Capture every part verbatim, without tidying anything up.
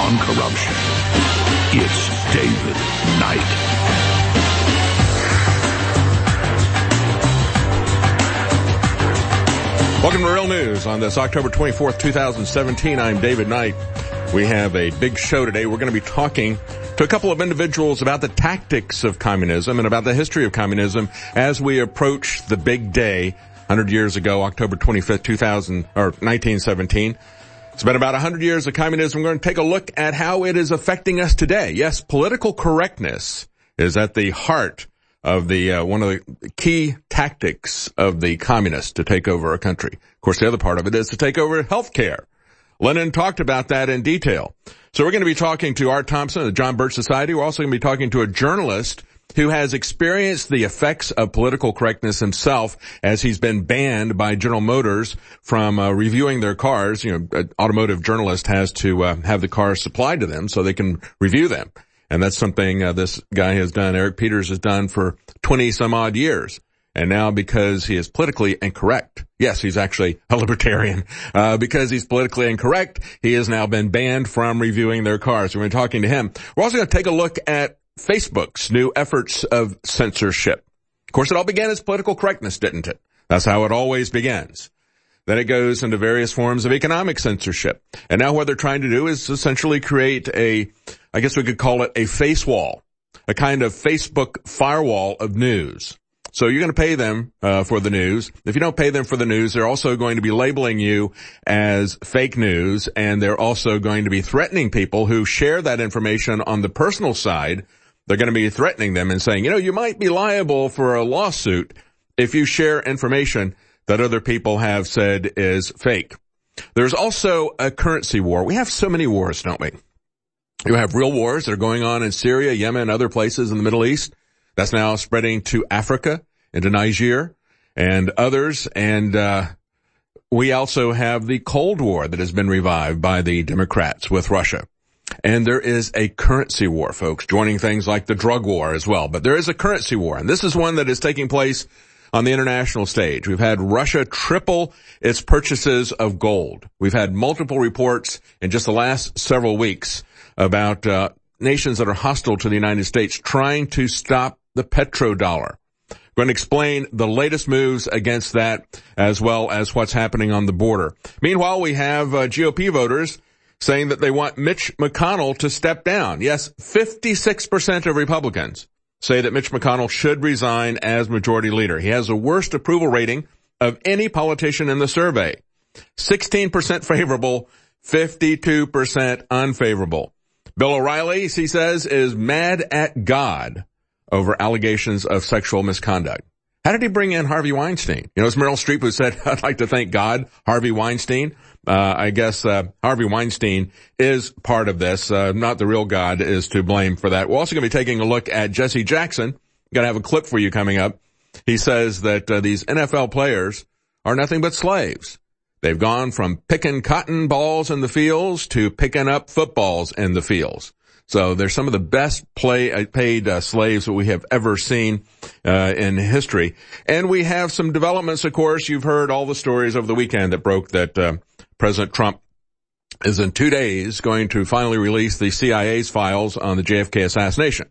on corruption. It's David Knight. Welcome to Real News on this October twenty-fourth, twenty seventeen. I'm David Knight. We have a big show today. We're going to be talking to a couple of individuals about the tactics of communism and about the history of communism as we approach the big day one hundred years ago, October twenty-fifth, two thousand, or nineteen seventeen. It's been about one hundred years of communism. We're going to take a look at how it is affecting us today. Yes, political correctness is at the heart of the uh, one of the key tactics of the communists to take over a country. Of course, the other part of it is to take over health care. Lenin talked about that in detail. So we're going to be talking to Art Thompson of the John Birch Society. We're also going to be talking to a journalist who has experienced the effects of political correctness himself as he's been banned by General Motors from uh, reviewing their cars. You know, an automotive journalist has to uh, have the cars supplied to them so they can review them. And that's something uh, this guy has done, Eric Peters has done for twenty some odd years. And now because he is politically incorrect, yes, he's actually a libertarian, uh, because he's politically incorrect, he has now been banned from reviewing their cars. We're going to be talking to him. We're also going to take a look at Facebook's new efforts of censorship. Of course, it all began as political correctness, didn't it? That's how it always begins. Then it goes into various forms of economic censorship. And now what they're trying to do is essentially create a, I guess we could call it a face wall, a kind of Facebook firewall of news. So you're going to pay them uh, for the news. If you don't pay them for the news, they're also going to be labeling you as fake news, and they're also going to be threatening people who share that information on the personal side. They're going to be threatening them and saying, you know, you might be liable for a lawsuit if you share information that other people have said is fake. There's also a currency war. We have so many wars, don't we? You have real wars that are going on in Syria, Yemen, other places in the Middle East. That's now spreading to Africa, into Niger, and others. And uh we also have the Cold War that has been revived by the Democrats with Russia. And there is a currency war, folks, joining things like the drug war as well. But there is a currency war, and this is one that is taking place on the international stage. We've had Russia triple its purchases of gold. We've had multiple reports in just the last several weeks about uh nations that are hostile to the United States trying to stop the petrodollar. We're going to explain the latest moves against that as well as what's happening on the border. Meanwhile, we have uh, G O P voters saying that they want Mitch McConnell to step down. Yes, fifty-six percent of Republicans say that Mitch McConnell should resign as majority leader. He has the worst approval rating of any politician in the survey. sixteen percent favorable, fifty-two percent unfavorable. Bill O'Reilly, he says, is mad at God over allegations of sexual misconduct. How did he bring in Harvey Weinstein? You know, it's Meryl Streep who said, I'd like to thank God, Harvey Weinstein. Uh, I guess, uh, Harvey Weinstein is part of this. Uh, not the real God is to blame for that. We're also going to be taking a look at Jesse Jackson. Going to have a clip for you coming up. He says that uh, these N F L players are nothing but slaves. They've gone from picking cotton balls in the fields to picking up footballs in the fields. So they're some of the best play, paid uh, slaves that we have ever seen uh, in history. And we have some developments, of course. You've heard all the stories over the weekend that broke that uh, President Trump is in two days going to finally release the C I A's files on the J F K assassination.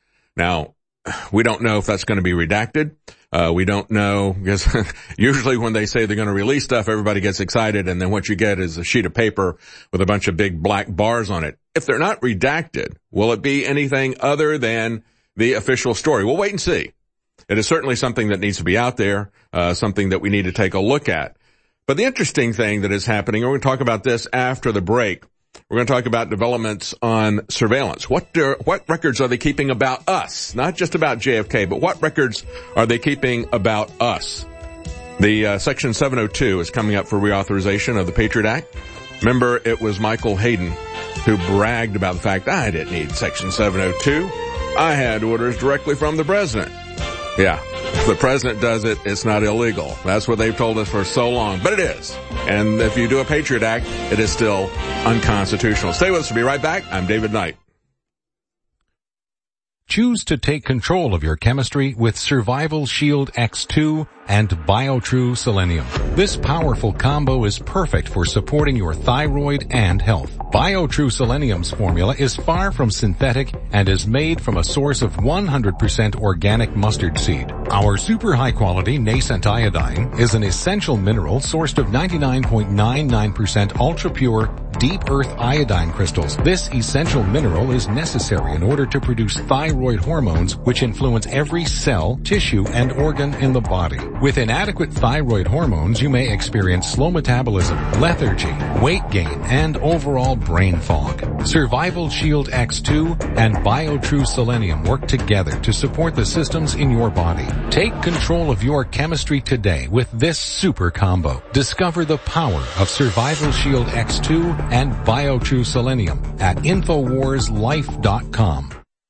Now, we don't know if that's going to be redacted. Uh, we don't know, because usually when they say they're going to release stuff, everybody gets excited, and then what you get is a sheet of paper with a bunch of big black bars on it. If they're not redacted, will it be anything other than the official story? We'll wait and see. It is certainly something that needs to be out there, uh, something that we need to take a look at. But the interesting thing that is happening, and we're going to talk about this after the break, we're going to talk about developments on surveillance. What do, what records are they keeping about us? Not just about J F K, but what records are they keeping about us? The uh, Section seven oh two is coming up for reauthorization of the Patriot Act. Remember, it was Michael Hayden who bragged about the fact, I didn't need Section seven oh two. I had orders directly from the president. Yeah, if the president does it, it's not illegal. That's what they've told us for so long, but it is. And if you do a Patriot Act, it is still unconstitutional. Stay with us. We'll be right back. I'm David Knight. Choose to take control of your chemistry with Survival Shield X two and BioTrue Selenium. This powerful combo is perfect for supporting your thyroid and health. BioTrue Selenium's formula is far from synthetic and is made from a source of one hundred percent organic mustard seed. Our super high quality nascent iodine is an essential mineral sourced of ninety-nine point nine nine percent ultra pure deep earth iodine crystals. This essential mineral is necessary in order to produce thyroid hormones, which influence every cell, tissue, and organ in the body. With inadequate thyroid hormones, you may experience slow metabolism, lethargy, weight gain, and overall brain fog. Survival Shield X two and BioTrue Selenium work together to support the systems in your body. Take control of your chemistry today with this super combo. Discover the power of Survival Shield X two and BioTrue Selenium at Infowars Life dot com.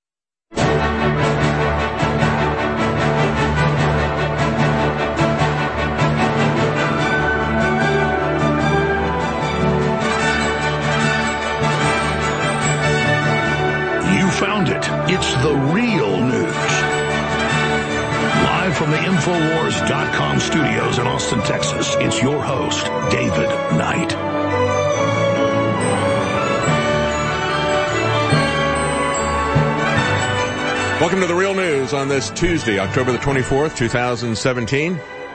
Found it. It's the real news. Live from the Infowars dot com studios in Austin, Texas, it's your host, David Knight. Welcome to the real news on this Tuesday, October the twenty-fourth, two thousand seventeen.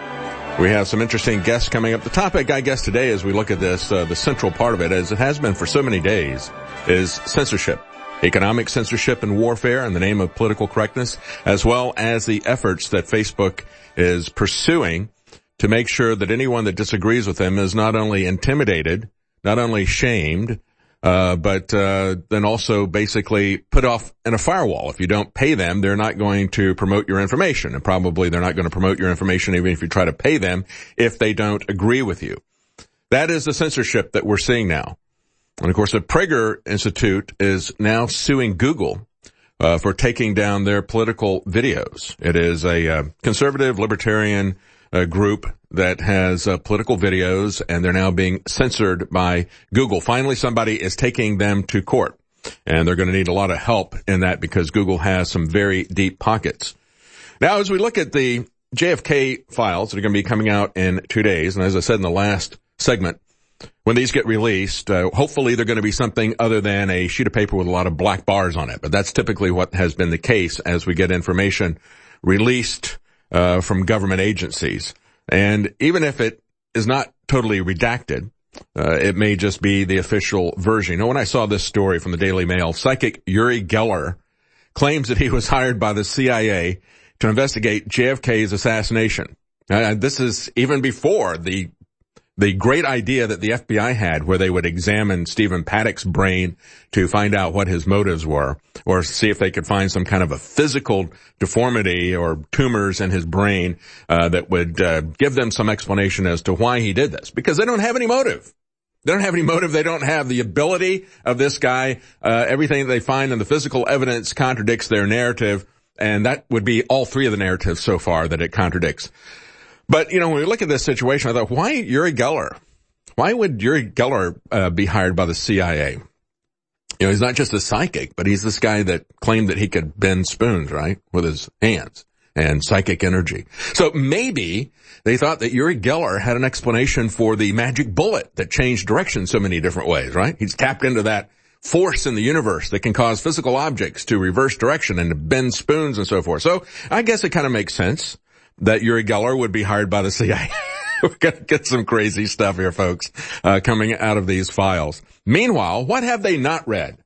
We have some interesting guests coming up. The topic, I guess, today as we look at this, uh, the central part of it, as it has been for so many days, is censorship. Economic censorship and warfare in the name of political correctness, as well as the efforts that Facebook is pursuing to make sure that anyone that disagrees with them is not only intimidated, not only shamed, uh, but uh, then also basically put off in a firewall. If you don't pay them, they're not going to promote your information, and probably they're not going to promote your information even if you try to pay them if they don't agree with you. That is the censorship that we're seeing now. And, of course, the Prager Institute is now suing Google uh, for taking down their political videos. It is a uh, conservative libertarian uh, group that has uh, political videos, and they're now being censored by Google. Finally, somebody is taking them to court, and they're going to need a lot of help in that because Google has some very deep pockets. Now, as we look at the J F K files that are going to be coming out in two days, and as I said in the last segment, when these get released, uh, hopefully they're going to be something other than a sheet of paper with a lot of black bars on it. But that's typically what has been the case as we get information released uh, from government agencies. And even if it is not totally redacted, uh, it may just be the official version. You know, when I saw this story from the Daily Mail, psychic Uri Geller claims that he was hired by the C I A to investigate J F K's assassination. Uh, this is even before the The great idea that the F B I had where they would examine Stephen Paddock's brain to find out what his motives were or see if they could find some kind of a physical deformity or tumors in his brain uh, that would uh, give them some explanation as to why he did this. Because they don't have any motive. They don't have any motive. They don't have the ability of this guy. Uh, everything that they find in the physical evidence contradicts their narrative, and that would be all three of the narratives so far that it contradicts. But, you know, when we look at this situation, I thought, why Uri Geller? Why would Uri Geller uh, be hired by the C I A? You know, he's not just a psychic, but he's this guy that claimed that he could bend spoons, right, with his hands and psychic energy. So maybe they thought that Uri Geller had an explanation for the magic bullet that changed direction so many different ways, right? He's tapped into that force in the universe that can cause physical objects to reverse direction and to bend spoons and so forth. So I guess it kind of makes sense that Uri Geller would be hired by the C I A. We're going to get some crazy stuff here, folks, uh, coming out of these files. Meanwhile, what have they not read?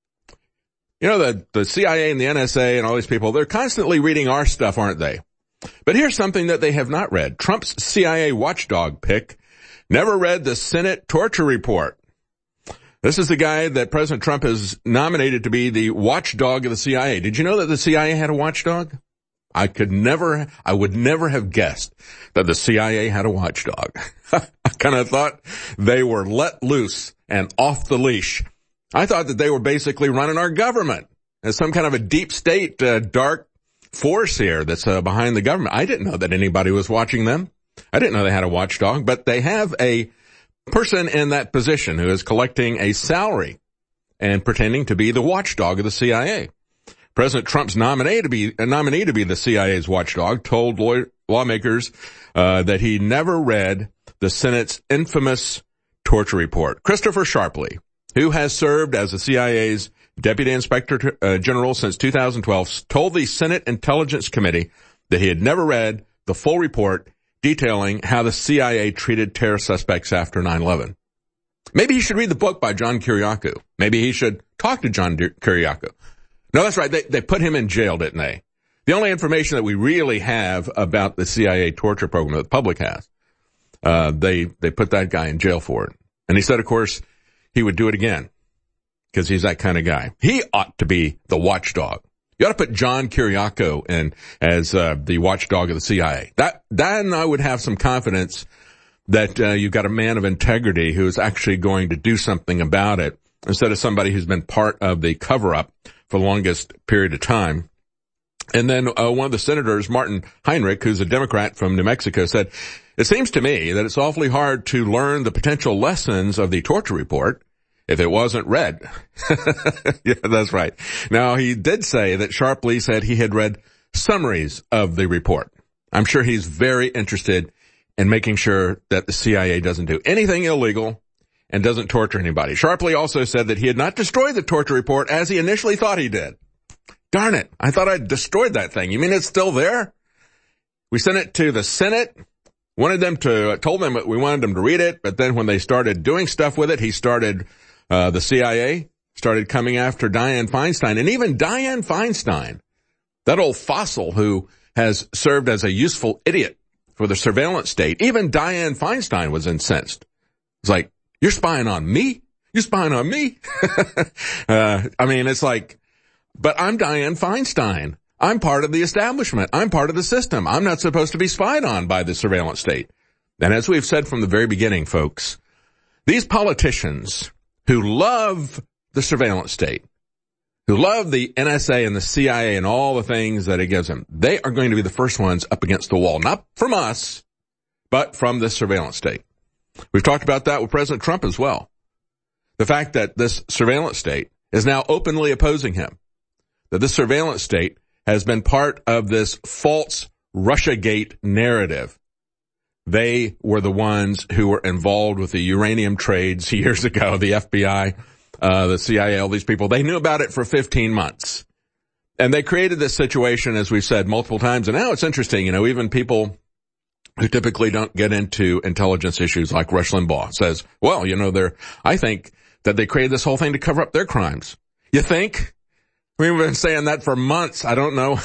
You know, the, the C I A and the N S A and all these people, they're constantly reading our stuff, aren't they? But here's something that they have not read. Trump's C I A watchdog pick never read the Senate torture report. This is the guy that President Trump has nominated to be the watchdog of the C I A. Did you know that the C I A had a watchdog? I could never, I would never have guessed that the C I A had a watchdog. I kind of thought they were let loose and off the leash. I thought that they were basically running our government as some kind of a deep state, uh, dark force here that's uh, behind the government. I didn't know that anybody was watching them. I didn't know they had a watchdog, but they have a person in that position who is collecting a salary and pretending to be the watchdog of the C I A. President Trump's nominee to be a nominee to be the C I A's watchdog, told law, lawmakers uh, that he never read the Senate's infamous torture report. Christopher Sharpley, who has served as the C I A's Deputy Inspector uh, General since two thousand twelve, told the Senate Intelligence Committee that he had never read the full report detailing how the C I A treated terror suspects after nine eleven. Maybe he should read the book by John Kiriakou. Maybe he should talk to John Kiriakou. No, that's right. They, they put him in jail, didn't they? The only information that we really have about the C I A torture program that the public has, uh, they, they put that guy in jail for it. And he said, of course, he would do it again because he's that kind of guy. He ought to be the watchdog. You ought to put John Kiriakou in as, uh, the watchdog of the C I A. That, then I would have some confidence that, uh, you've got a man of integrity who is actually going to do something about it instead of somebody who's been part of the cover-up for the longest period of time. And then uh, one of the senators, Martin Heinrich, who's a Democrat from New Mexico, said, it seems to me that it's awfully hard to learn the potential lessons of the torture report if it wasn't read. Yeah, that's right. Now, he did say that Sharpley said he had read summaries of the report. I'm sure he's very interested in making sure that the C I A doesn't do anything illegal and doesn't torture anybody. Sharpley also said that he had not destroyed the torture report as he initially thought he did. Darn it. I thought I'd destroyed that thing. You mean it's still there? We sent it to the Senate, wanted them to, told them that we wanted them to read it, but then when they started doing stuff with it, he started, uh, the C I A started coming after Dianne Feinstein. And even Dianne Feinstein, that old fossil who has served as a useful idiot for the surveillance state, even Dianne Feinstein was incensed. It's like, you're spying on me? You're spying on me? uh, I mean, it's like, but I'm Dianne Feinstein. I'm part of the establishment. I'm part of the system. I'm not supposed to be spied on by the surveillance state. And as we've said from the very beginning, folks, these politicians who love the surveillance state, who love the N S A and the C I A and all the things that it gives them, they are going to be the first ones up against the wall. Not from us, but from the surveillance state. We've talked about that with President Trump as well. The fact that this surveillance state is now openly opposing him. That this surveillance state has been part of this false Russiagate narrative. They were the ones who were involved with the uranium trades years ago, the F B I, uh, the C I A, all these people. They knew about it for fifteen months. And they created this situation, as we've said multiple times. And now it's interesting, you know, even people who typically don't get into intelligence issues like Rush Limbaugh says, well, you know, they're, I think that they created this whole thing to cover up their crimes. You think? We've been saying that for months. I don't know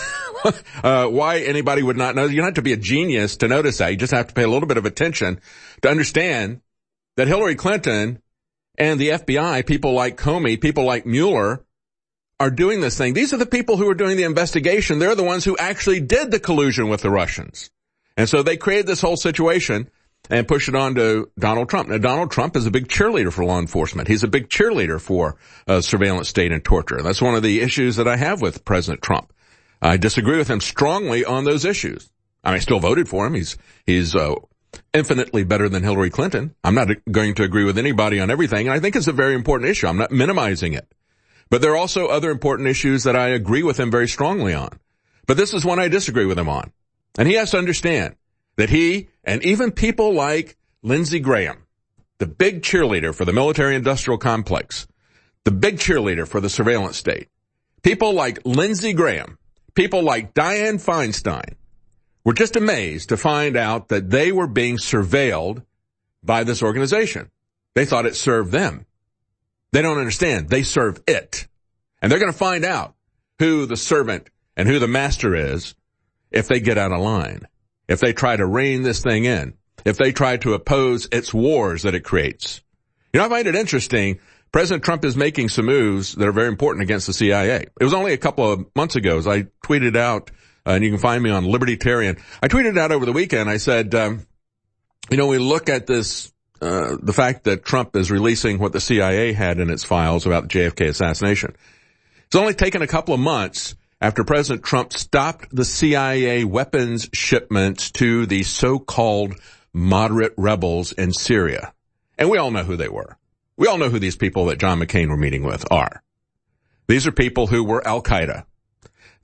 uh, why anybody would not know. You don't have to be a genius to notice that. You just have to pay a little bit of attention to understand that Hillary Clinton and the F B I, people like Comey, people like Mueller, are doing this thing. These are the people who are doing the investigation. They're the ones who actually did the collusion with the Russians. And so they created this whole situation and pushed it on to Donald Trump. Now, Donald Trump is a big cheerleader for law enforcement. He's a big cheerleader for uh, surveillance state and torture. That's one of the issues that I have with President Trump. I disagree with him strongly on those issues. I mean, I still voted for him. He's he's uh, infinitely better than Hillary Clinton. I'm not going to agree with anybody on everything, and I think it's a very important issue. I'm not minimizing it. But there are also other important issues that I agree with him very strongly on. But this is one I disagree with him on. And he has to understand that he and even people like Lindsey Graham, the big cheerleader for the military-industrial complex, the big cheerleader for the surveillance state, people like Lindsey Graham, people like Dianne Feinstein, were just amazed to find out that they were being surveilled by this organization. They thought it served them. They don't understand. They serve it. And they're going to find out who the servant and who the master is if they get out of line, if they try to rein this thing in, if they try to oppose its wars that it creates. You know, I find it interesting. President Trump is making some moves that are very important against the C I A. It was only a couple of months ago as I tweeted out, uh, and you can find me on Libertarian. I tweeted out over the weekend. I said, um, you know, we look at this, uh, the fact that Trump is releasing what the C I A had in its files about the J F K assassination. It's only taken a couple of months after President Trump stopped the C I A weapons shipments to the so-called moderate rebels in Syria. And we all know who they were. We all know who these people that John McCain were meeting with are. These are people who were Al-Qaeda.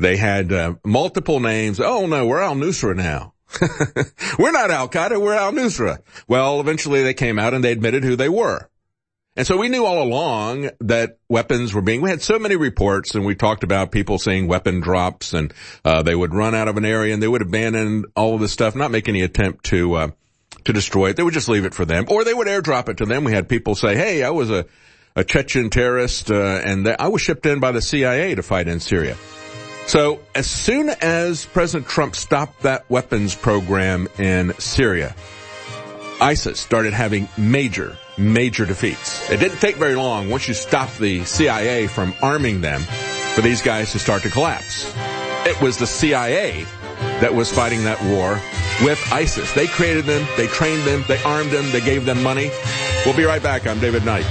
They had uh, multiple names. Oh, no, we're al-Nusra now. We're not al-Qaeda, we're al-Nusra. Well, eventually they came out and they admitted who they were. And so we knew all along that weapons were being, we had so many reports, and we talked about people seeing weapon drops, and uh they would run out of an area and they would abandon all of this stuff, not make any attempt to uh to destroy it. They would just leave it for them, or they would airdrop it to them. We had people say, hey, I was a a Chechen terrorist, uh, and th- I was shipped in by the C I A to fight in Syria. So as soon as President Trump stopped that weapons program in Syria, ISIS started having major, major defeats. It didn't take very long once you stopped the C I A from arming them for these guys to start to collapse. It was the C I A that was fighting that war with ISIS. They created them, they trained them, they armed them, they gave them money. We'll be right back. I'm David Knight.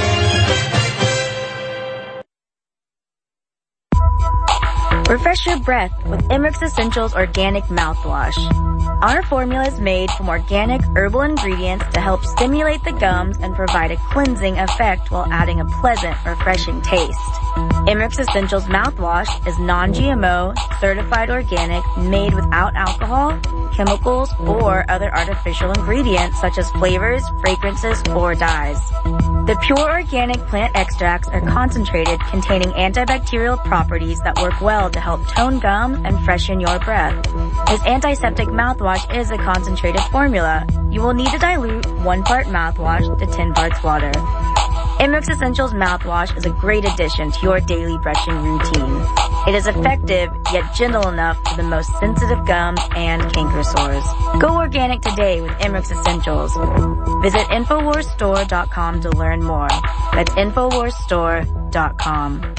Refresh your breath with Emmerich Essentials Organic Mouthwash. Our formula is made from organic herbal ingredients to help stimulate the gums and provide a cleansing effect while adding a pleasant, refreshing taste. Emmerich Essentials Mouthwash is non-G M O, certified organic, made without alcohol, chemicals, or other artificial ingredients such as flavors, fragrances, or dyes. The pure organic plant extracts are concentrated, containing antibacterial properties that work well to help tone gums and freshen your breath. This antiseptic mouthwash is a concentrated formula. You will need to dilute one part mouthwash to ten parts water. Emmerich Essentials Mouthwash is a great addition to your daily brushing routine. It is effective, yet gentle enough for the most sensitive gums and canker sores. Go organic today with Emmerich Essentials. Visit Infowars Store dot com to learn more. That's Infowars Store dot com.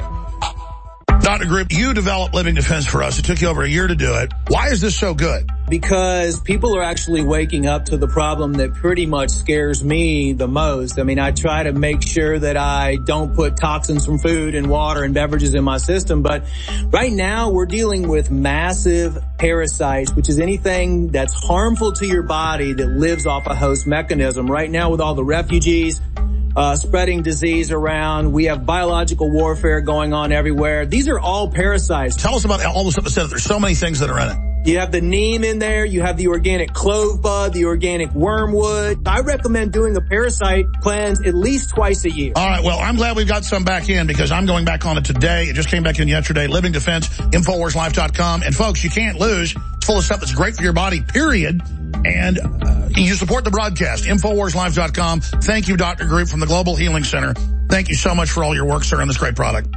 Doctor Group, you developed Living Defense for us. It took you over a year to do it. Why is this so good? Because people are actually waking up to the problem that pretty much scares me the most. I mean, I try to make sure that I don't put toxins from food and water and beverages in my system, but right now we're dealing with massive parasites, which is anything that's harmful to your body that lives off a host mechanism. Right now with all the refugees, Uh, spreading disease around. We have biological warfare going on everywhere. These are all parasites. Tell us about all the stuff that said that there's so many things that are in it. You have the neem in there. You have the organic clove bud, the organic wormwood. I recommend doing a parasite cleanse at least twice a year. All right. Well, I'm glad we've got some back in because I'm going back on it today. It just came back in yesterday. Living Defense, Infowars Life dot com. And folks, you can't lose. It's full of stuff that's great for your body, period. And uh, you support the broadcast, Infowars Life dot com. Thank you, Doctor Group from the Global Healing Center. Thank you so much for all your work, sir, on this great product.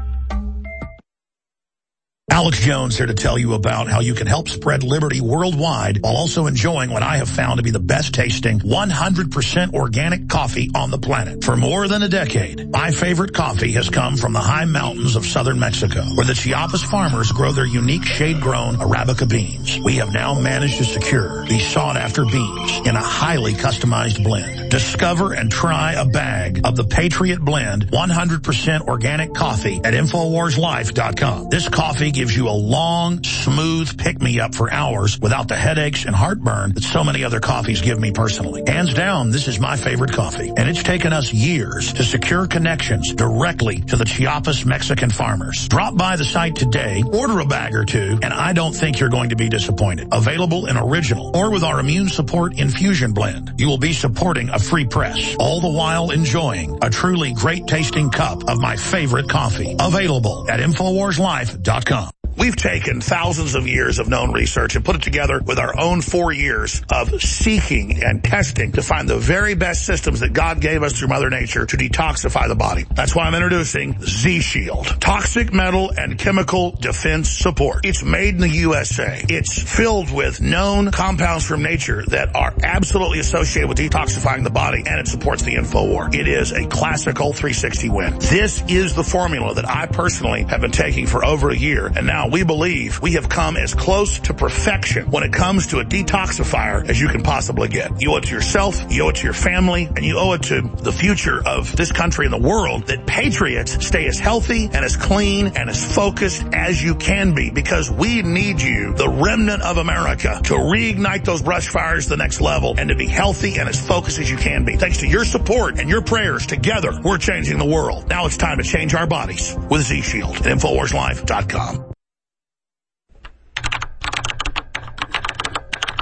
Alex Jones here to tell you about how you can help spread liberty worldwide while also enjoying what I have found to be the best tasting one hundred percent organic coffee on the planet. For more than a decade, my favorite coffee has come from the high mountains of southern Mexico, where the Chiapas farmers grow their unique shade-grown Arabica beans. We have now managed to secure these sought-after beans in a highly customized blend. Discover and try a bag of the Patriot Blend one hundred percent organic coffee at Infowars Life dot com. This coffee gives you a long, smooth pick-me-up for hours without the headaches and heartburn that so many other coffees give me personally. Hands down, this is my favorite coffee, and it's taken us years to secure connections directly to the Chiapas Mexican farmers. Drop by the site today, order a bag or two, and I don't think you're going to be disappointed. Available in original or with our immune support infusion blend. You will be supporting a free press, all the while enjoying a truly great-tasting cup of my favorite coffee. Available at Infowars Life dot com. We've taken thousands of years of known research and put it together with our own four years of seeking and testing to find the very best systems that God gave us through Mother Nature to detoxify the body. That's why I'm introducing Z-Shield. Toxic metal and chemical defense support. It's made in the U S A. It's filled with known compounds from nature that are absolutely associated with detoxifying the body, and it supports the InfoWar. It is a classical three sixty win. This is the formula that I personally have been taking for over a year, and now we believe we have come as close to perfection when it comes to a detoxifier as you can possibly get. You owe it to yourself, you owe it to your family, and you owe it to the future of this country and the world that patriots stay as healthy and as clean and as focused as you can be, because we need you, the remnant of America, to reignite those brush fires to the next level and to be healthy and as focused as you can be. Thanks to your support and your prayers, together we're changing the world. Now it's time to change our bodies with Z-Shield at Infowars Life dot com.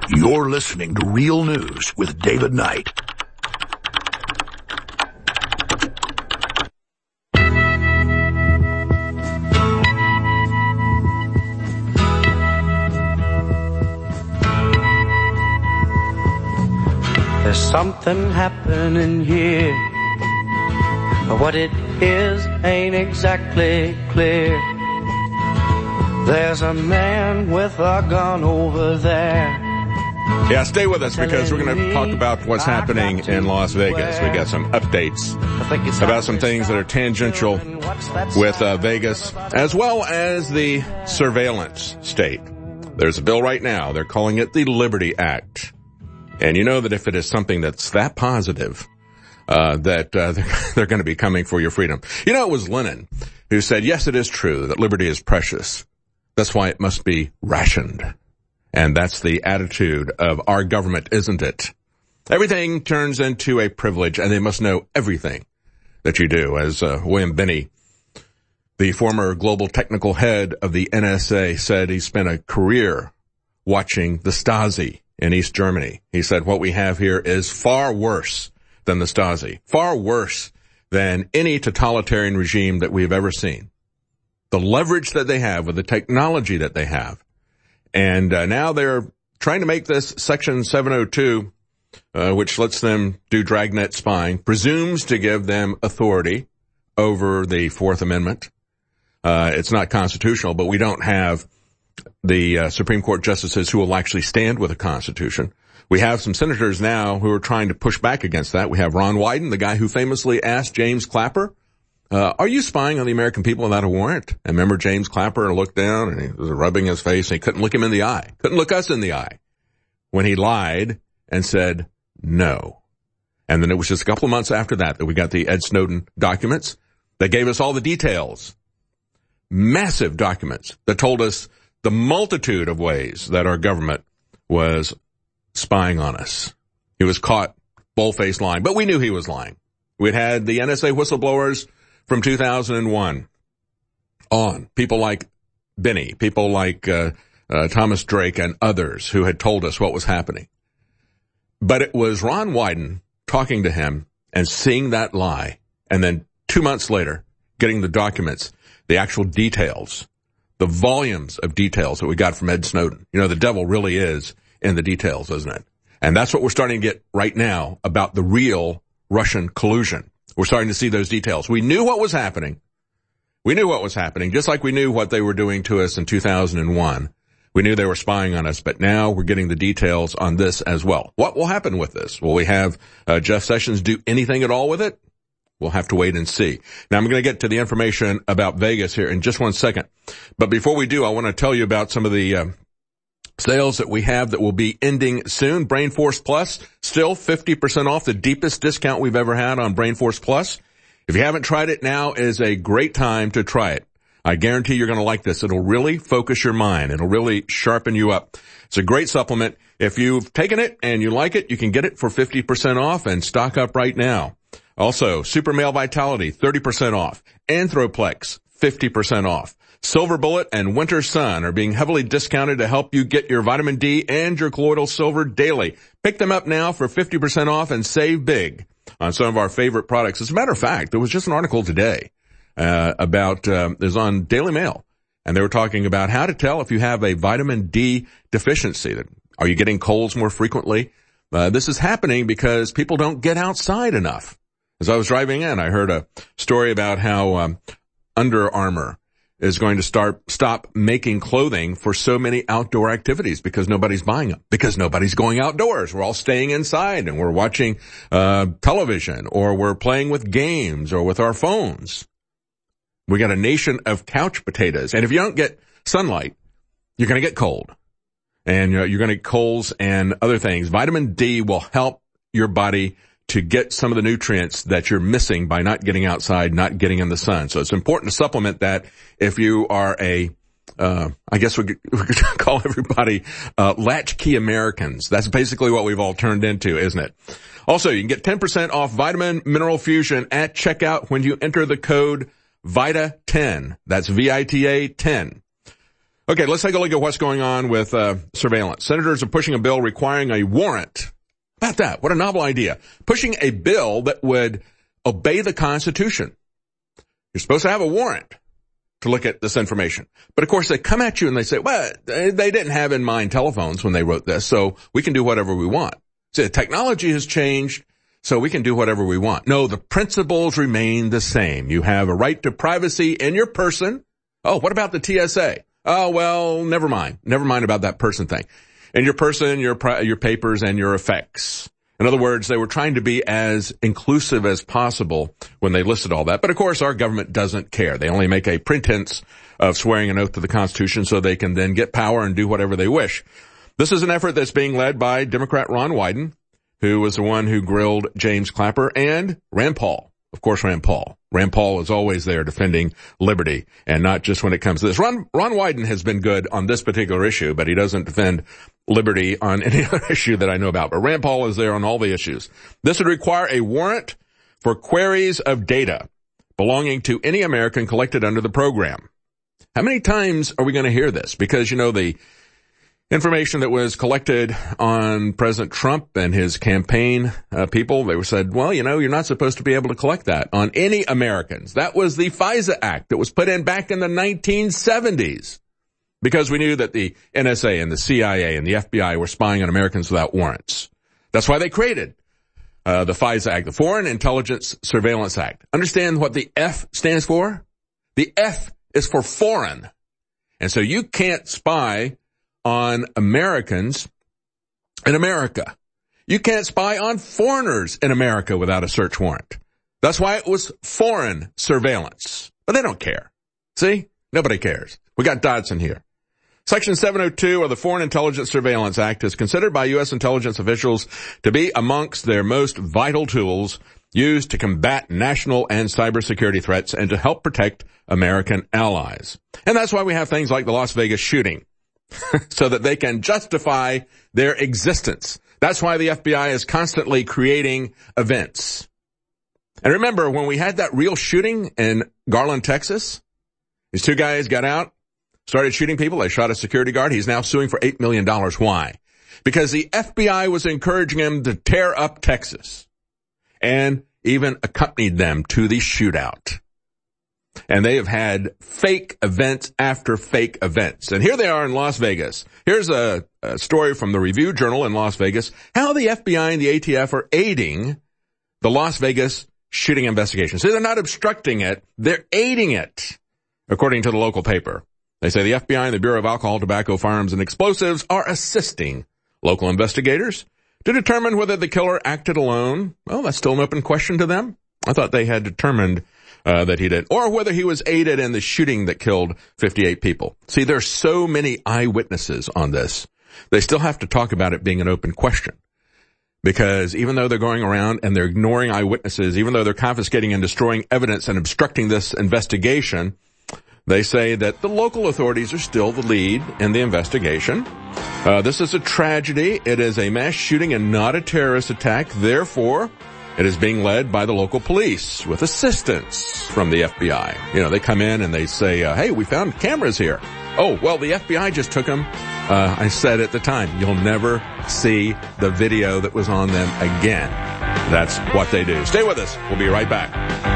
You're listening to Real News with David Knight. There's something happening here, but what it is ain't exactly clear. There's a man with a gun over there. Yeah, stay with us because we're going to talk about what's happening in Las Vegas. We got some updates about some things that are tangential with uh, Vegas, as well as the surveillance state. There's a bill right now. They're calling it the Liberty Act. And you know that if it is something that's that positive, uh, that uh, they're, they're going to be coming for your freedom. You know, it was Lenin who said, yes, it is true that liberty is precious. That's why it must be rationed. And that's the attitude of our government, isn't it? Everything turns into a privilege, and they must know everything that you do. As uh, William Binney, the former global technical head of the N S A, said he spent a career watching the Stasi in East Germany. He said, what we have here is far worse than the Stasi, far worse than any totalitarian regime that we've ever seen. The leverage that they have with the technology that they have. And uh, now they're trying to make this Section seven oh two, uh, which lets them do dragnet spying, presumes to give them authority over the Fourth Amendment. Uh, it's not constitutional, but we don't have the uh, Supreme Court justices who will actually stand with the Constitution. We have some senators now who are trying to push back against that. We have Ron Wyden, the guy who famously asked James Clapper, uh, are you spying on the American people without a warrant? And remember James Clapper looked down and he was rubbing his face and he couldn't look him in the eye, couldn't look us in the eye when he lied and said no. And then it was just a couple of months after that that we got the Ed Snowden documents that gave us all the details, massive documents that told us the multitude of ways that our government was spying on us. He was caught bull-faced lying, but we knew he was lying. We'd had the N S A whistleblowers from two thousand one on, people like Binney, people like uh, uh, Thomas Drake and others who had told us what was happening. But it was Ron Wyden talking to him and seeing that lie, and then two months later getting the documents, the actual details, the volumes of details that we got from Ed Snowden. You know, the devil really is in the details, isn't it? And that's what we're starting to get right now about the real Russian collusion. We're starting to see those details. We knew what was happening. We knew what was happening, just like we knew what they were doing to us in two thousand one. We knew they were spying on us, but now we're getting the details on this as well. What will happen with this? Will we have uh, Jeff Sessions do anything at all with it? We'll have to wait and see. Now, I'm going to get to the information about Vegas here in just one second. But before we do, I want to tell you about some of the uh, sales that we have that will be ending soon. Brain Force Plus, still fifty percent off, the deepest discount we've ever had on Brain Force Plus. If you haven't tried it, now is a great time to try it. I guarantee you're going to like this. It'll really focus your mind. It'll really sharpen you up. It's a great supplement. If you've taken it and you like it, you can get it for fifty percent off and stock up right now. Also, Super Male Vitality, thirty percent off. Anthroplex, fifty percent off. Silver Bullet and Winter Sun are being heavily discounted to help you get your vitamin D and your colloidal silver daily. Pick them up now for fifty percent off and save big on some of our favorite products. As a matter of fact, there was just an article today uh, about, um, it was on Daily Mail, and they were talking about how to tell if you have a vitamin D deficiency. Are you getting colds more frequently? Uh, this is happening because people don't get outside enough. As I was driving in, I heard a story about how um, Under Armour is going to start stop making clothing for so many outdoor activities because nobody's buying them, because nobody's going outdoors. We're all staying inside and we're watching uh television, or we're playing with games or with our phones. We got a nation of couch potatoes, and if you don't get sunlight, you're going to get cold, and you know, you're going to get colds and other things. Vitamin D will help your body to get some of the nutrients that you're missing by not getting outside, not getting in the sun. So it's important to supplement that if you are a, uh, I guess we could, we could call everybody, uh, latchkey Americans. That's basically what we've all turned into, isn't it? Also, you can get ten percent off Vitamin Mineral Fusion at checkout when you enter the code VITA ten. That's V I T A ten. Okay, let's take a look at what's going on with uh, surveillance. Senators are pushing a bill requiring a warrant. How about that? What a novel idea. Pushing a bill that would obey the Constitution. You're supposed to have a warrant to look at this information. But of course, they come at you and they say, well, they didn't have in mind telephones when they wrote this, so we can do whatever we want. So the technology has changed, so we can do whatever we want. No, the principles remain the same. You have a right to privacy in your person. Oh, what about the T S A? Oh, well, never mind. Never mind about that person thing. In your person, your your papers, and your effects. In other words, they were trying to be as inclusive as possible when they listed all that. But of course, our government doesn't care. They only make a pretense of swearing an oath to the Constitution so they can then get power and do whatever they wish. This is an effort that's being led by Democrat Ron Wyden, who was the one who grilled James Clapper, and Rand Paul. Of course, Rand Paul. Rand Paul is always there defending liberty, and not just when it comes to this. Ron, Ron Wyden has been good on this particular issue, but he doesn't defend liberty on any other issue that I know about. But Rand Paul is there on all the issues. This would require a warrant for queries of data belonging to any American collected under the program. How many times are we going to hear this? Because, you know, the information that was collected on President Trump and his campaign uh, people, they were said, well, you know, you're not supposed to be able to collect that on any Americans. That was the FISA Act that was put in back in the nineteen seventies because we knew that the N S A and the C I A and the F B I were spying on Americans without warrants. That's why they created uh, the FISA Act, the Foreign Intelligence Surveillance Act. Understand what the F stands for? The F is for foreign. And so you can't spy on Americans in America. You can't spy on foreigners in America without a search warrant. That's why it was foreign surveillance. But they don't care. See? Nobody cares. We got Dodson here. Section seven oh two of the Foreign Intelligence Surveillance Act is considered by U S intelligence officials to be amongst their most vital tools used to combat national and cybersecurity threats and to help protect American allies. And that's why we have things like the Las Vegas shooting. So that they can justify their existence. That's why the F B I is constantly creating events. And remember, when we had that real shooting in Garland, Texas, these two guys got out, started shooting people. They shot a security guard. He's now suing for eight million dollars. Why? Because the F B I was encouraging him to tear up Texas and even accompanied them to the shootout. And they have had fake events after fake events. And here they are in Las Vegas. Here's a, a story from the Review Journal in Las Vegas, how the F B I and the A T F are aiding the Las Vegas shooting investigation. So they're not obstructing it, they're aiding it, according to the local paper. They say the F B I and the Bureau of Alcohol, Tobacco, Firearms, and Explosives are assisting local investigators to determine whether the killer acted alone. Well, that's still an open question to them. I thought they had determined Uh, that he did, or whether he was aided in the shooting that killed fifty-eight people. See, there's so many eyewitnesses on this. They still have to talk about it being an open question. Because even though they're going around and they're ignoring eyewitnesses, even though they're confiscating and destroying evidence and obstructing this investigation, they say that the local authorities are still the lead in the investigation. Uh, this is a tragedy. It is a mass shooting and not a terrorist attack. Therefore, it is being led by the local police with assistance from the F B I. You know, they come in and they say, uh, hey, we found cameras here. Oh, well, the F B I just took them. Uh, I said at the time, you'll never see the video that was on them again. That's what they do. Stay with us. We'll be right back.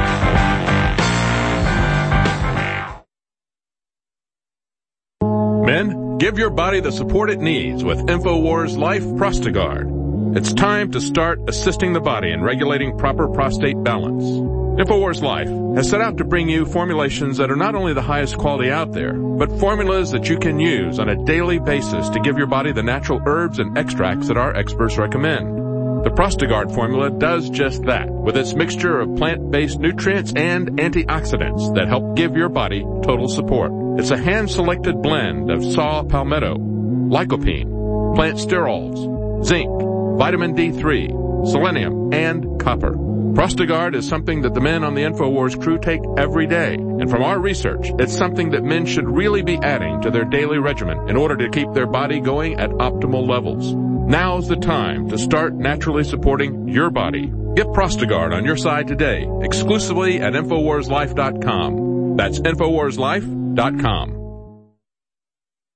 Men, give your body the support it needs with InfoWars Life Prostagard. It's time to start assisting the body in regulating proper prostate balance. InfoWars Life has set out to bring you formulations that are not only the highest quality out there, but formulas that you can use on a daily basis to give your body the natural herbs and extracts that our experts recommend. The Prostagard formula does just that, with its mixture of plant-based nutrients and antioxidants that help give your body total support. It's a hand-selected blend of saw palmetto, lycopene, plant sterols, zinc, vitamin D three, selenium, and copper. Prostagard is something that the men on the InfoWars crew take every day. And from our research, it's something that men should really be adding to their daily regimen in order to keep their body going at optimal levels. Now's the time to start naturally supporting your body. Get Prostagard on your side today, exclusively at InfoWars Life dot com. That's InfoWars Life dot com.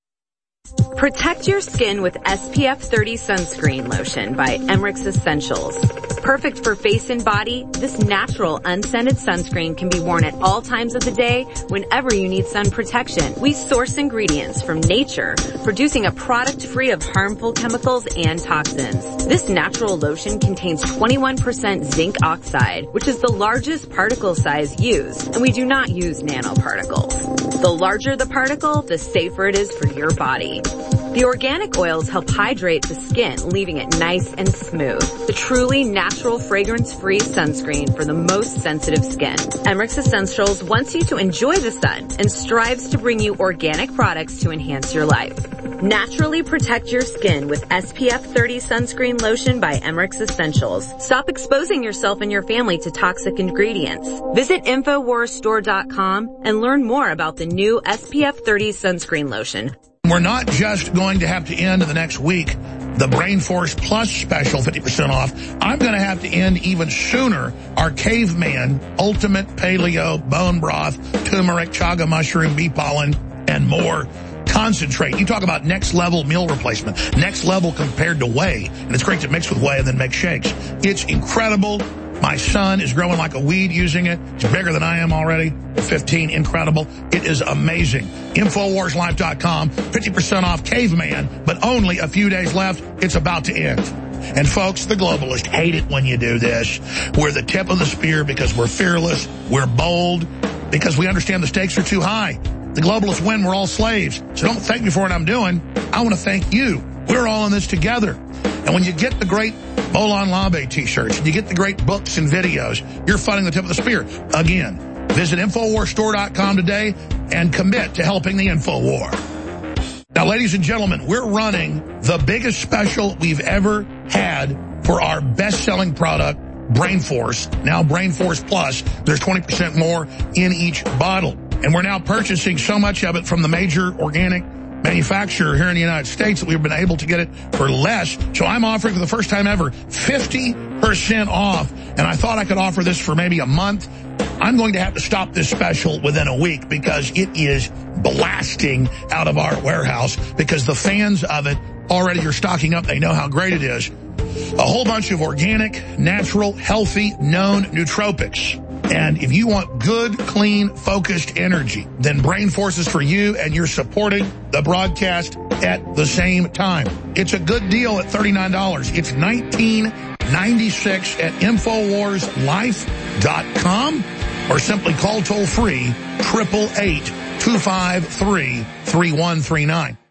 Protect your skin with S P F thirty sunscreen lotion by Emmerich Essentials. Perfect for face and body, this natural unscented sunscreen can be worn at all times of the day whenever you need sun protection. We source ingredients from nature, producing a product free of harmful chemicals and toxins. This natural lotion contains twenty-one percent zinc oxide, which is the largest particle size used, and we do not use nanoparticles. The larger the particle, the safer it is for your body. The organic oils help hydrate the skin, leaving it nice and smooth. The truly natural fragrance-free sunscreen for the most sensitive skin. Emmerich Essentials wants you to enjoy the sun and strives to bring you organic products to enhance your life. Naturally protect your skin with S P F thirty sunscreen lotion by Emmerich Essentials. Stop exposing yourself and your family to toxic ingredients. Visit Infowars Store dot com and learn more about the new S P F thirty sunscreen lotion. We're not just going to have to end in the next week the Brain Force Plus special, fifty percent off. I'm going to have to end even sooner our Caveman Ultimate Paleo Bone Broth, Turmeric, Chaga Mushroom, Bee Pollen, and more concentrate. You talk about next level meal replacement, next level compared to whey. And it's great to mix with whey and then make shakes. It's incredible. My son is growing like a weed using it. He's bigger than I am already. fifteen, incredible. It is amazing. Infowars Life dot com, fifty percent off Caveman, but only a few days left. It's about to end. And folks, the globalists hate it when you do this. We're the tip of the spear because we're fearless, we're bold, because we understand the stakes are too high. The globalists win, we're all slaves. So don't thank me for what I'm doing. I want to thank you. We're all in this together. And when you get the great Bolon Labe t-shirts, and you get the great books and videos, you're fighting the tip of the spear. Again, visit Infowars Store dot com today and commit to helping the Infowar. Now, ladies and gentlemen, we're running the biggest special we've ever had for our best-selling product, Brain Force. Now Brain Force Plus. There's twenty percent more in each bottle. And we're now purchasing so much of it from the major organic manufacturer here in the United States that we've been able to get it for less. So I'm offering for the first time ever fifty percent off. And I thought I could offer this for maybe a month. I'm going to have to stop this special within a week because it is blasting out of our warehouse because the fans of it already are stocking up. They know how great it is. A whole bunch of organic, natural, healthy, known nootropics. And if you want good, clean, focused energy, then Brain Force is for you, and you're supporting the broadcast at the same time. It's a good deal at thirty-nine dollars. It's nineteen ninety-six at Infowars Life dot com, or simply call toll-free, eight eight eight, two five three, three one three nine.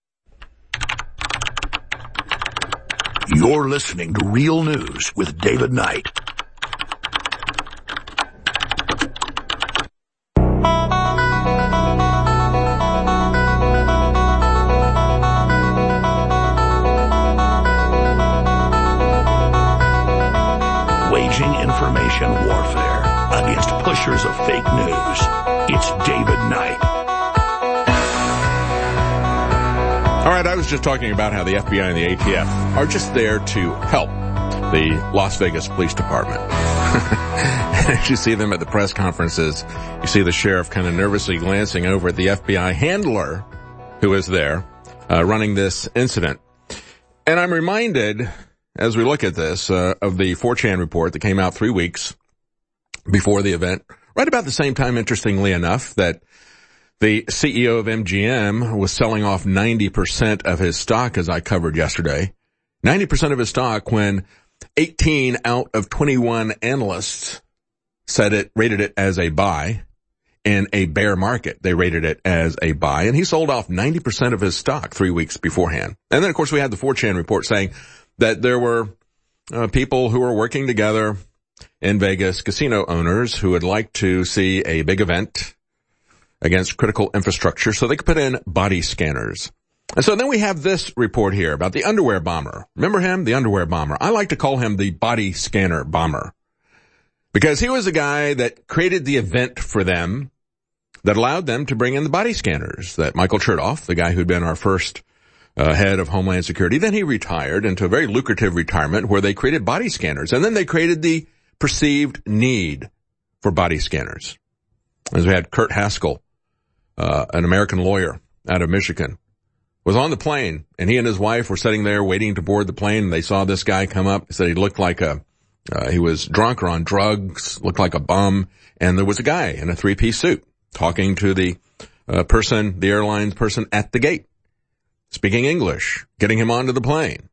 You're listening to Real News with David Knight. Waging information warfare against pushers of fake news. It's David Knight. All right, I was just talking about how the F B I and the A T F are just there to help the Las Vegas Police Department. As you see them at the press conferences, you see the sheriff kind of nervously glancing over at the F B I handler who is there uh, running this incident. And I'm reminded, as we look at this, uh, of the four chan report that came out three weeks before the event, right about the same time, interestingly enough, that the C E O of M G M was selling off ninety percent of his stock, as I covered yesterday. ninety percent of his stock when eighteen out of twenty-one analysts said it, rated it as a buy. In a bear market, they rated it as a buy, and he sold off ninety percent of his stock three weeks beforehand. And then, of course, we had the four chan report saying that there were uh, people who were working together in Vegas, casino owners who would like to see a big event against critical infrastructure so they could put in body scanners. And so then we have this report here about the underwear bomber. Remember him? The underwear bomber. I like to call him the body scanner bomber because he was the guy that created the event for them that allowed them to bring in the body scanners. That Michael Chertoff, the guy who'd been our first uh, head of Homeland Security, then he retired into a very lucrative retirement where they created body scanners. And then they created the perceived need for body scanners. As we had Kurt Haskell, uh, an American lawyer out of Michigan, was on the plane, and he and his wife were sitting there waiting to board the plane, and they saw this guy come up. They said he looked like a, uh, he was drunk or on drugs, looked like a bum, and there was a guy in a three-piece suit talking to the uh, person, the airline person at the gate, speaking English, getting him onto the plane.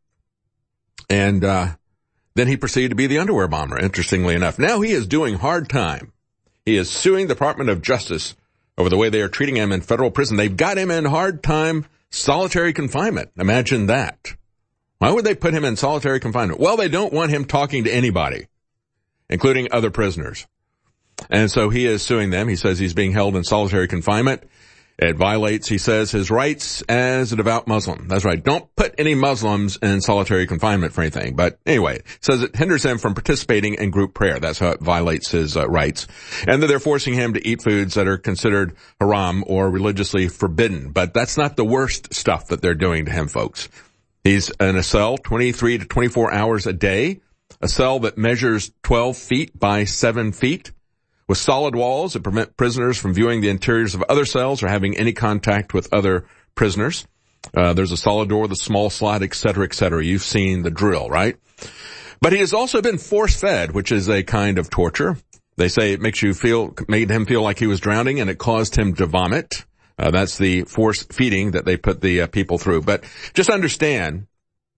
And uh then he proceeded to be the underwear bomber, interestingly enough. Now he is doing hard time. He is suing the Department of Justice over the way they are treating him in federal prison. They've got him in hard time solitary confinement. Imagine that. Why would they put him in solitary confinement? Well, they don't want him talking to anybody, including other prisoners. And so he is suing them. He says he's being held in solitary confinement. It violates, he says, his rights as a devout Muslim. That's right. Don't put any Muslims in solitary confinement for anything. But anyway, it says it hinders him from participating in group prayer. That's how it violates his uh, rights. And that they're forcing him to eat foods that are considered haram or religiously forbidden. But that's not the worst stuff that they're doing to him, folks. He's in a cell twenty-three to twenty-four hours a day, a cell that measures twelve feet by seven feet. With solid walls that prevent prisoners from viewing the interiors of other cells or having any contact with other prisoners. Uh, there's a solid door with a small slot, et cetera, et cetera. You've seen the drill, right? But he has also been force-fed, which is a kind of torture. They say it makes you feel, made him feel like he was drowning, and it caused him to vomit. Uh, that's the force feeding that they put the uh, people through. But just understand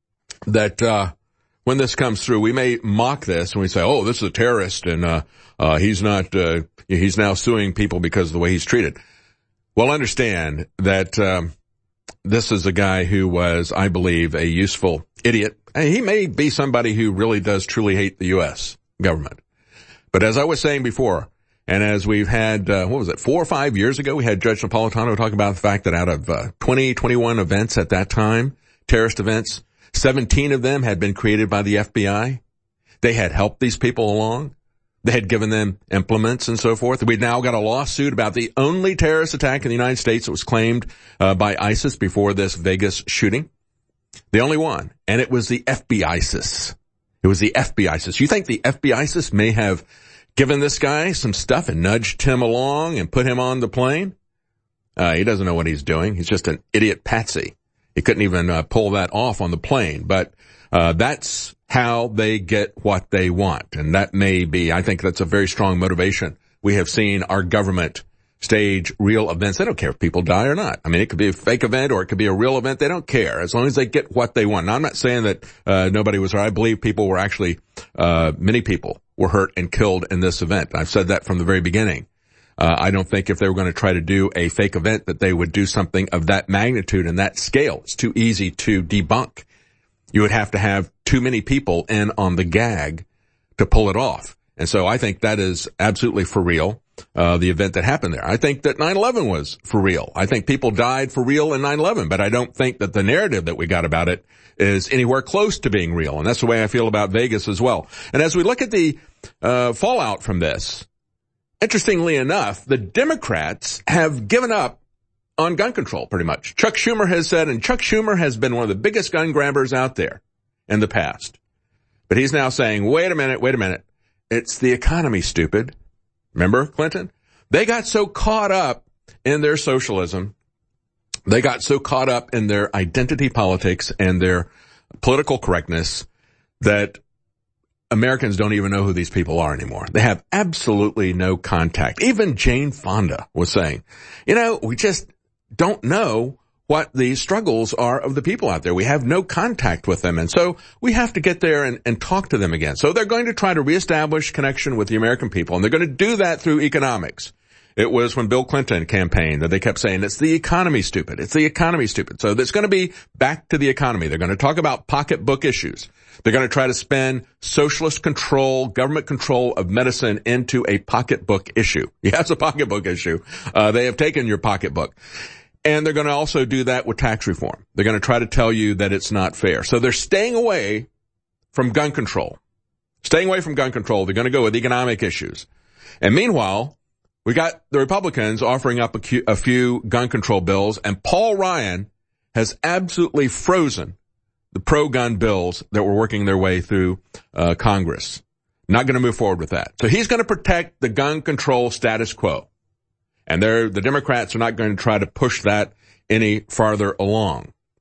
that uh when this comes through, we may mock this and we say, oh, this is a terrorist, and uh Uh, he's not, uh, he's now suing people because of the way he's treated. Well, understand that, um, this is a guy who was, I believe, a useful idiot. And he may be somebody who really does truly hate the U S government. But as I was saying before, and as we've had, uh, what was it, four or five years ago, we had Judge Napolitano talk about the fact that out of, uh, twenty, twenty-one events at that time, terrorist events, seventeen of them had been created by the F B I. They had helped these people along. They had given them implements and so forth. We've now got a lawsuit about the only terrorist attack in the United States that was claimed uh, by ISIS before this Vegas shooting. The only one. And it was the F B I ISIS. It was the F B I ISIS. You think the F B I ISIS may have given this guy some stuff and nudged him along and put him on the plane? Uh, he doesn't know what he's doing. He's just an idiot patsy. He couldn't even uh, pull that off on the plane. But uh that's how they get what they want. And that may be, I think that's a very strong motivation. We have seen our government stage real events. They don't care if people die or not. I mean, it could be a fake event or it could be a real event. They don't care as long as they get what they want. Now, I'm not saying that uh nobody was hurt. I believe people were actually, uh many people were hurt and killed in this event. I've said that from the very beginning. Uh, I don't think if they were going to try to do a fake event that they would do something of that magnitude and that scale. It's too easy to debunk. You would have to have too many people in on the gag to pull it off. And so I think that is absolutely for real, uh, the event that happened there. I think that nine eleven was for real. I think people died for real in nine eleven, but I don't think that the narrative that we got about it is anywhere close to being real. And that's the way I feel about Vegas as well. And as we look at the, uh, fallout from this, interestingly enough, the Democrats have given up on gun control, pretty much. Chuck Schumer has said, and Chuck Schumer has been one of the biggest gun grabbers out there in the past. But he's now saying, wait a minute, wait a minute. It's the economy, stupid. Remember, Clinton? They got so caught up in their socialism. They got so caught up in their identity politics and their political correctness that Americans don't even know who these people are anymore. They have absolutely no contact. Even Jane Fonda was saying, you know, we just don't know what the struggles are of the people out there. We have no contact with them. And so we have to get there and, and talk to them again. So they're going to try to reestablish connection with the American people. And they're going to do that through economics. It was when Bill Clinton campaigned that they kept saying, it's the economy, stupid. It's the economy, stupid. So it's going to be back to the economy. They're going to talk about pocketbook issues. They're going to try to spin socialist control, government control of medicine into a pocketbook issue. Yeah, it's a pocketbook issue. Uh, they have taken your pocketbook. And they're going to also do that with tax reform. They're going to try to tell you that it's not fair. So they're staying away from gun control. Staying away from gun control. They're going to go with economic issues. And meanwhile, we got the Republicans offering up a, a few gun control bills, and Paul Ryan has absolutely frozen the pro-gun bills that were working their way through uh, Congress. Not going to move forward with that. So he's going to protect the gun control status quo. And they're, the Democrats are not going to try to push that any farther along.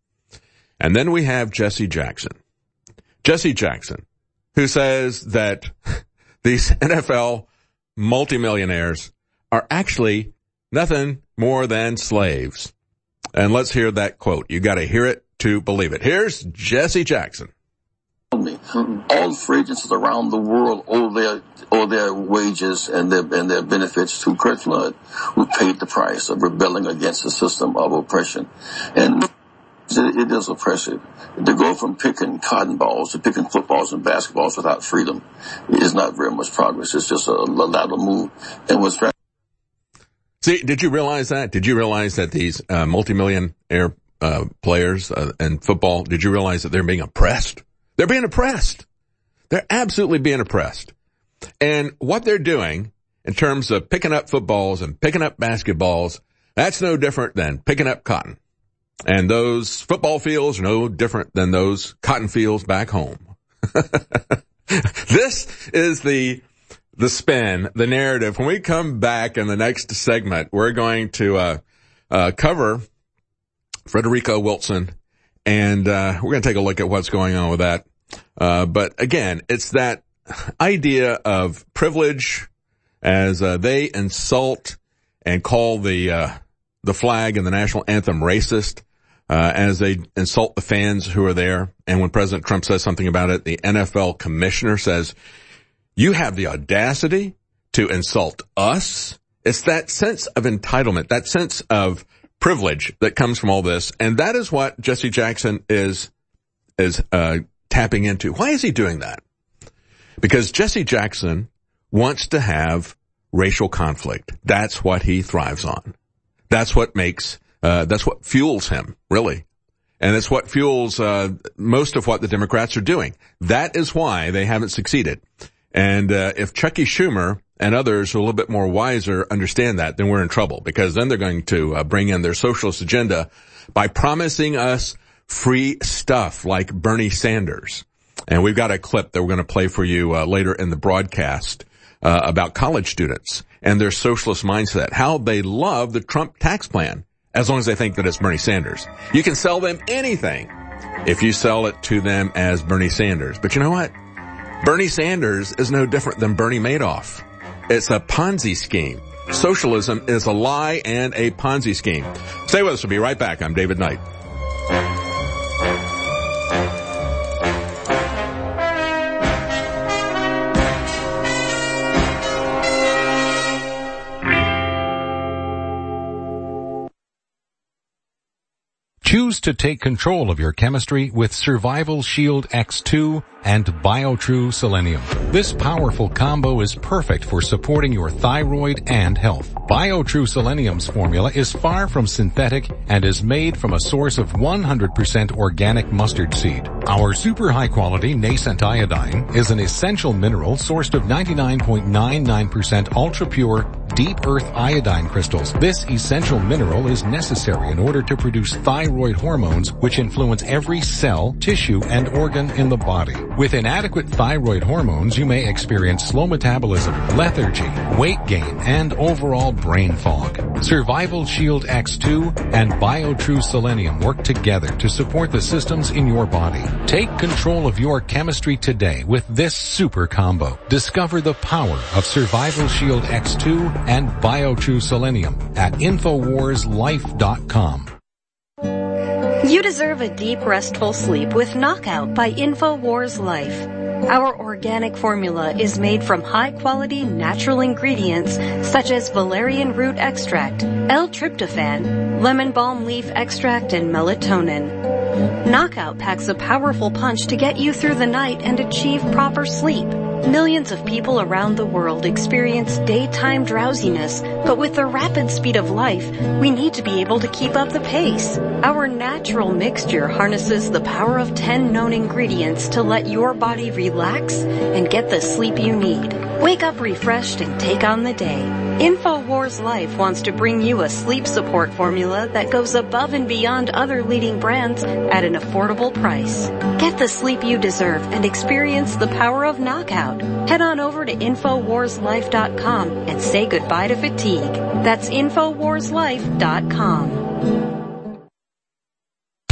And then we have Jesse Jackson. Jesse Jackson, who says that these N F L multimillionaires are actually nothing more than slaves. And let's hear that quote. You got to hear it to believe it. Here's Jesse Jackson. All free agencies around the world owe their owe their wages and their and their benefits to Curt Flood, who paid the price of rebelling against the system of oppression. And it is oppressive to go from picking cotton balls to picking footballs and basketballs without freedom. It is not very much progress. It's just a lateral move. And what's See, did you realize that? Did you realize that these uh, multimillionaire uh, players uh, in football, did you realize that they're being oppressed? They're being oppressed. They're absolutely being oppressed. And what they're doing in terms of picking up footballs and picking up basketballs, that's no different than picking up cotton. And those football fields are no different than those cotton fields back home. This is the the spin, the narrative. When we come back in the next segment, we're going to uh, uh cover Frederico Wilson, and uh we're going to take a look at what's going on with that. Uh But again, it's that idea of privilege as uh, they insult and call the uh the flag and the national anthem racist. Uh, as they insult the fans who are there. And when President Trump says something about it, the N F L commissioner says, you have the audacity to insult us. It's that sense of entitlement, that sense of privilege that comes from all this. And that is what Jesse Jackson is, is, uh, tapping into. Why is he doing that? Because Jesse Jackson wants to have racial conflict. That's what he thrives on. That's what makes Uh, that's what fuels him, really. And it's what fuels, uh, most of what the Democrats are doing. That is why they haven't succeeded. And, uh, if Chucky Schumer and others who are a little bit more wiser understand that, then we're in trouble, because then they're going to uh, bring in their socialist agenda by promising us free stuff like Bernie Sanders. And we've got a clip that we're going to play for you, uh, later in the broadcast, uh, about college students and their socialist mindset, how they love the Trump tax plan. As long as they think that it's Bernie Sanders. You can sell them anything if you sell it to them as Bernie Sanders. But you know what? Bernie Sanders is no different than Bernie Madoff. It's a Ponzi scheme. Socialism is a lie and a Ponzi scheme. Stay with us. We'll be right back. I'm David Knight. Choose to take control of your chemistry with Survival Shield X two and BioTrue Selenium. This powerful combo is perfect for supporting your thyroid and health. BioTrue Selenium's formula is far from synthetic and is made from a source of one hundred percent organic mustard seed. Our super high quality nascent iodine is an essential mineral sourced of ninety-nine point nine nine percent ultra pure deep earth iodine crystals. This essential mineral is necessary in order to produce thyroid hormones, which influence every cell, tissue, and organ in the body. With inadequate thyroid hormones, you may experience slow metabolism, lethargy, weight gain, and overall brain fog. Survival Shield X two and BioTrue Selenium work together to support the systems in your body. Take control of your chemistry today with this super combo. Discover the power of Survival Shield X two and BioTrue Selenium at Infowars Life dot com. You deserve a deep, restful sleep with Knockout by Infowars Life. Our organic formula is made from high-quality natural ingredients such as valerian root extract, L-tryptophan, lemon balm leaf extract, and melatonin. Knockout packs a powerful punch to get you through the night and achieve proper sleep. Millions of people around the world experience daytime drowsiness, but with the rapid speed of life, we need to be able to keep up the pace. Our natural mixture harnesses the power of ten known ingredients to let your body relax and get the sleep you need. Wake up refreshed and take on the day. Infowars Life wants to bring you a sleep support formula that goes above and beyond other leading brands at an affordable price. Get the sleep you deserve and experience the power of Knockout. Head on over to Infowars Life dot com and say goodbye to fatigue. That's Infowars Life dot com.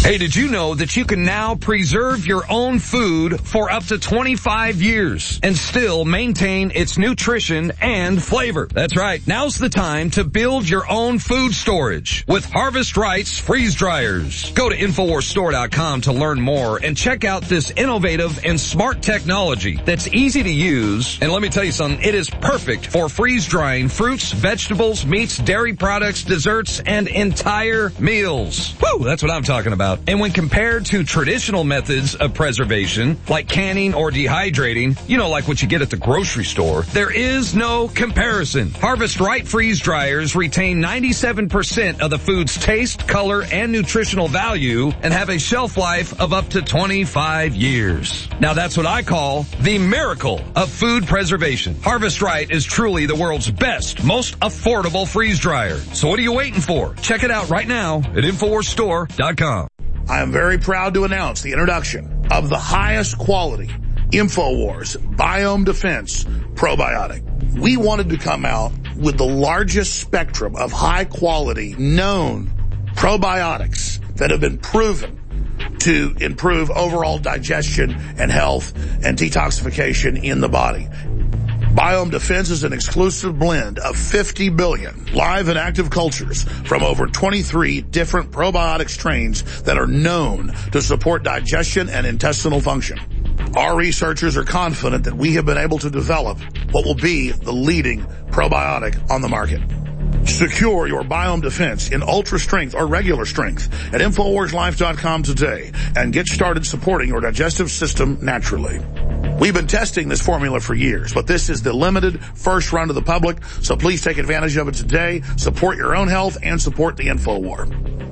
Hey, did you know that you can now preserve your own food for up to twenty-five years and still maintain its nutrition and flavor? That's right. Now's the time to build your own food storage with Harvest Right's freeze dryers. Go to Infowars Store dot com to learn more and check out this innovative and smart technology that's easy to use. And let me tell you something, it is perfect for freeze drying fruits, vegetables, meats, dairy products, desserts, and entire meals. Woo, that's what I'm talking about. And when compared to traditional methods of preservation, like canning or dehydrating, you know, like what you get at the grocery store, there is no comparison. Harvest Right freeze dryers retain ninety-seven percent of the food's taste, color, and nutritional value and have a shelf life of up to twenty-five years. Now that's what I call the miracle of food preservation. Harvest Right is truly the world's best, most affordable freeze dryer. So what are you waiting for? Check it out right now at Infowars Store dot com. I am very proud to announce the introduction of the highest quality InfoWars Biome Defense Probiotic. We wanted to come out with the largest spectrum of high quality known probiotics that have been proven to improve overall digestion and health and detoxification in the body. Biome Defense is an exclusive blend of fifty billion live and active cultures from over twenty-three different probiotic strains that are known to support digestion and intestinal function. Our researchers are confident that we have been able to develop what will be the leading probiotic on the market. Secure your Biome Defense in ultra strength or regular strength at Infowars Life dot com today and get started supporting your digestive system naturally. We've been testing this formula for years, but this is the limited first run to the public, so please take advantage of it today. Support your own health and support the InfoWar.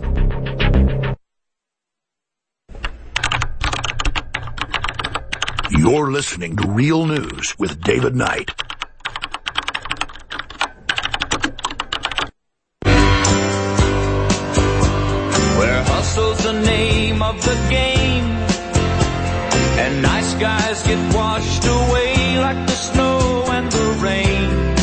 You're listening to Real News with David Knight. Where hustle's the name of the game, and nice guys get washed away like the snow and the rain.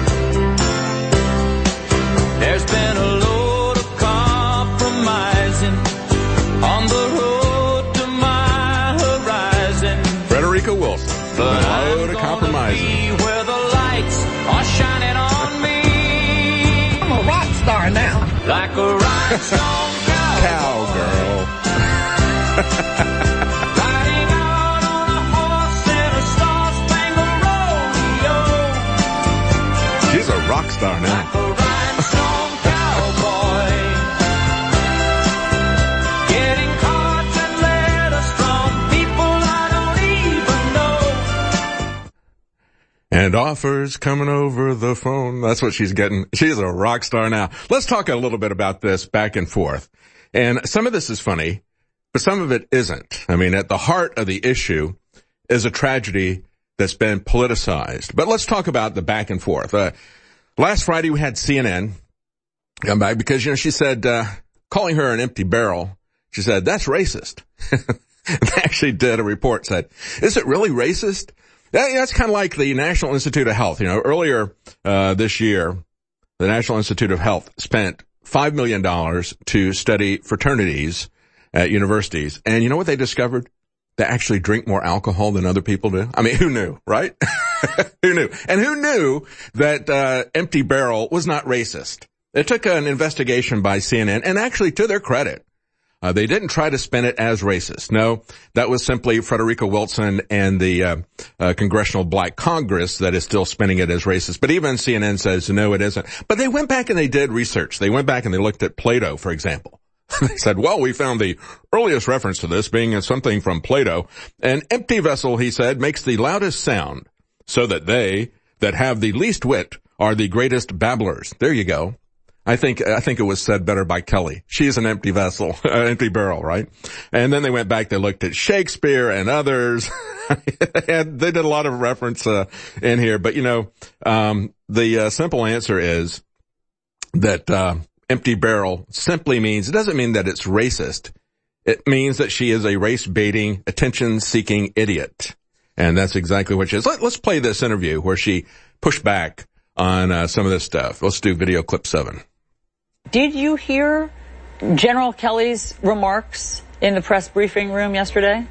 There's been a load of compromising on the road to my horizon. Frederica Wilson. But a load I'm of compromising. Be where the lights are shining on me. I'm a rock star now. Like a rhinestone cowgirl. Riding out on a horse in a star-spangled rodeo. She's a rock star now. Like a rhinestone cowboy. Getting cards and letters from people I don't even know. And offers coming over the phone. That's what she's getting. She's a rock star now. Let's talk a little bit about this back and forth. And some of this is funny, but some of it isn't. I mean, at the heart of the issue is a tragedy that's been politicized. But let's talk about the back and forth. Uh, last Friday we had C N N come back because, you know, she said, uh, calling her an empty barrel, she said, that's racist. They actually did a report, said, is it really racist? That, that's kind of like the National Institute of Health. You know, earlier, uh, this year, the National Institute of Health spent five million dollars to study fraternities at universities. And you know what they discovered? They actually drink more alcohol than other people do. I mean, who knew, right? Who knew? And who knew that uh empty barrel was not racist? It took an investigation by C N N, and actually, to their credit, uh, they didn't try to spin it as racist. No, that was simply Frederica Wilson and the uh, uh Congressional Black Congress that is still spinning it as racist. But even C N N says, no, it isn't. But they went back and they did research. They went back and they looked at Plato, for example. They said, well, we found the earliest reference to this being something from Plato. An empty vessel, he said, makes the loudest sound, so that they that have the least wit are the greatest babblers. There you go. I think, I think it was said better by Kelly. She's an empty vessel, an empty barrel, right? And then they went back, they looked at Shakespeare and others. And they did a lot of reference, uh, in here. But, you know, um, the, uh, simple answer is that, uh, empty barrel simply means, it doesn't mean that it's racist. It means that she is a race-baiting, attention-seeking idiot. And that's exactly what she is. Let, let's play this interview where she pushed back on, uh, some of this stuff. Let's do video clip seven. Did you hear General Kelly's remarks in the press briefing room yesterday?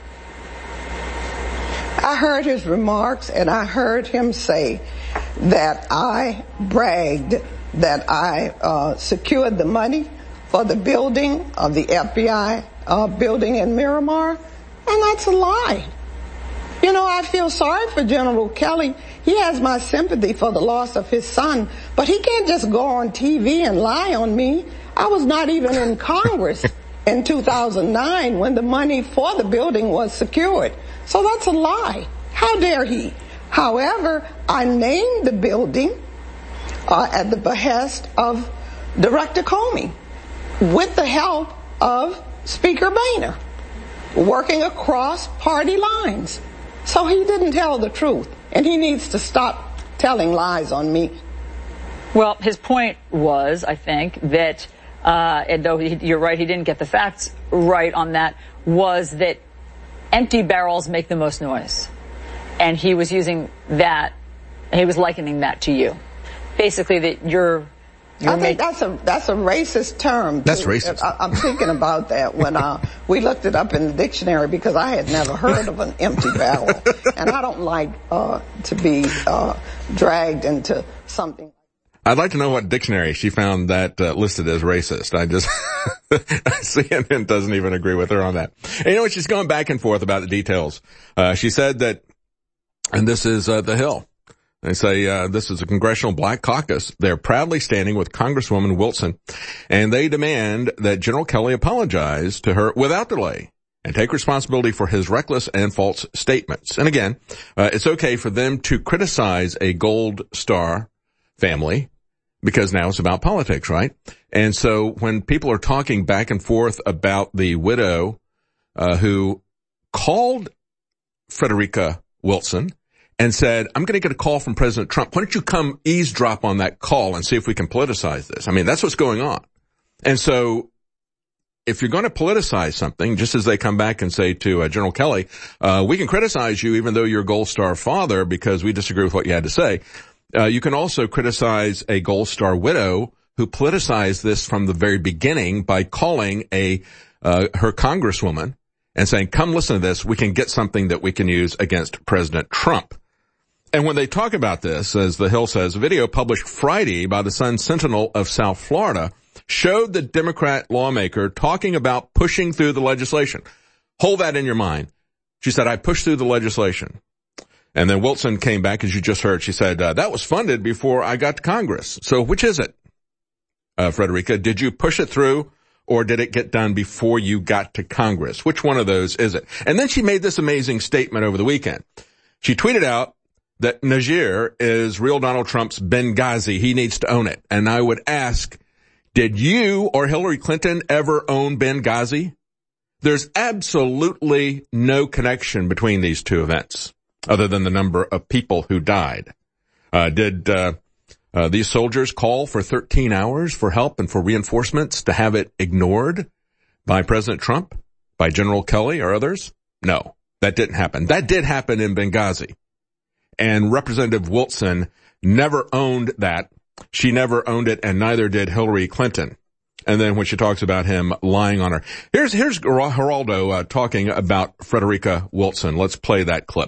I heard his remarks, and I heard him say that I bragged that I uh, secured the money for the building of the F B I uh, building in Miramar, and that's a lie. You know, I feel sorry for General Kelly. He has my sympathy for the loss of his son, but he can't just go on T V and lie on me. I was not even in Congress in two thousand nine when the money for the building was secured. So that's a lie. How dare he? However, I named the building uh, at the behest of Director Comey with the help of Speaker Boehner, working across party lines. So he didn't tell the truth, and he needs to stop telling lies on me. Well, his point was, I think, that, uh, and though he, you're right, he didn't get the facts right on that, was that empty barrels make the most noise. And he was using that, he was likening that to you. Basically, that you're... you're I think that's a that's a racist term. That's too. racist. I, I'm thinking about that when uh, we looked it up in the dictionary, because I had never heard of an empty barrel. And I don't like uh, to be uh, dragged into something. I'd like to know what dictionary she found that uh, listed as racist. I just, C N N doesn't even agree with her on that. And you know what? She's going back and forth about the details. Uh, she said that, and this is uh, The Hill. They say uh, this is a Congressional Black Caucus. They're proudly standing with Congresswoman Wilson, and they demand that General Kelly apologize to her without delay and take responsibility for his reckless and false statements. And again, uh, it's okay for them to criticize a Gold Star family, because now it's about politics, right? And so when people are talking back and forth about the widow uh, who called Frederica Wilson and said, I'm going to get a call from President Trump. Why don't you come eavesdrop on that call and see if we can politicize this? I mean, that's what's going on. And so if you're going to politicize something, just as they come back and say to uh, General Kelly, uh, we can criticize you even though you're a Gold Star father because we disagree with what you had to say. Uh, you can also criticize a Gold Star widow who politicized this from the very beginning by calling a uh, her congresswoman and saying, come listen to this. We can get something that we can use against President Trump. And when they talk about this, as The Hill says, a video published Friday by the Sun Sentinel of South Florida showed the Democrat lawmaker talking about pushing through the legislation. Hold that in your mind. She said, I pushed through the legislation. And then Wilson came back, as you just heard. She said, uh, that was funded before I got to Congress. So which is it, uh, Frederica? Did you push it through, or did it get done before you got to Congress? Which one of those is it? And then she made this amazing statement over the weekend. She tweeted out that Niger is real Donald Trump's Benghazi. He needs to own it. And I would ask, did you or Hillary Clinton ever own Benghazi? There's absolutely no connection between these two events, other than the number of people who died. Uh, did uh, uh, these soldiers call for thirteen hours for help and for reinforcements to have it ignored by President Trump, by General Kelly or others? No, that didn't happen. That did happen in Benghazi. And Representative Wilson never owned that. She never owned it, and neither did Hillary Clinton. And then when she talks about him lying on her. Here's, here's Geraldo uh, talking about Frederica Wilson. Let's play that clip.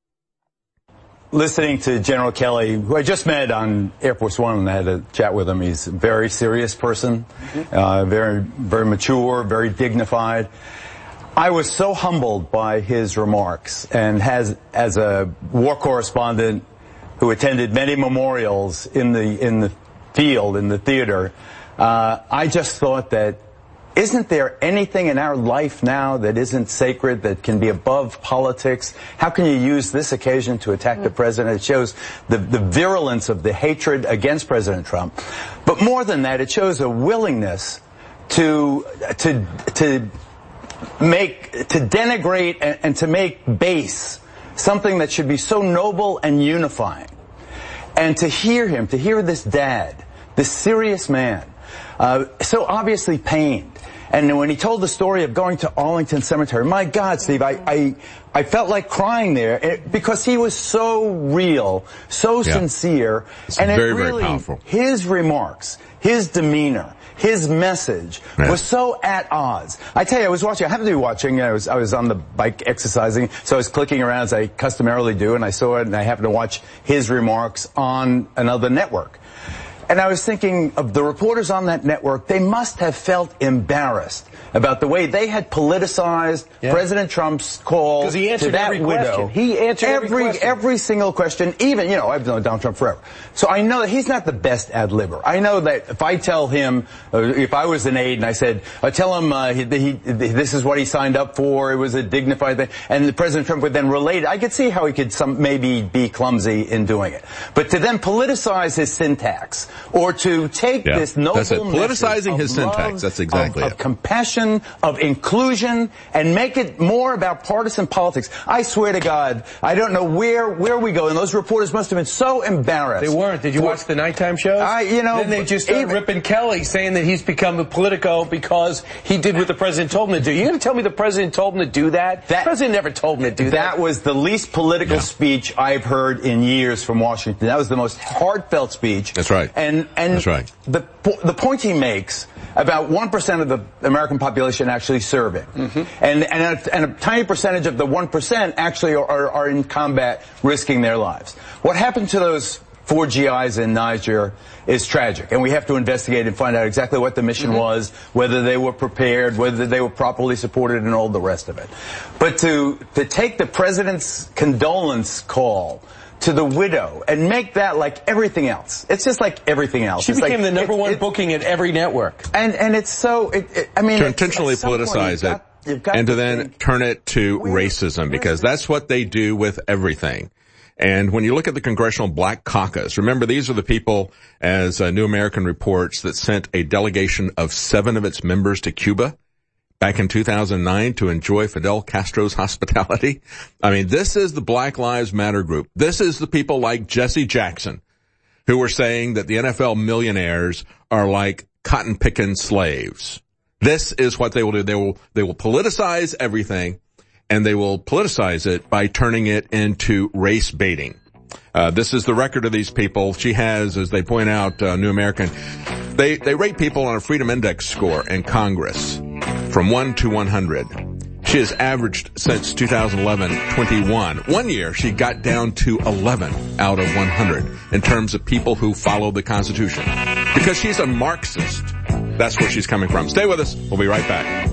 Listening to General Kelly, who I just met on Air Force One, and I had a chat with him. He's a very serious person, uh, very, very mature, very dignified. I was so humbled by his remarks, and has, as a war correspondent who attended many memorials in the, in the field, in the theater, uh, I just thought that, isn't there anything in our life now that isn't sacred, that can be above politics? How can you use this occasion to attack the president? It shows the, the virulence of the hatred against President Trump. But more than that, it shows a willingness to, to, to make, to denigrate and, and to make base something that should be so noble and unifying. And to hear him, to hear this dad, this serious man, uh, so obviously pained. And when he told the story of going to Arlington Cemetery, my God, Steve, I, I, I felt like crying there because he was so real, so yeah. sincere. It's and very, it really, very powerful. His remarks, his demeanor, his message yeah. was so at odds. I tell you, I was watching, I happened to be watching, I was, I was on the bike exercising, so I was clicking around as I customarily do, and I saw it, and I happened to watch his remarks on another network. And I was thinking of the reporters on that network, they must have felt embarrassed about the way they had politicized yeah. President Trump's call he answered to that every widow. Question. He answered every, every question. Every single question, even, you know, I've known Donald Trump forever. So I know that he's not the best ad-libber. I know that if I tell him, uh, if I was an aide and I said, I tell him uh, he, he, this is what he signed up for, it was a dignified thing, and President Trump would then relate it, I could see how he could some, maybe be clumsy in doing it. But to then politicize his syntax, or to take yeah, this noble that's it. Politicizing his love, syntax, that's exactly of, it. Of compassion, of inclusion, and make it more about partisan politics. I swear to God, I don't know where where we go, and those reporters must have been so embarrassed. They weren't. Did you watch the nighttime shows? I, you know, then they just started even, ripping Kelly, saying that he's become a Politico because he did what the president told him to do. You're going to tell me the president told him to do that? that the president never told him to do that. That was the least political yeah. speech I've heard in years from Washington. That was the most heartfelt speech. That's right. And and That's right. the the point he makes about one percent of the American population actually serving. Mm-hmm. And, and, a, and a tiny percentage of the one percent actually are, are, are in combat risking their lives. What happened to those four G Is in Niger is tragic, and we have to investigate and find out exactly what the mission mm-hmm. was, whether they were prepared, whether they were properly supported, and all the rest of it. But to, to take the president's condolence call to the widow and make that like everything else. It's just like everything else. She it's became like, the number it, one it, booking at every network. And and it's so, it, it, I mean... To intentionally politicize it and to then think, turn it to where, racism, because that's what they do with everything. And when you look at the Congressional Black Caucus, remember these are the people, as uh, New American reports, that sent a delegation of seven of its members to Cuba back in two thousand nine to enjoy Fidel Castro's hospitality. I mean, this is the Black Lives Matter group. This is the people like Jesse Jackson who were saying that the N F L millionaires are like cotton picking slaves. This is what they will do. They will, they will politicize everything, and they will politicize it by turning it into race baiting. Uh, this is the record of these people. She has, as they point out, uh, New American, they, they rate people on a Freedom Index score in Congress from one to one hundred. She has averaged since two thousand eleven twenty-one. One year she got down to eleven out of one hundred in terms of people who follow the Constitution. Because she's a Marxist. That's where she's coming from. Stay with us. We'll be right back.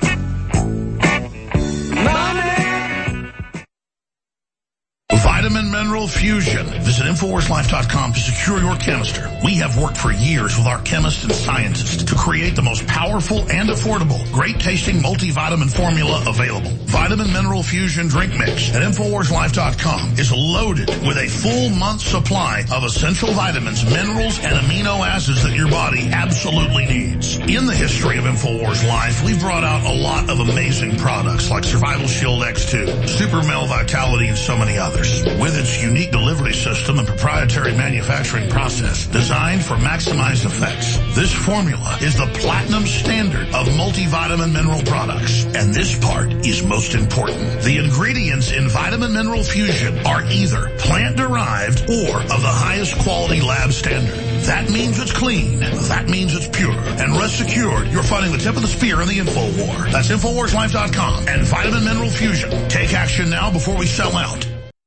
Vitamin Mineral Fusion. Visit Infowars Life dot com to secure your canister. We have worked for years with our chemists and scientists to create the most powerful and affordable, great-tasting multivitamin formula available. Vitamin Mineral Fusion Drink Mix at Infowars Life dot com is loaded with a full month's supply of essential vitamins, minerals, and amino acids that your body absolutely needs. In the history of Infowars Life, we've brought out a lot of amazing products like Survival Shield X two, Super Male Vitality, and so many others. With its unique delivery system and proprietary manufacturing process designed for maximized effects, this formula is the platinum standard of multivitamin mineral products. And this part is most important. The ingredients in Vitamin Mineral Fusion are either plant-derived or of the highest quality lab standard. That means it's clean. That means it's pure. And rest assured, you're fighting the tip of the spear in the info war. That's Infowars Life dot com and Vitamin Mineral Fusion. Take action now before we sell out.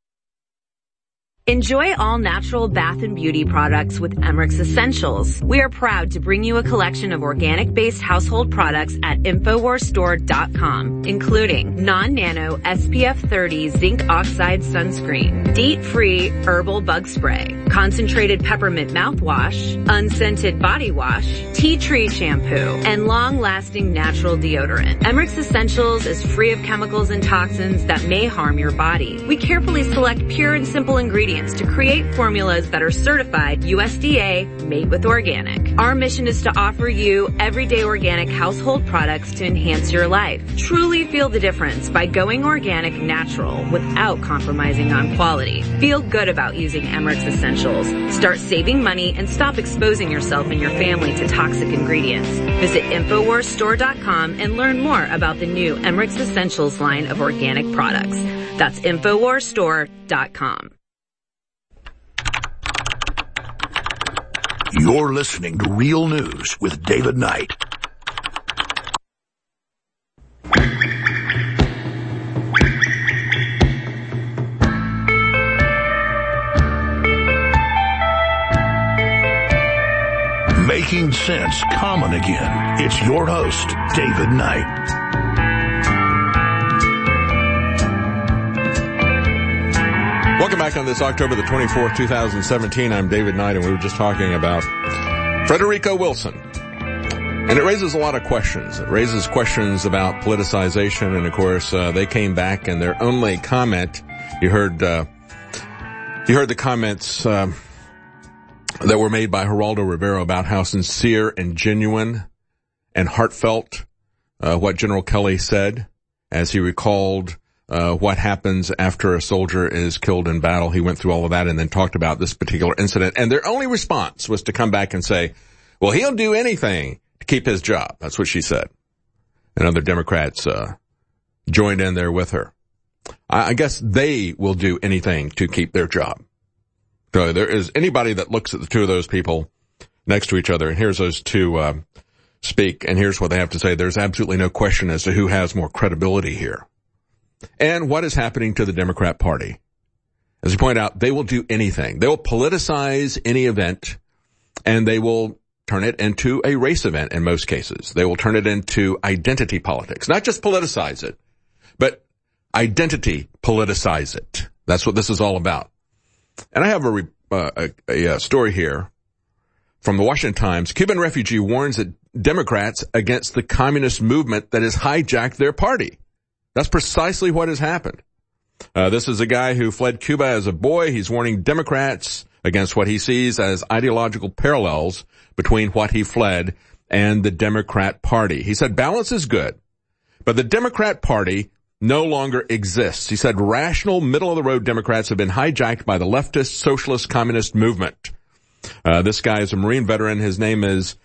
Enjoy all natural bath and beauty products with Emmerich Essentials. We are proud to bring you a collection of organic-based household products at Infowars Store dot com, including non-nano S P F thirty zinc oxide sunscreen, DEET-free herbal bug spray, concentrated peppermint mouthwash, unscented body wash, tea tree shampoo, and long-lasting natural deodorant. Emmerich Essentials is free of chemicals and toxins that may harm your body. We carefully select pure and simple ingredients to create formulas that are certified U S D A made with organic. Our mission is to offer you everyday organic household products to enhance your life. Truly feel the difference by going organic natural without compromising on quality. Feel good about using Emmerich's Essentials. Start saving money and stop exposing yourself and your family to toxic ingredients. Visit Infowars Store dot com and learn more about the new Emmerich's Essentials line of organic products. That's Infowars Store dot com. You're listening to Real News with David Knight. Making sense common again. It's your host, David Knight. Welcome back on this October the twenty-fourth, two thousand seventeen. I'm David Knight, and we were just talking about Frederico Wilson. And it raises a lot of questions. It raises questions about politicization, and of course, uh, they came back, and their only comment, you heard, uh, you heard the comments, uh, that were made by Geraldo Rivera about how sincere and genuine and heartfelt, uh, what General Kelly said as he recalled Uh, what happens after a soldier is killed in battle. He went through all of that and then talked about this particular incident. And their only response was to come back and say, well, he'll do anything to keep his job. That's what she said. And other Democrats, uh, joined in there with her. I, I guess they will do anything to keep their job. So there is anybody that looks at the two of those people next to each other, and here's those two, uh, speak, and here's what they have to say. There's absolutely no question as to who has more credibility here. And what is happening to the Democrat Party? As you point out, they will do anything. They will politicize any event, and they will turn it into a race event in most cases. They will turn it into identity politics. Not just politicize it, but identity politicize it. That's what this is all about. And I have a, uh, a, a, a story here from the Washington Times. Cuban refugee warns that Democrats against the communist movement that has hijacked their party. That's precisely what has happened. Uh, this is a guy who fled Cuba as a boy. He's warning Democrats against what he sees as ideological parallels between what he fled and the Democrat Party. He said balance is good, but the Democrat Party no longer exists. He said rational, middle-of-the-road Democrats have been hijacked by the leftist, socialist, communist movement. Uh, this guy is a Marine veteran. His name is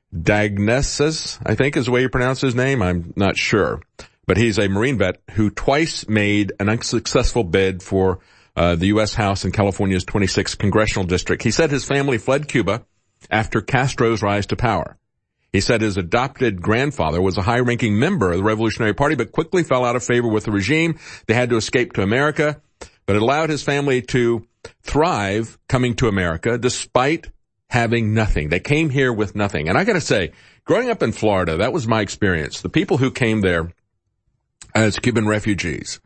Dagnesis, I think is the way you pronounce his name. I'm not sure. But he's a Marine vet who twice made an unsuccessful bid for uh, the U S House in California's twenty-sixth Congressional District. He said his family fled Cuba after Castro's rise to power. He said his adopted grandfather was a high-ranking member of the Revolutionary Party, but quickly fell out of favor with the regime. They had to escape to America, but it allowed his family to thrive coming to America despite having nothing. They came here with nothing. And I got to say, growing up in Florida, that was my experience. The people who came there as Cuban refugees,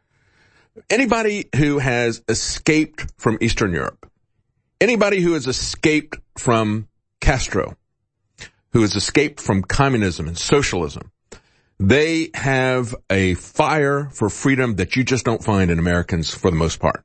anybody who has escaped from Eastern Europe, anybody who has escaped from Castro, who has escaped from communism and socialism, they have a fire for freedom that you just don't find in Americans for the most part.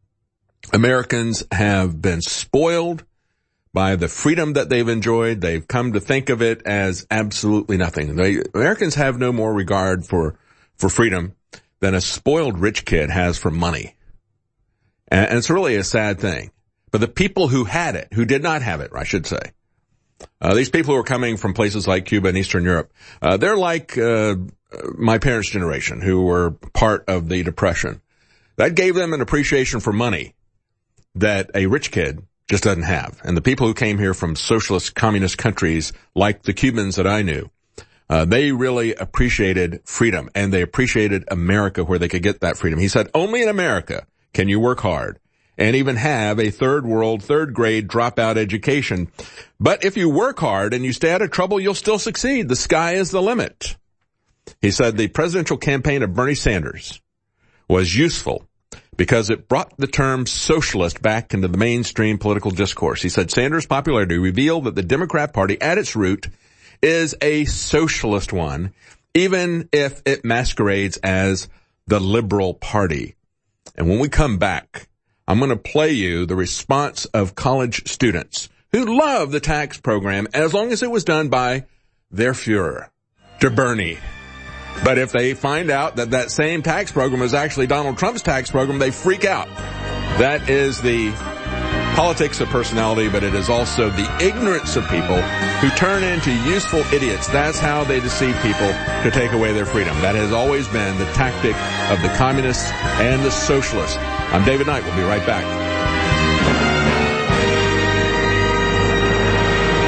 Americans have been spoiled by the freedom that they've enjoyed. They've come to think of it as absolutely nothing. They, Americans have no more regard for for freedom than a spoiled rich kid has for money. And, and it's really a sad thing. But the people who had it, who did not have it, I should say, uh, these people who are coming from places like Cuba and Eastern Europe, uh, they're like uh, my parents' generation who were part of the Depression. That gave them an appreciation for money that a rich kid just doesn't have. And the people who came here from socialist, communist countries like the Cubans that I knew, Uh, they really appreciated freedom, and they appreciated America where they could get that freedom. He said, only in America can you work hard and even have a third world, third grade dropout education. But if you work hard and you stay out of trouble, you'll still succeed. The sky is the limit. He said the presidential campaign of Bernie Sanders was useful because it brought the term socialist back into the mainstream political discourse. He said Sanders' popularity revealed that the Democrat Party at its root is a socialist one, even if it masquerades as the Liberal Party. And when we come back, I'm going to play you the response of college students who love the tax program as long as it was done by their Führer, to Bernie. But if they find out that that same tax program is actually Donald Trump's tax program, they freak out. That is the politics of personality, but it is also the ignorance of people who turn into useful idiots. That's how they deceive people to take away their freedom. That has always been the tactic of the communists and the socialists. I'm David Knight. We'll be right back.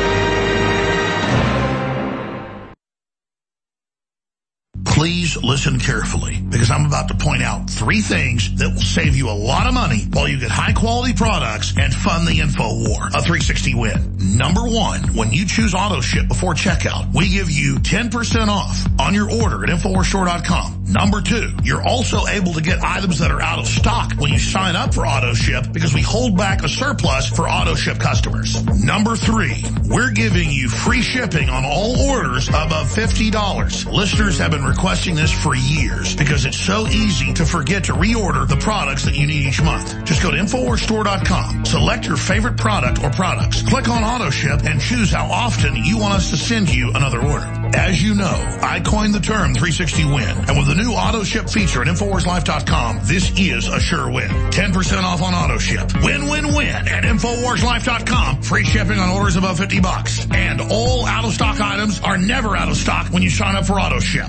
Please listen carefully, because I'm about to point out three things that will save you a lot of money while you get high-quality products and fund the info war. A three sixty win. Number one, when you choose auto ship before checkout, we give you ten percent off on your order at infowars store dot com. Number two, you're also able to get items that are out of stock when you sign up for auto ship, because we hold back a surplus for auto ship customers. Number three, we're giving you free shipping on all orders above fifty dollars. Listeners have been requesting this for years because it's so easy to forget to reorder the products that you need each month. Just go to infowars store dot com, select your favorite product or products, click on auto ship, and choose how often you want us to send you another order. As you know, I coined the term three sixty win, and with the new auto ship feature at infowars life dot com, this is a sure win. ten percent off on auto ship. Win, win, win at infowars life dot com. Free shipping on orders above fifty bucks. And all out of stock items are never out of stock when you sign up for auto ship.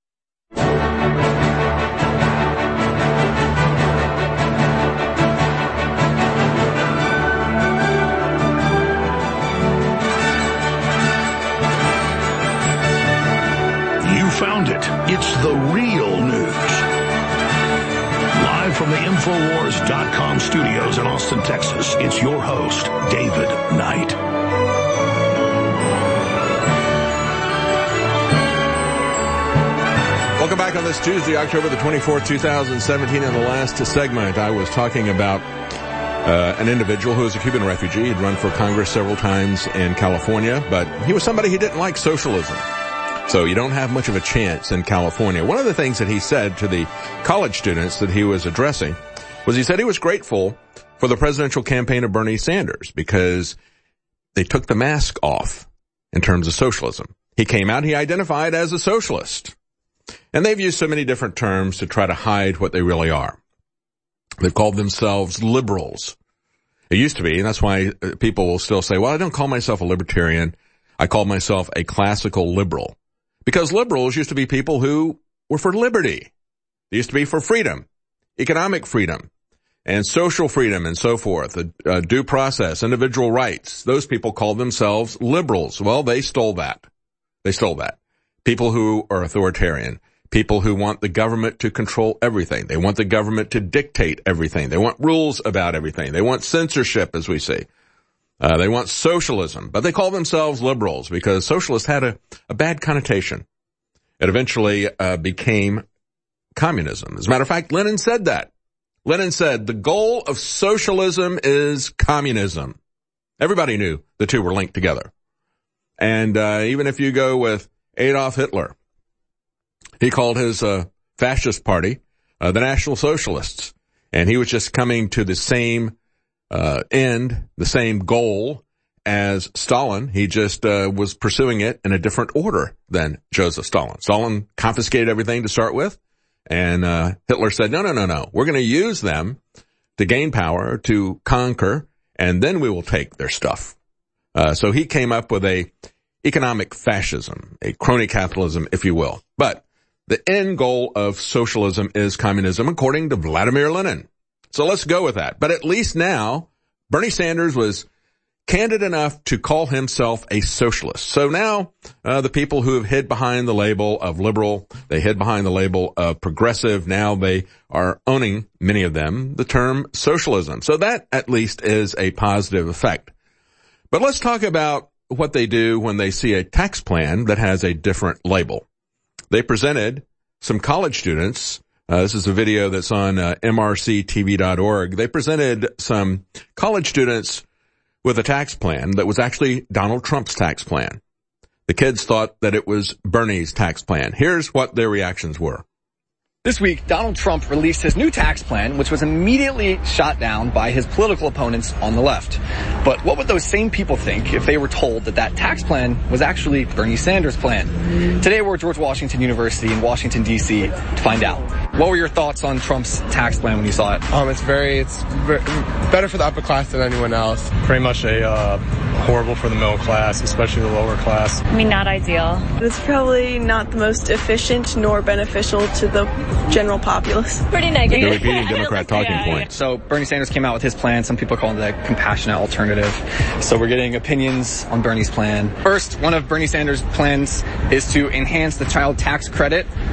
Found it. It's the real news. Live from the infowars dot com studios in Austin, Texas, it's your host, David Knight. Welcome back on this Tuesday, October the twenty-fourth, two thousand seventeen. In the last segment, I was talking about uh, an individual who was a Cuban refugee. He'd run for Congress several times in California, but he was somebody who didn't like socialism. So you don't have much of a chance in California. One of the things that he said to the college students that he was addressing was he said he was grateful for the presidential campaign of Bernie Sanders because they took the mask off in terms of socialism. He came out, he identified as a socialist. And they've used so many different terms to try to hide what they really are. They've called themselves liberals. It used to be, and that's why people will still say, well, I don't call myself a libertarian. I call myself a classical liberal. Because liberals used to be people who were for liberty. They used to be for freedom, economic freedom, and social freedom and so forth, a, a due process, individual rights. Those people called themselves liberals. Well, they stole that. They stole that. People who are authoritarian, people who want the government to control everything. They want the government to dictate everything. They want rules about everything. They want censorship, as we see. Uh, they want socialism, but they call themselves liberals because socialist had a, a bad connotation. It eventually uh, became communism. As a matter of fact, Lenin said that. Lenin said the goal of socialism is communism. Everybody knew the two were linked together. And uh, even if you go with Adolf Hitler, he called his uh, fascist party uh, the National Socialists, and he was just coming to the same Uh, end, the same goal as Stalin. He just uh, was pursuing it in a different order than Joseph Stalin. Stalin confiscated everything to start with, and uh, Hitler said, no, no, no, no. We're going to use them to gain power, to conquer, and then we will take their stuff. Uh, so he came up with a economic fascism, a crony capitalism, if you will. But the end goal of socialism is communism, according to Vladimir Lenin. So let's go with that. But at least now, Bernie Sanders was candid enough to call himself a socialist. So now, uh, the people who have hid behind the label of liberal, they hid behind the label of progressive, now they are owning, many of them, the term socialism. So that at least is a positive effect. But let's talk about what they do when they see a tax plan that has a different label. They presented some college students. Uh, this is a video that's on uh, M R C T V dot org. They presented some college students with a tax plan that was actually Donald Trump's tax plan. The kids thought that it was Bernie's tax plan. Here's what their reactions were. This week, Donald Trump released his new tax plan, which was immediately shot down by his political opponents on the left. But what would those same people think if they were told that that tax plan was actually Bernie Sanders' plan? Today, we're at George Washington University in Washington, D C to find out. What were your thoughts on Trump's tax plan when you saw it? Um, it's very, it's very, better for the upper class than anyone else. Pretty much a uh, horrible for the middle class, especially the lower class. I mean, not ideal. It's probably not the most efficient nor beneficial to the general populace. Pretty negative. You're repeating Democrat talking yeah, point. Yeah. So Bernie Sanders came out with his plan. Some people call it the compassionate alternative. So we're getting opinions on Bernie's plan. First, one of Bernie Sanders' plans is to enhance the child tax credit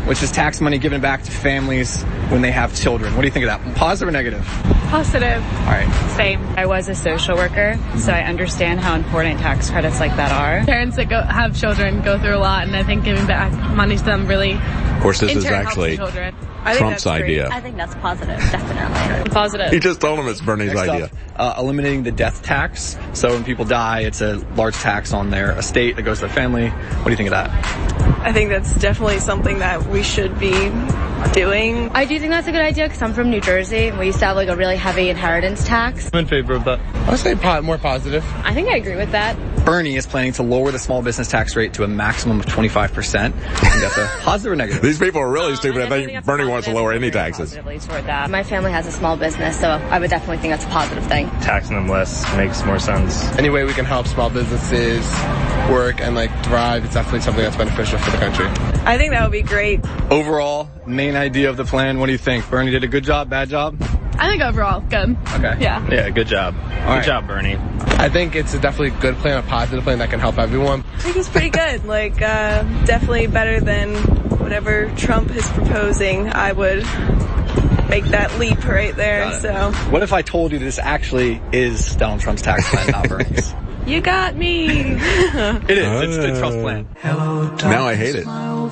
which is tax money given back to families when they have children. What do you think of that? Positive or negative? Positive. All right. Same. I was a social worker, so I understand how important tax credits like that are. Parents that go, have children go through a lot, and I think giving back money to them really, of course, this in is turn, helps actually the children. Trump's idea. I think that's positive, definitely. Positive. He just told him it's Bernie's Next idea. Up, uh, eliminating the death tax. So when people die, it's a large tax on their estate that goes to their family. What do you think of that? I think that's definitely something that we should be doing. I do think that's a good idea because I'm from New Jersey and we used to have like a really heavy inheritance tax. I'm in favor of that. I would say po- more positive. I think I agree with that. Bernie is planning to lower the small business tax rate to a maximum of twenty-five percent. That's a positive or negative? These people are really stupid. I think Bernie wants to lower any taxes. Toward that. My family has a small business, so I would definitely think that's a positive thing. Taxing them less makes more sense. Any way we can help small businesses work and like thrive, it's definitely something that's beneficial for the country. I think that would be great. Overall, main idea of the plan, what do you think? Bernie did a good job, bad job? I think overall, good. Okay. Yeah. Yeah, good job. All good right. job, Bernie. I think it's a definitely a good plan, a positive plan that can help everyone. I think it's pretty good. Like, uh, definitely better than whatever Trump is proposing. I would make that leap right there, so. What if I told you this actually is Donald Trump's tax plan, not Bernie's? You got me. It is. It's, it's Trump's plan. Hello, now I hate it.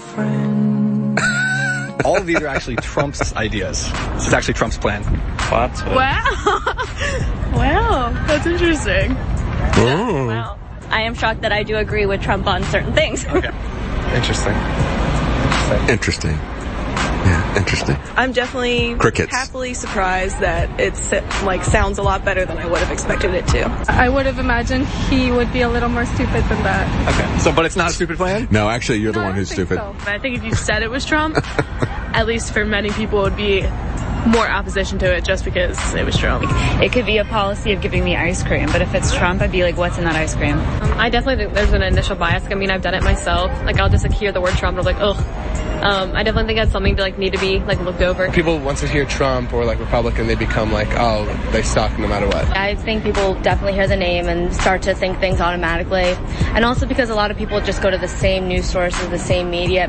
All of these are actually Trump's ideas. This is actually Trump's plan. What? Wow. Wow. That's interesting. Oh. Wow. I am shocked that I do agree with Trump on certain things. Okay. Interesting. Interesting. Yeah, interesting. I'm definitely Crickets. happily surprised that it's like sounds a lot better than I would have expected it to. I would have imagined he would be a little more stupid than that. Okay. So, but it's not a stupid plan? No, actually, you're the No, one I who's think stupid. so. But I think if you said it was Trump, at least for many people, it would be more opposition to it just because it was Trump. It could be a policy of giving me ice cream, but if it's Trump, I'd be like, what's in that ice cream? Um, I definitely think there's an initial bias. I mean, I've done it myself. Like, I'll just like hear the word Trump and I'm like, ugh. Um, I definitely think that's something to like need to be like looked over. People, once they hear Trump or like Republican, they become like, oh, they suck no matter what. I think people definitely hear the name and start to think things automatically. And also because a lot of people just go to the same news sources, the same media.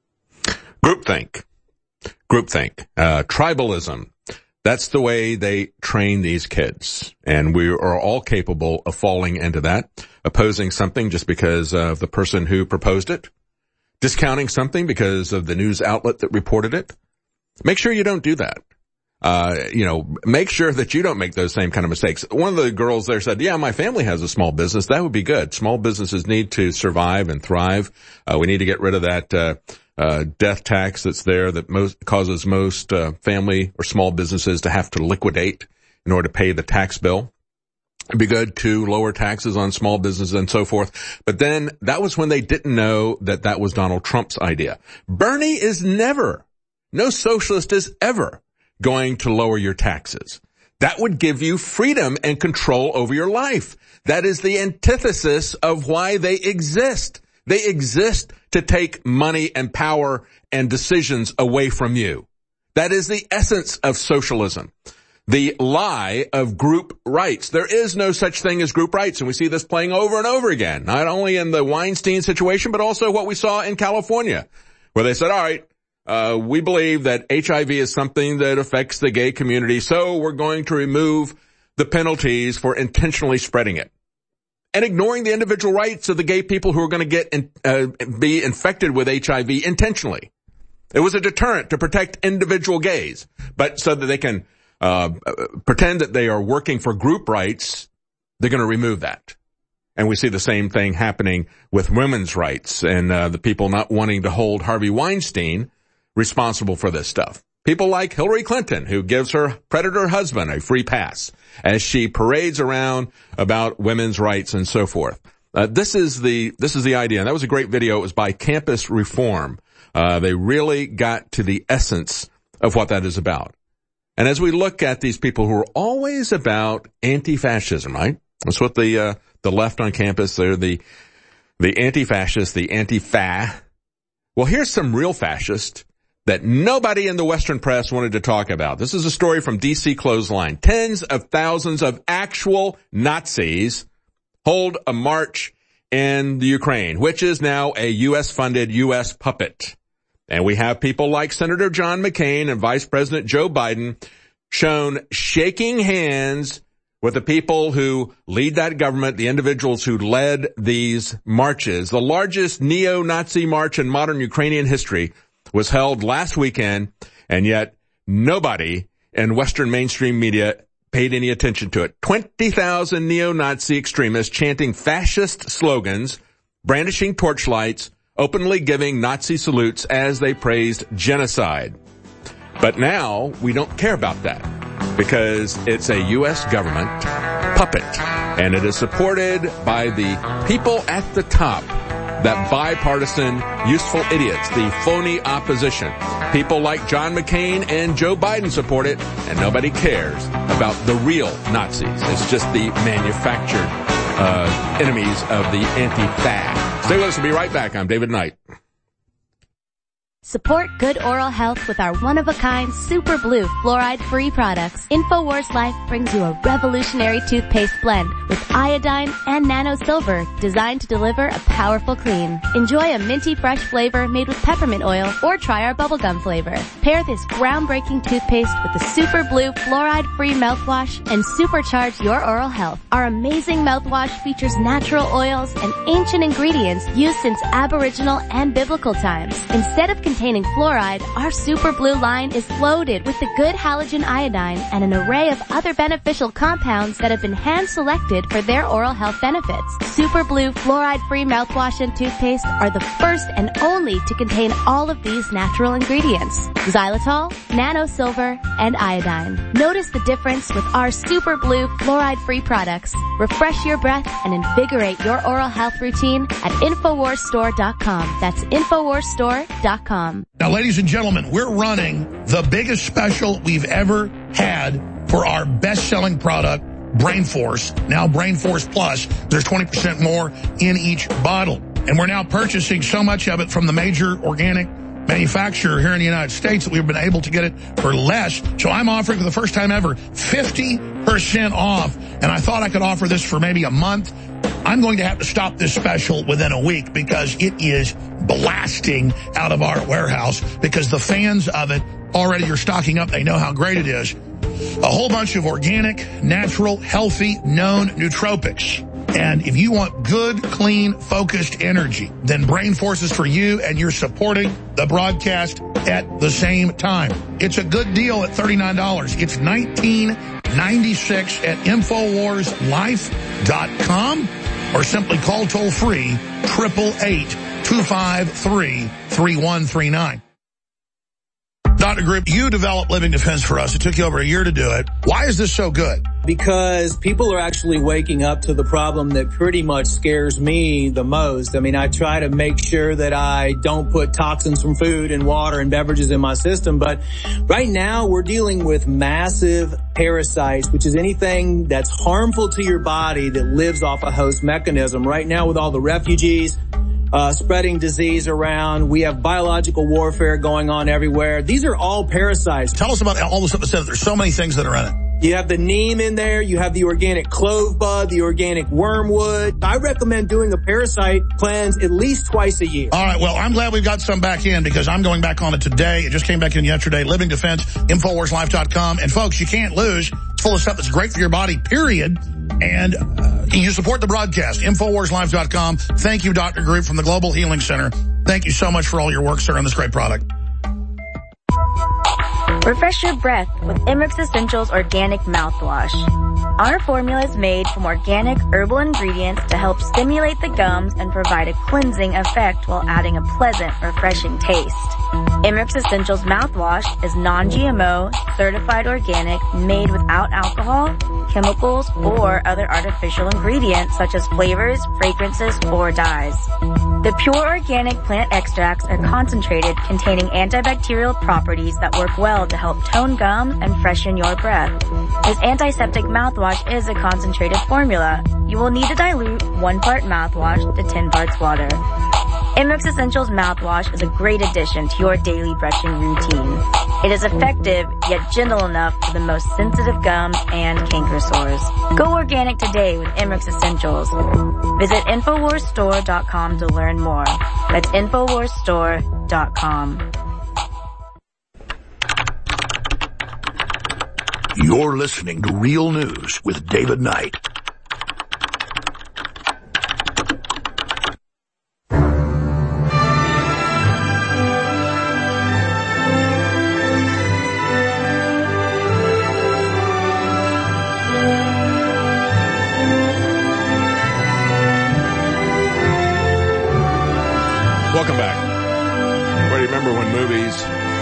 Groupthink. Groupthink. Uh, tribalism. That's the way they train these kids. And we are all capable of falling into that, opposing something just because of the person who proposed it, discounting something because of the news outlet that reported it. Make sure you don't do that. Uh, you know, make sure that you don't make those same kind of mistakes. One of the girls there said, yeah, my family has a small business. That would be good. Small businesses need to survive and thrive. Uh, we need to get rid of that, uh, uh, death tax that's there that most causes most, uh, family or small businesses to have to liquidate in order to pay the tax bill. It'd be good to lower taxes on small businesses and so forth. But then that was when they didn't know that that was Donald Trump's idea. Bernie is never, no socialist is ever going to lower your taxes. That would give you freedom and control over your life. That is the antithesis of why they exist. They exist to take money and power and decisions away from you. That is the essence of socialism. The lie of group rights. There is no such thing as group rights, and we see this playing over and over again, not only in the Weinstein situation, but also what we saw in California, where they said, all right, uh, we believe that H I V is something that affects the gay community, so we're going to remove the penalties for intentionally spreading it. And ignoring the individual rights of the gay people who are going to get in, uh, be infected with H I V intentionally. It was a deterrent to protect individual gays, but so that they can Uh, pretend that they are working for group rights, they're going to remove that. And we see the same thing happening with women's rights and uh, the people not wanting to hold Harvey Weinstein responsible for this stuff. People like Hillary Clinton, who gives her predator husband a free pass as she parades around about women's rights and so forth. Uh, this is the this is the idea. And that was a great video. It was by Campus Reform. Uh, they really got to the essence of what that is about. And as we look at these people who are always about anti-fascism, right? That's what the, uh, the left on campus, they're the, the anti-fascist, the anti-fa. Well, here's some real fascist that nobody in the Western press wanted to talk about. This is a story from D C Clothesline. Tens of thousands of actual Nazis hold a march in the Ukraine, which is now a U S funded U S puppet. And we have people like Senator John McCain and Vice President Joe Biden shown shaking hands with the people who lead that government, the individuals who led these marches. The largest neo-Nazi march in modern Ukrainian history was held last weekend, and yet nobody in Western mainstream media paid any attention to it. twenty thousand neo-Nazi extremists chanting fascist slogans, brandishing torchlights, openly giving Nazi salutes as they praised genocide. But now we don't care about that because it's a U S government puppet, and it is supported by the people at the top, that bipartisan, useful idiots, the phony opposition. People like John McCain and Joe Biden support it, and nobody cares about the real Nazis. It's just the manufactured uh, enemies of the anti-fag. Stay with us. We'll be right back. I'm David Knight. Support good oral health with our one-of-a-kind Super Blue fluoride-free products. InfoWars Life brings you a revolutionary toothpaste blend with iodine and nano silver designed to deliver a powerful clean. Enjoy a minty fresh flavor made with peppermint oil or try our bubblegum flavor. Pair this groundbreaking toothpaste with the Super Blue fluoride-free mouthwash and supercharge your oral health. Our amazing mouthwash features natural oils and ancient ingredients used since Aboriginal and biblical times. Instead of containing fluoride, our Super Blue line is loaded with the good halogen iodine and an array of other beneficial compounds that have been hand-selected for their oral health benefits. Super Blue fluoride-free mouthwash and toothpaste are the first and only to contain all of these natural ingredients: xylitol, nano silver, and iodine. Notice the difference with our Super Blue fluoride-free products. Refresh your breath and invigorate your oral health routine at infowars store dot com. That's infowars store dot com. Now, ladies and gentlemen, we're running the biggest special we've ever had for our best-selling product, Brain Force, now Brain Force Plus. There's twenty percent more in each bottle. And we're now purchasing so much of it from the major organic manufacturer here in the United States that we've been able to get it for less. So I'm offering for the first time ever fifty percent off. And I thought I could offer this for maybe a month. I'm going to have to stop this special within a week because it is blasting out of our warehouse because the fans of it already are stocking up. They know how great it is. A whole bunch of organic, natural, healthy, known nootropics. And if you want good, clean, focused energy, then Brain Force is for you, and you're supporting the broadcast at the same time. It's a good deal at thirty-nine dollars. It's nineteen ninety-six at infowars life dot com, or simply call toll-free eight eight eight, two five three, three one three nine. Doctor Group, you developed Living Defense for us. It took you over a year to do it. Why is this so good? Because people are actually waking up to the problem that pretty much scares me the most. I mean, I try to make sure that I don't put toxins from food and water and beverages in my system, but right now we're dealing with massive parasites, which is anything that's harmful to your body that lives off a host mechanism. Right now with all the refugees, Uh, spreading disease around. We have biological warfare going on everywhere. These are all parasites. Tell us about all the stuff that says there's so many things that are in it. You have the neem in there. You have the organic clove bud, the organic wormwood. I recommend doing a parasite cleanse at least twice a year. All right. Well, I'm glad we've got some back in because I'm going back on it today. It just came back in yesterday. Living Defense, infowars life dot com. And folks, you can't lose. It's full of stuff that's great for your body, period. And uh, you support the broadcast, infowars life dot com. Thank you, Doctor Group from the Global Healing Center. Thank you so much for all your work, sir, on this great product. Refresh your breath with Emmerich Essentials Organic Mouthwash. Our formula is made from organic herbal ingredients to help stimulate the gums and provide a cleansing effect while adding a pleasant, refreshing taste. Emmerich Essentials Mouthwash is non-G M O, certified organic, made without alcohol, chemicals, or other artificial ingredients such as flavors, fragrances, or dyes. The pure organic plant extracts are concentrated, containing antibacterial properties that work well to help tone gums and freshen your breath. This antiseptic mouthwash is a concentrated formula. You will need to dilute one part mouthwash to ten parts water. Emmerich Essentials mouthwash is a great addition to your daily brushing routine. It is effective, yet gentle enough for the most sensitive gums and canker sores. Go organic today with Emmerich Essentials. Visit Infowars Store dot com to learn more. That's Infowars Store dot com. You're listening to Real News with David Knight. Welcome back. Well, do you remember when movies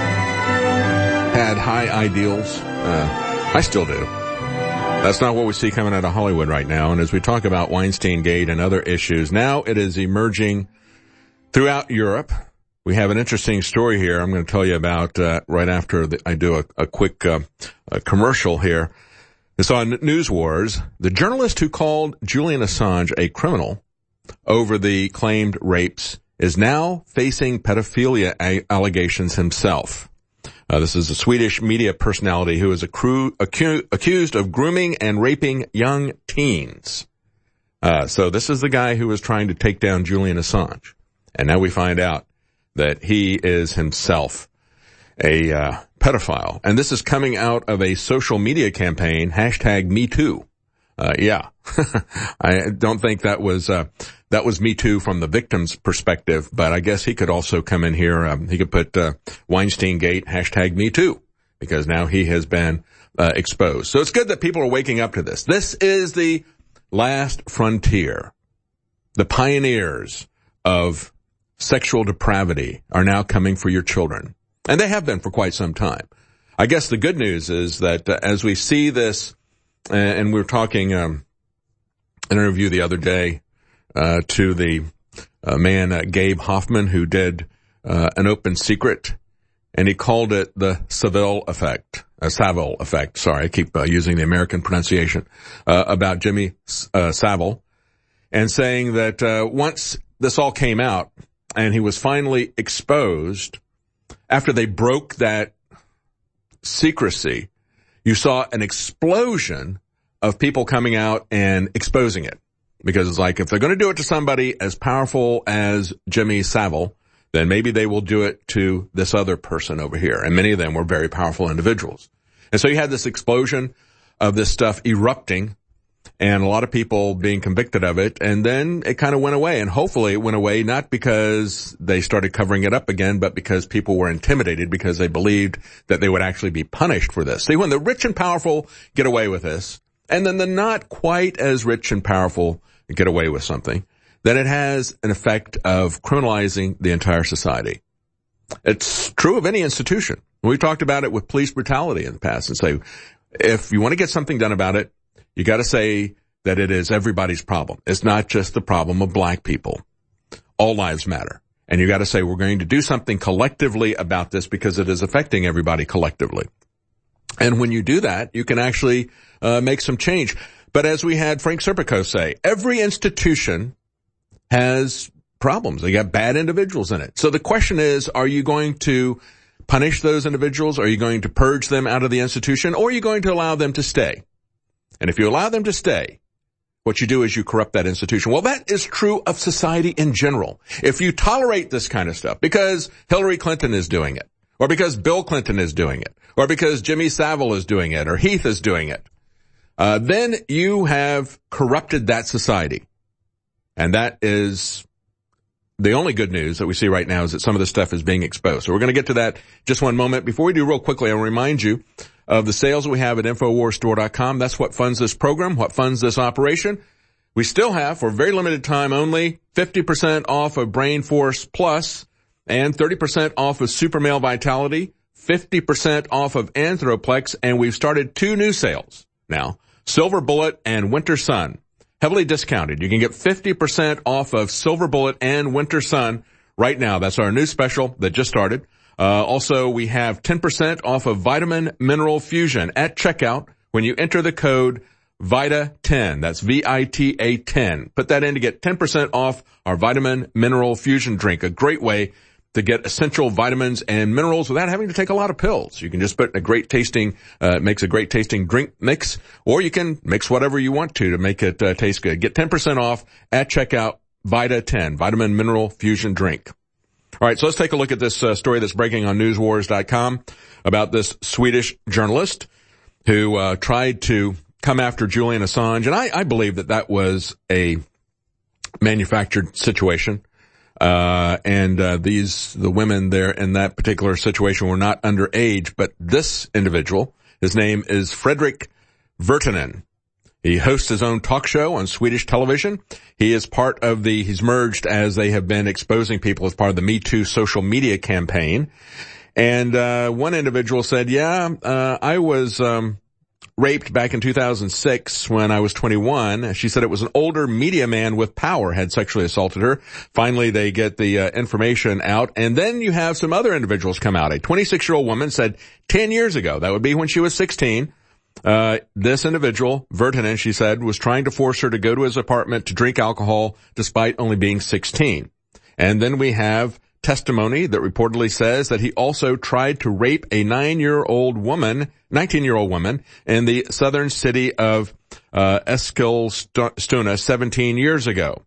had high ideals? Uh, I still do. That's not what we see coming out of Hollywood right now. And as we talk about Weinstein Gate and other issues, now it is emerging throughout Europe. We have an interesting story here I'm going to tell you about uh, right after the, I do a, a quick uh, a commercial here. It's on News Wars. The journalist who called Julian Assange a criminal over the claimed rapes is now facing pedophilia a- allegations himself. Uh, this is a Swedish media personality who is accru- acu- accused of grooming and raping young teens. Uh, so this is the guy who was trying to take down Julian Assange. And now we find out that he is himself a uh, pedophile. And this is coming out of a social media campaign, hashtag Me Too. Uh, yeah, I don't think that was, uh, that was Me Too from the victim's perspective, but I guess he could also come in here. Um, he could put, uh, Weinstein Gate, hashtag Me Too, because now he has been, uh, exposed. So it's good that people are waking up to this. This is the last frontier. The pioneers of sexual depravity are now coming for your children. And they have been for quite some time. I guess the good news is that uh, as we see this, and we were talking, um, an interview the other day, uh, to the uh, man, uh, Gabe Hoffman, who did, uh, an open secret, and he called it the Savile effect, uh, Savile effect. Sorry, I keep uh, using the American pronunciation, uh, about Jimmy, uh, Savile, and saying that, uh, once this all came out and he was finally exposed, after they broke that secrecy, you saw an explosion of people coming out and exposing it. Because it's like, if they're going to do it to somebody as powerful as Jimmy Savile, then maybe they will do it to this other person over here. And many of them were very powerful individuals. And so you had this explosion of this stuff erupting and a lot of people being convicted of it. And then it kind of went away. And hopefully it went away not because they started covering it up again, but because people were intimidated because they believed that they would actually be punished for this. See, when the rich and powerful get away with this, and then the not quite as rich and powerful get away with something, then it has an effect of criminalizing the entire society. It's true of any institution. We've talked about it with police brutality in the past and say, if you want to get something done about it, you got to say that it is everybody's problem. It's not just the problem of black people. All lives matter. And you got to say we're going to do something collectively about this because it is affecting everybody collectively. And when you do that, you can actually uh, make some change. But as we had Frank Serpico say, every institution has problems. They got bad individuals in it. So the question is, are you going to punish those individuals? Are you going to purge them out of the institution? Or are you going to allow them to stay? And if you allow them to stay, what you do is you corrupt that institution. Well, that is true of society in general. If you tolerate this kind of stuff because Hillary Clinton is doing it, or because Bill Clinton is doing it, or because Jimmy Savile is doing it, or Heath is doing it, uh, then you have corrupted that society. And that is the only good news that we see right now, is that some of this stuff is being exposed. So we're going to get to that just one moment. Before we do, real quickly, I'll remind you of the sales we have at Infowars Store dot com. That's what funds this program, what funds this operation. We still have, for a very limited time only, fifty percent off of Brain Force Plus and thirty percent off of Super Male Vitality, fifty percent off of Anthroplex, and we've started two new sales now, Silver Bullet and Winter Sun. Heavily discounted. You can get fifty percent off of Silver Bullet and Winter Sun right now. That's our new special that just started. Uh, also, we have ten percent off of Vitamin Mineral Fusion at checkout when you enter the code Vita ten. That's V I T A ten. Put that in to get ten percent off our vitamin mineral fusion drink. A great way to get essential vitamins and minerals without having to take a lot of pills. You can just put a great tasting, uh, it makes a great tasting drink mix, or you can mix whatever you want to to make it uh, taste good. Get ten percent off at checkout, Vita ten, vitamin mineral fusion drink. All right, so let's take a look at this uh, story that's breaking on news wars dot com about this Swedish journalist who uh, tried to come after Julian Assange. And I, I believe that that was a manufactured situation. Uh, and, uh, these, the women there in that particular situation were not underage, but this individual, his name is Fredrik Virtanen. He hosts his own talk show on Swedish television. He is part of the, he's merged as they have been exposing people as part of the Me Too social media campaign. And, uh, one individual said, yeah, uh, I was, um, raped back in two thousand six when I was twenty-one. She said it was an older media man with power had sexually assaulted her. Finally, they get the uh, information out. And then you have some other individuals come out. A twenty-six-year-old woman said ten years ago, that would be when she was sixteen, uh, this individual, Virtanen, she said, was trying to force her to go to his apartment to drink alcohol despite only being sixteen. And then we have testimony that reportedly says that he also tried to rape a nine-year-old woman, nineteen-year-old woman in the southern city of uh Eskilstuna seventeen years ago.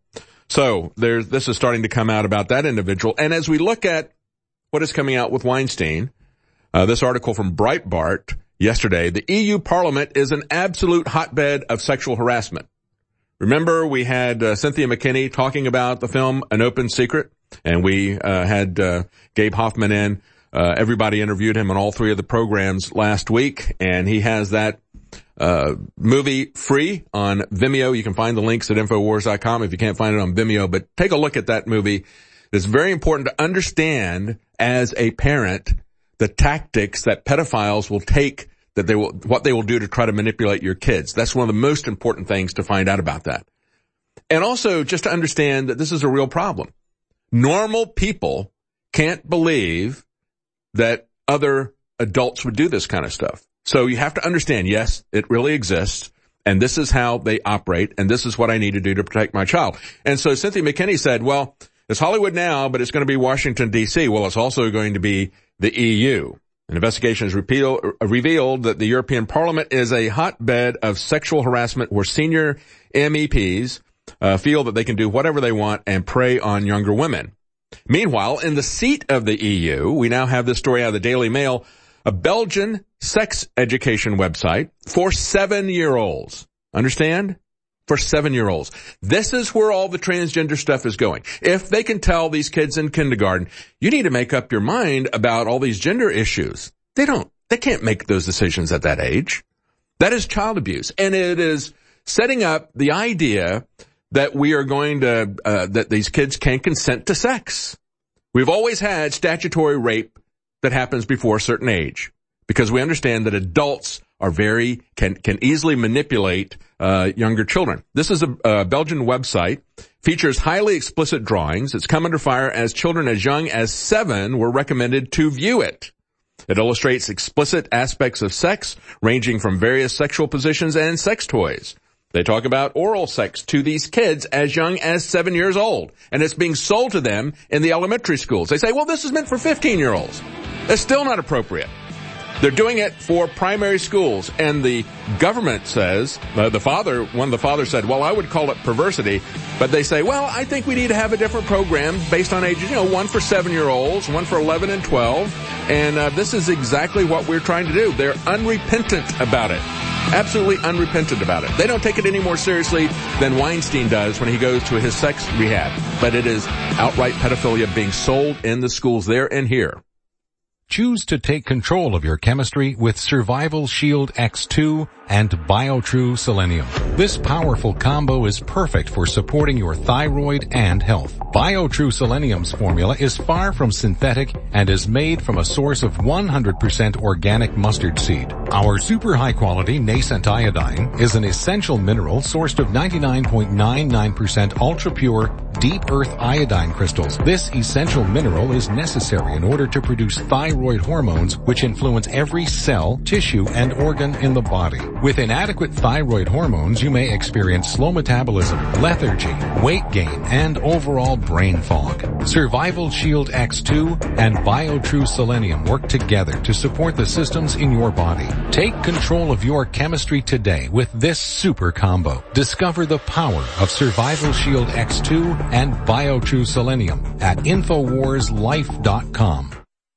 So there's, this is starting to come out about that individual. And as we look at what is coming out with Weinstein, uh this article from Breitbart yesterday, the E U Parliament is an absolute hotbed of sexual harassment. Remember, we had uh, Cynthia McKinney talking about the film An Open Secret, and we uh, had uh, Gabe Hoffman in. Uh, everybody interviewed him on all three of the programs last week, and he has that uh movie free on Vimeo. You can find the links at infowars dot com if you can't find it on Vimeo, but take a look at that movie. It's very important to understand as a parent the tactics that pedophiles will take, that they will, what they will do to try to manipulate your kids. That's one of the most important things to find out about that. And also just to understand that this is a real problem. Normal people can't believe that other adults would do this kind of stuff. So you have to understand, yes, it really exists, and this is how they operate, and this is what I need to do to protect my child. And so Cynthia McKinney said, well, it's Hollywood now, but it's going to be Washington, D C. Well, it's also going to be the E U. An investigation has repeal, uh, revealed that the European Parliament is a hotbed of sexual harassment where senior M E Ps uh, feel that they can do whatever they want and prey on younger women. Meanwhile, in the seat of the E U, we now have this story out of the Daily Mail, a Belgian sex education website for seven-year-olds. Understand? For seven-year-olds. This is where all the transgender stuff is going. If they can tell these kids in kindergarten, you need to make up your mind about all these gender issues. They don't. They can't make those decisions at that age. That is child abuse. And it is setting up the idea that we are going to, uh, that these kids can consent to sex. We've always had statutory rape that happens before a certain age because we understand that adults are very, can, can easily manipulate, uh, younger children. This is a, a Belgian website, features highly explicit drawings. It's come under fire as children as young as seven were recommended to view it. It illustrates explicit aspects of sex, ranging from various sexual positions and sex toys. They talk about oral sex to these kids as young as seven years old, and it's being sold to them in the elementary schools. They say, well, this is meant for fifteen-year-olds. That's still not appropriate. They're doing it for primary schools, and the government says, uh, the father, one of the fathers said, well, I would call it perversity, but they say, well, I think we need to have a different program based on ages, you know, one for seven-year-olds, one for eleven and twelve, and uh, this is exactly what we're trying to do. They're unrepentant about it. Absolutely unrepentant about it. They don't take it any more seriously than Weinstein does when he goes to his sex rehab, but it is outright pedophilia being sold in the schools there and here. Choose to take control of your chemistry with Survival Shield X two and BioTrue Selenium. This powerful combo is perfect for supporting your thyroid and health. BioTrue Selenium's formula is far from synthetic and is made from a source of one hundred percent organic mustard seed. Our super high quality nascent iodine is an essential mineral sourced of ninety-nine point nine nine percent ultra pure deep earth iodine crystals. This essential mineral is necessary in order to produce thyroid hormones, which influence every cell, tissue, and organ in the body. With inadequate thyroid hormones, you may experience slow metabolism, lethargy, weight gain, and overall brain fog. Survival Shield X two and BioTrue Selenium work together to support the systems in your body. Take control of your chemistry today with this super combo. Discover the power of Survival Shield X two and BioTrue Selenium at Infowars Life dot com.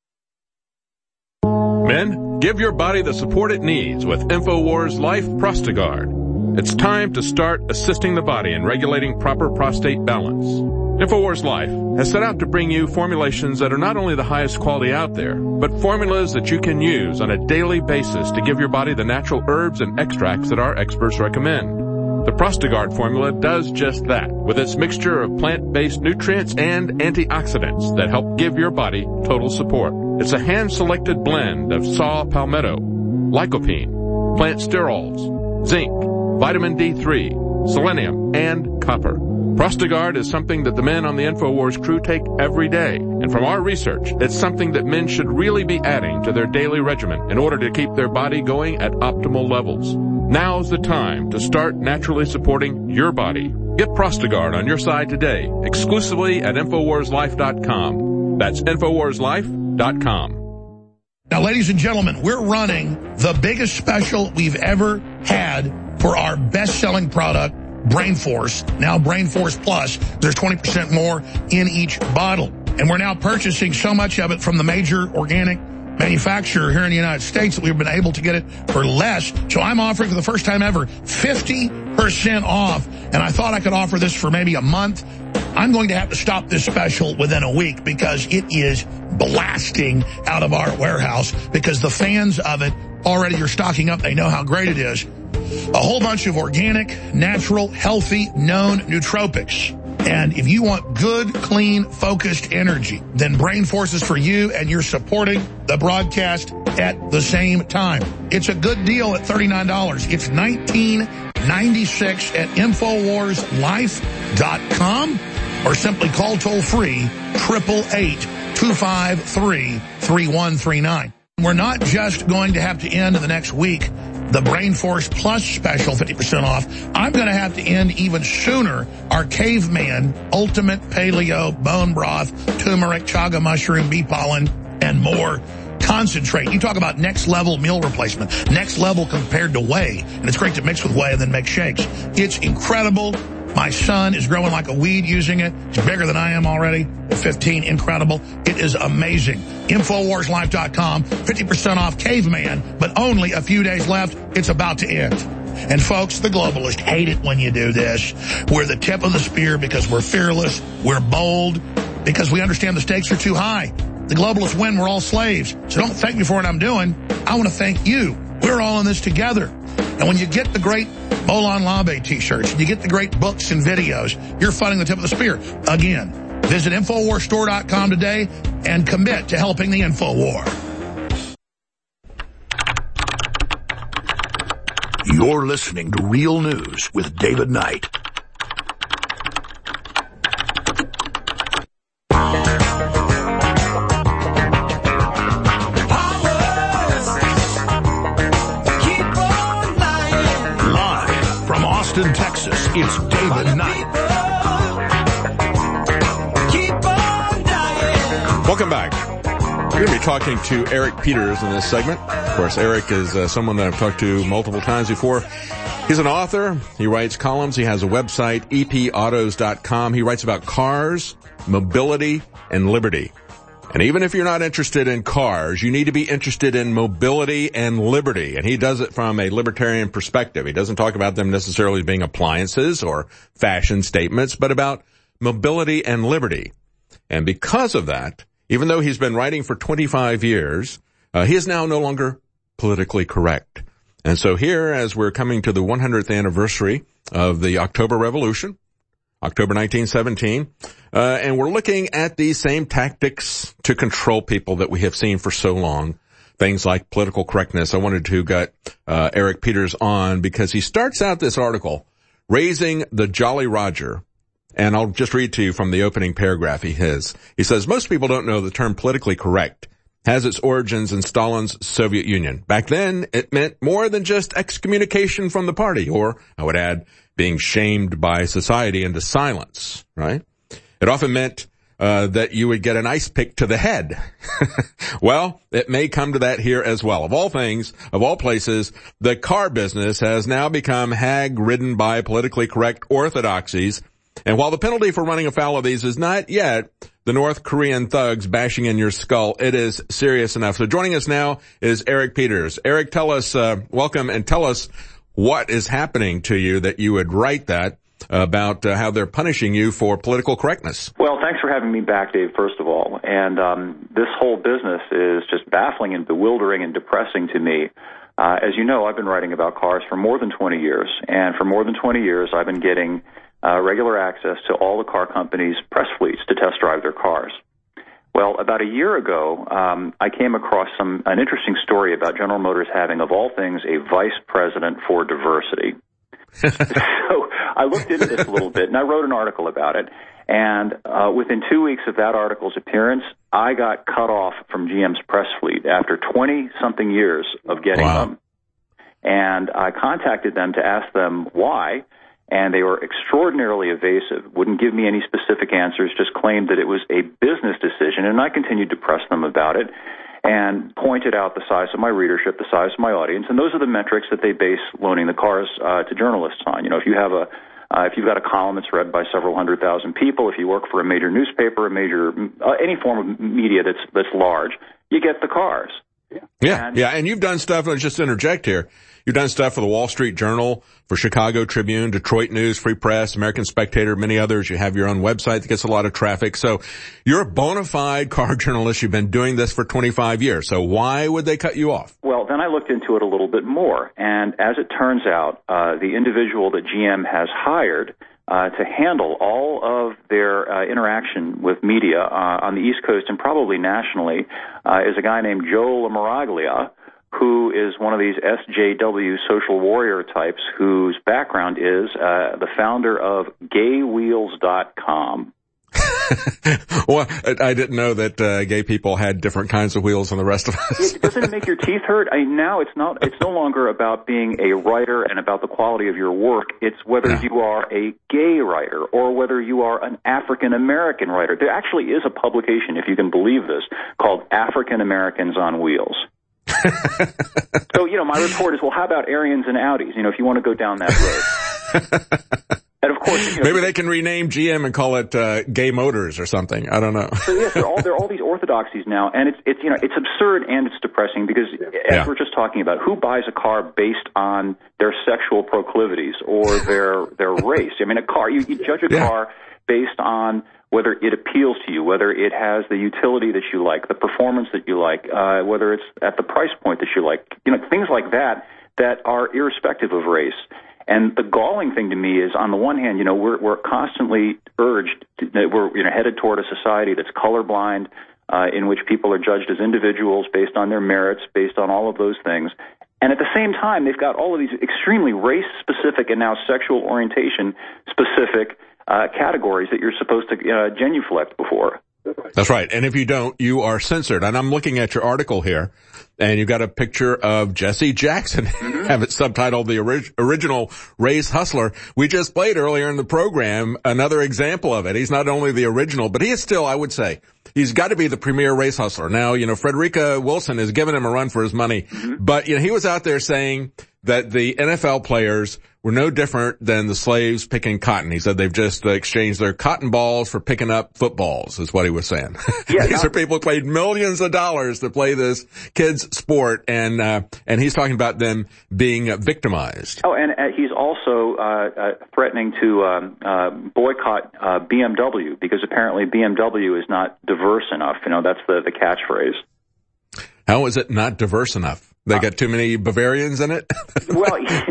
Men, give your body the support it needs with InfoWars Life Prostagard. It's time to start assisting the body in regulating proper prostate balance. InfoWars Life has set out to bring you formulations that are not only the highest quality out there, but formulas that you can use on a daily basis to give your body the natural herbs and extracts that our experts recommend. The Prostagard formula does just that, with its mixture of plant-based nutrients and antioxidants that help give your body total support. It's a hand-selected blend of saw palmetto, lycopene, plant sterols, zinc, vitamin D three, selenium, and copper. Prostagard is something that the men on the InfoWars crew take every day. And from our research, it's something that men should really be adding to their daily regimen in order to keep their body going at optimal levels. Now's the time to start naturally supporting your body. Get Prostagard on your side today, exclusively at Infowars Life dot com. That's Infowars Life dot com. Now, ladies and gentlemen, we're running the biggest special we've ever had for our best-selling product, Brain Force, now Brain Force Plus. There's twenty percent more in each bottle. And we're now purchasing so much of it from the major organic manufacturer here in the United States that we've been able to get it for less. So I'm offering for the first time ever fifty percent off. And I thought I could offer this for maybe a month. I'm going to have to stop this special within a week because it is blasting out of our warehouse because the fans of it already are stocking up. They know how great it is. A whole bunch of organic, natural, healthy, known nootropics. And if you want good, clean, focused energy, then Brain Force is for you, and you're supporting the broadcast at the same time. It's a good deal at thirty-nine dollars. It's nineteen ninety-six at Infowars Life dot com, or simply call toll-free eight eight eight, two five three, three one three nine. We're not just going to have to end in the next week the Brain Force Plus special, fifty percent off. I'm going to have to end even sooner our Caveman Ultimate Paleo Bone Broth, Turmeric, Chaga Mushroom, Bee Pollen, and more concentrate. You talk about next level meal replacement, next level compared to whey. And it's great to mix with whey and then make shakes. It's incredible. My son is growing like a weed using it. He's bigger than I am already at fifteen. Incredible. It is amazing. Infowars Life dot com. fifty percent off Caveman, but only a few days left. It's about to end. And folks, the globalists hate it when you do this. We're the tip of the spear because we're fearless. We're bold because we understand the stakes are too high. The globalists win. We're all slaves. So don't thank me for what I'm doing. I want to thank you. We're all in this together. And when you get the great Molon Labe t-shirts, and you get the great books and videos, you're fighting the tip of the spear. Again, visit Infowars Store dot com today and commit to helping the InfoWar. You're listening to Real News with David Knight. Austin, Texas, it's David Knight. Welcome back. We're going to be talking to Eric Peters in this segment. Of course, Eric is uh, someone that I've talked to multiple times before. He's an author. He writes columns. He has a website, E P autos dot com. He writes about cars, mobility, and liberty. And even if you're not interested in cars, you need to be interested in mobility and liberty. And he does it from a libertarian perspective. He doesn't talk about them necessarily being appliances or fashion statements, but about mobility and liberty. And because of that, even though he's been writing for twenty-five years, uh, he is now no longer politically correct. And so here, as we're coming to the one hundredth anniversary of the October Revolution, October nineteen seventeen, uh, and we're looking at these same tactics to control people that we have seen for so long. things like political correctness. I wanted to get uh, Eric Peters on because he starts out this article, Raising the Jolly Roger. And I'll just read to you from the opening paragraph he has. He says, most people don't know the term politically correct has its origins in Stalin's Soviet Union. Back then, it meant more than just excommunication from the party, or, I would add, being shamed by society into silence, right? It often meant uh, that you would get an ice pick to the head. Well, it may come to that here as well. Of all things, of all places, the car business has now become hag-ridden by politically correct orthodoxies. And while the penalty for running afoul of these is not yet the North Korean thugs bashing in your skull, it is serious enough. So joining us now is Eric Peters. Eric, tell us, uh, welcome, and tell us what is happening to you that you would write that about uh, how they're punishing you for political correctness. Well, thanks for having me back, Dave, first of all. And um, this whole business is just baffling and bewildering and depressing to me. Uh, as you know, I've been writing about cars for more than twenty years, and for more than twenty years I've been getting Uh, regular access to all the car companies' press fleets to test drive their cars. Well, about a year ago, um, I came across some an interesting story about General Motors having, of all things, a vice president for diversity. So I looked into this a little bit, and I wrote an article about it. And uh, within two weeks of that article's appearance, I got cut off from G M's press fleet after twenty-something years of getting wow. them. And I contacted them to ask them why. And they were extraordinarily evasive, wouldn't give me any specific answers, just claimed that it was a business decision. And I continued to press them about it and pointed out the size of my readership, the size of my audience. And those are the metrics that they base loaning the cars uh, to journalists on. You know, if you have a uh, if you've got a column that's read by several hundred thousand people, if you work for a major newspaper, a major uh, any form of media that's that's large, you get the cars. Yeah, yeah, and, yeah. And you've done stuff. Let's just interject here. You've done stuff for the Wall Street Journal, for Chicago Tribune, Detroit News, Free Press, American Spectator, many others. You have your own website that gets a lot of traffic. So you're a bona fide car journalist. You've been doing this for twenty-five years. So why would they cut you off? Well, then I looked into it a little bit more. And as it turns out, uh, the individual that G M has hired uh, to handle all of their uh, interaction with media uh, on the East Coast and probably nationally uh, is a guy named Joe LaMaraglia, who is one of these S J W social warrior types whose background is uh, the founder of gay wheels dot com. Well, I didn't know that uh, gay people had different kinds of wheels than the rest of us. It doesn't make your teeth hurt. I mean, now it's not. It's no longer about being a writer and about the quality of your work. It's whether yeah. you are a gay writer or whether you are an African American writer. There actually is a publication, if you can believe this, called African Americans on Wheels. So, you know, my report is, well, how about Aryans and Audis, you know, if you want to go down that road. And of course, you know, maybe they can rename G M and call it uh, Gay Motors or something. I don't know. So yes, there are all there are all these orthodoxies now, and it's it's you know it's absurd and it's depressing because as yeah. we're just talking about, who buys a car based on their sexual proclivities or their their race? I mean, a car you, you judge a yeah. car based on whether it appeals to you, whether it has the utility that you like, the performance that you like, uh, whether it's at the price point that you like, you know, things like that that are irrespective of race. And the galling thing to me is, on the one hand, you know, we're we're constantly urged, to, we're you know headed toward a society that's colorblind, uh, in which people are judged as individuals based on their merits, based on all of those things. And at the same time, they've got all of these extremely race-specific and now sexual orientation-specific uh, categories that you're supposed to uh, genuflect before. That's right. And if you don't, you are censored. And I'm looking at your article here, and you've got a picture of Jesse Jackson. Mm-hmm. Have it subtitled The Orig- Original Race Hustler. We just played earlier in the program another example of it. He's not only the original, but he is still, I would say, he's got to be the premier race hustler. Now, you know, Frederica Wilson has given him a run for his money, mm-hmm. but, you know, he was out there saying that the N F L players were no different than the slaves picking cotton. He said they've just uh, exchanged their cotton balls for picking up footballs, is what he was saying. Yeah, These no. are people who paid millions of dollars to play this kids' sport, and uh, and he's talking about them being uh, victimized. Oh, and uh, he's also uh, uh, threatening to um, uh, boycott uh, B M W because apparently B M W is not diverse enough. You know, that's the, the catchphrase. How is it not diverse enough? They got too many Bavarians in it? Well,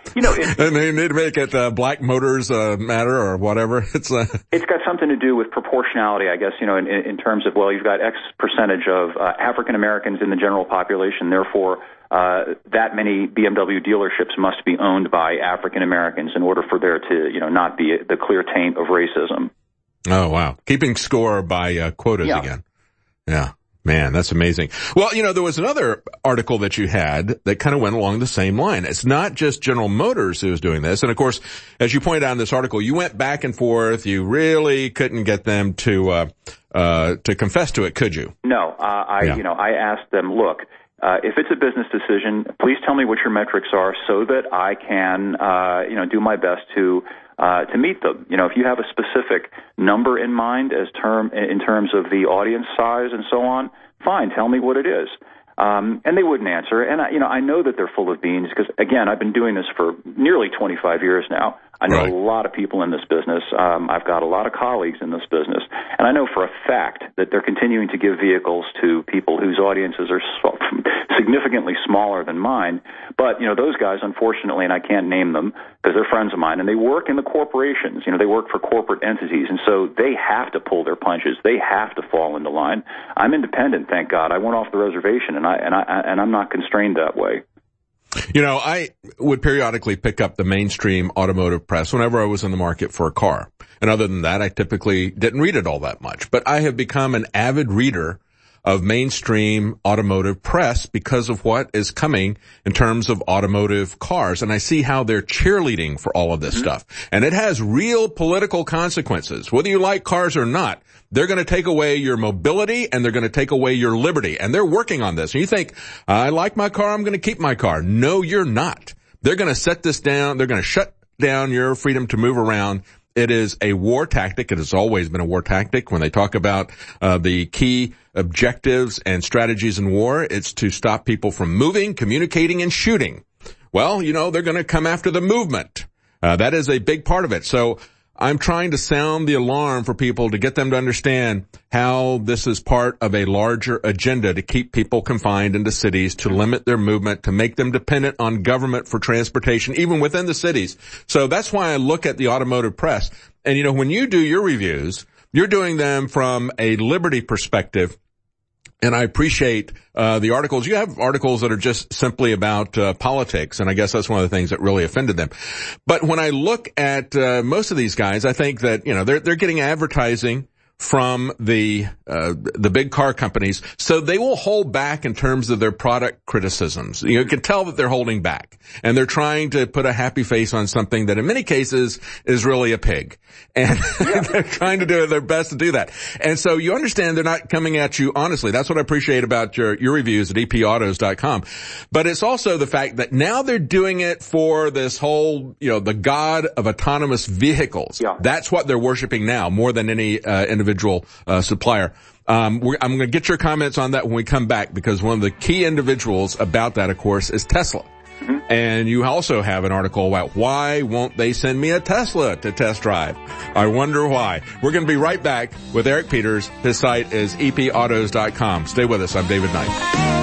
You know, it, and they need to make it uh, black motors uh, matter or whatever. It's uh... it's got something to do with proportionality, I guess. You know, in, in terms of well, you've got X percentage of uh, African Americans in the general population, therefore uh, that many B M W dealerships must be owned by African Americans in order for there to, you know, not be the clear taint of racism. Oh wow, keeping score by uh, quotas yeah. again. Yeah. Man, that's amazing. Well, you know, there was another article that you had that kind of went along the same line. It's not just General Motors who's doing this. And of course, as you pointed out in this article, you went back and forth. You really couldn't get them to, uh, uh, to confess to it, could you? No, uh, I, yeah. you know, I asked them, look, uh, if it's a business decision, please tell me what your metrics are so that I can, uh, you know, do my best to, Uh, to meet them. You know, if you have a specific number in mind as term in terms of the audience size and so on, fine, tell me what it is. Um, and they wouldn't answer. And, I, you know, I know that they're full of beans because, again, I've been doing this for nearly twenty-five years now. I know right. a lot of people in this business. Um, I've got a lot of colleagues in this business. And I know for a fact that they're continuing to give vehicles to people whose audiences are so, significantly smaller than mine. But, you know, those guys, unfortunately, and I can't name them because they're friends of mine, and they work in the corporations. You know, they work for corporate entities, and so they have to pull their punches. They have to fall into line. I'm independent, thank God. I went off the reservation, and, I, and, I, and I'm not constrained that way. You know, I would periodically pick up the mainstream automotive press whenever I was in the market for a car. And other than that, I typically didn't read it all that much. But I have become an avid reader of mainstream automotive press because of what is coming in terms of automotive cars. And I see how they're cheerleading for all of this mm-hmm. stuff. And it has real political consequences. Whether you like cars or not, they're going to take away your mobility and they're going to take away your liberty. And they're working on this. And you think, I like my car, I'm going to keep my car. No, you're not. They're going to set this down. They're going to shut down your freedom to move around. It is a war tactic. It has always been a war tactic. When they talk about uh, the key objectives and strategies in war, it's to stop people from moving, communicating, and shooting. Well, you know, they're going to come after the movement. Uh, that is a big part of it. So I'm trying to sound the alarm for people to get them to understand how this is part of a larger agenda to keep people confined into cities, to limit their movement, to make them dependent on government for transportation, even within the cities. So that's why I look at the automotive press. And, you know, when you do your reviews, you're doing them from a liberty perspective. And I appreciate uh the articles. You have articles that are just simply about uh, politics, and I guess that's one of the things that really offended them. But when I look at uh, most of these guys, I think that, you know, they're they're getting advertising from the uh the big car companies, so they will hold back in terms of their product criticisms. You know, you can tell that they're holding back, and they're trying to put a happy face on something that in many cases is really a pig. And yeah. they're trying to do their best to do that. And so you understand they're not coming at you honestly. That's what I appreciate about your your reviews at E P autos dot com. But it's also the fact that now they're doing it for this whole, you know, the god of autonomous vehicles. Yeah. That's what they're worshiping now more than any uh, individual individual uh, supplier. Um, we're, I'm going to get your comments on that when we come back, because one of the key individuals about that, of course, is Tesla. Mm-hmm. And you also have an article about why won't they send me a Tesla to test drive? I wonder why. We're going to be right back with Eric Peters. His site is E P autos dot com. Stay with us. I'm David Knight.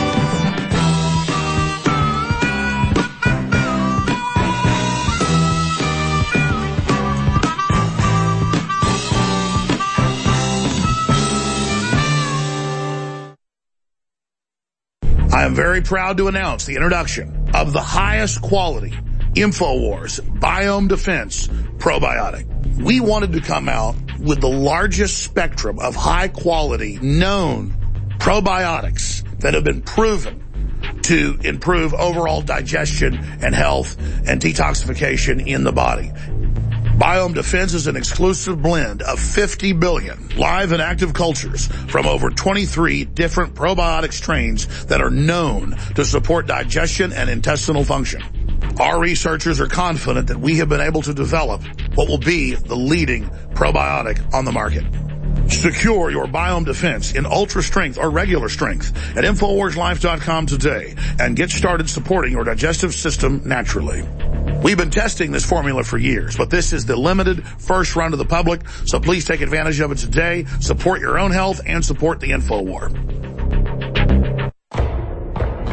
I am very proud to announce the introduction of the highest quality InfoWars Biome Defense Probiotic. We wanted to come out with the largest spectrum of high quality known probiotics that have been proven to improve overall digestion and health and detoxification in the body. Biome Defense is an exclusive blend of fifty billion live and active cultures from over twenty-three different probiotic strains that are known to support digestion and intestinal function. Our researchers are confident that we have been able to develop what will be the leading probiotic on the market. Secure your Biome Defense in ultra strength or regular strength at InfoWars Life dot com today and get started supporting your digestive system naturally. We've been testing this formula for years, but this is the limited first run to the public, so please take advantage of it today. Support your own health and support the InfoWar.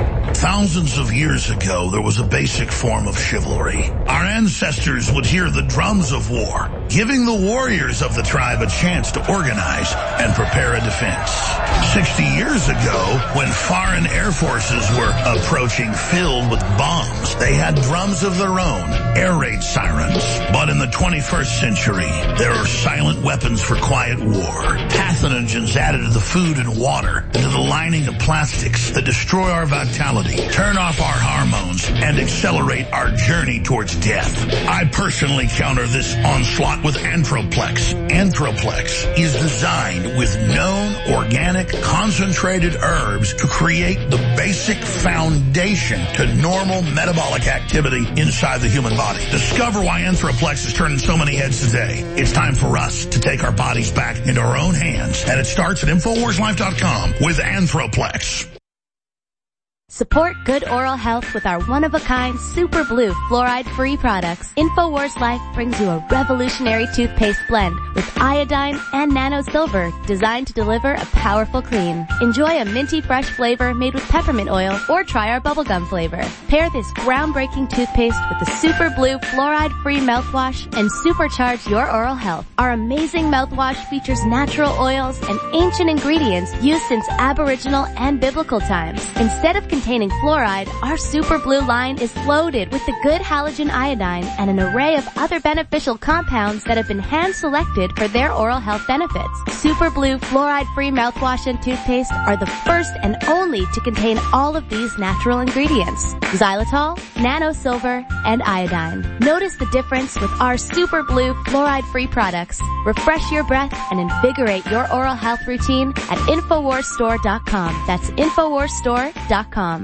Thousands of years ago, there was a basic form of chivalry. Our ancestors would hear the drums of war, giving the warriors of the tribe a chance to organize and prepare a defense. Sixty years ago, when foreign air forces were approaching filled with bombs, they had drums of their own, air raid sirens. But in the twenty-first century, there are silent weapons for quiet war. Pathogens added to the food and water, into the lining of plastics that destroy our vitality, turn off our hormones, and accelerate our journey towards death. I personally counter this onslaught with Anthroplex. Anthroplex is designed with known organic concentrated herbs to create the basic foundation to normal metabolic activity inside the human body. Discover why Anthroplex is turning so many heads today. It's time for us to take our bodies back into our own hands, and it starts at Infowars Life dot com with Anthroplex. Support good oral health with our one-of-a-kind Super Blue fluoride-free products. InfoWars Life brings you a revolutionary toothpaste blend with iodine and nano silver designed to deliver a powerful clean. Enjoy a minty fresh flavor made with peppermint oil or try our bubblegum flavor. Pair this groundbreaking toothpaste with the Super Blue fluoride-free mouthwash and supercharge your oral health. Our amazing mouthwash features natural oils and ancient ingredients used since Aboriginal and biblical times. Instead of containing fluoride, our Super Blue line is loaded with the good halogen iodine and an array of other beneficial compounds that have been hand-selected for their oral health benefits. Super Blue fluoride-free mouthwash and toothpaste are the first and only to contain all of these natural ingredients: xylitol, nano silver, and iodine. Notice the difference with our Super Blue fluoride-free products. Refresh your breath and invigorate your oral health routine at Infowars Store dot com. That's Infowars Store dot com.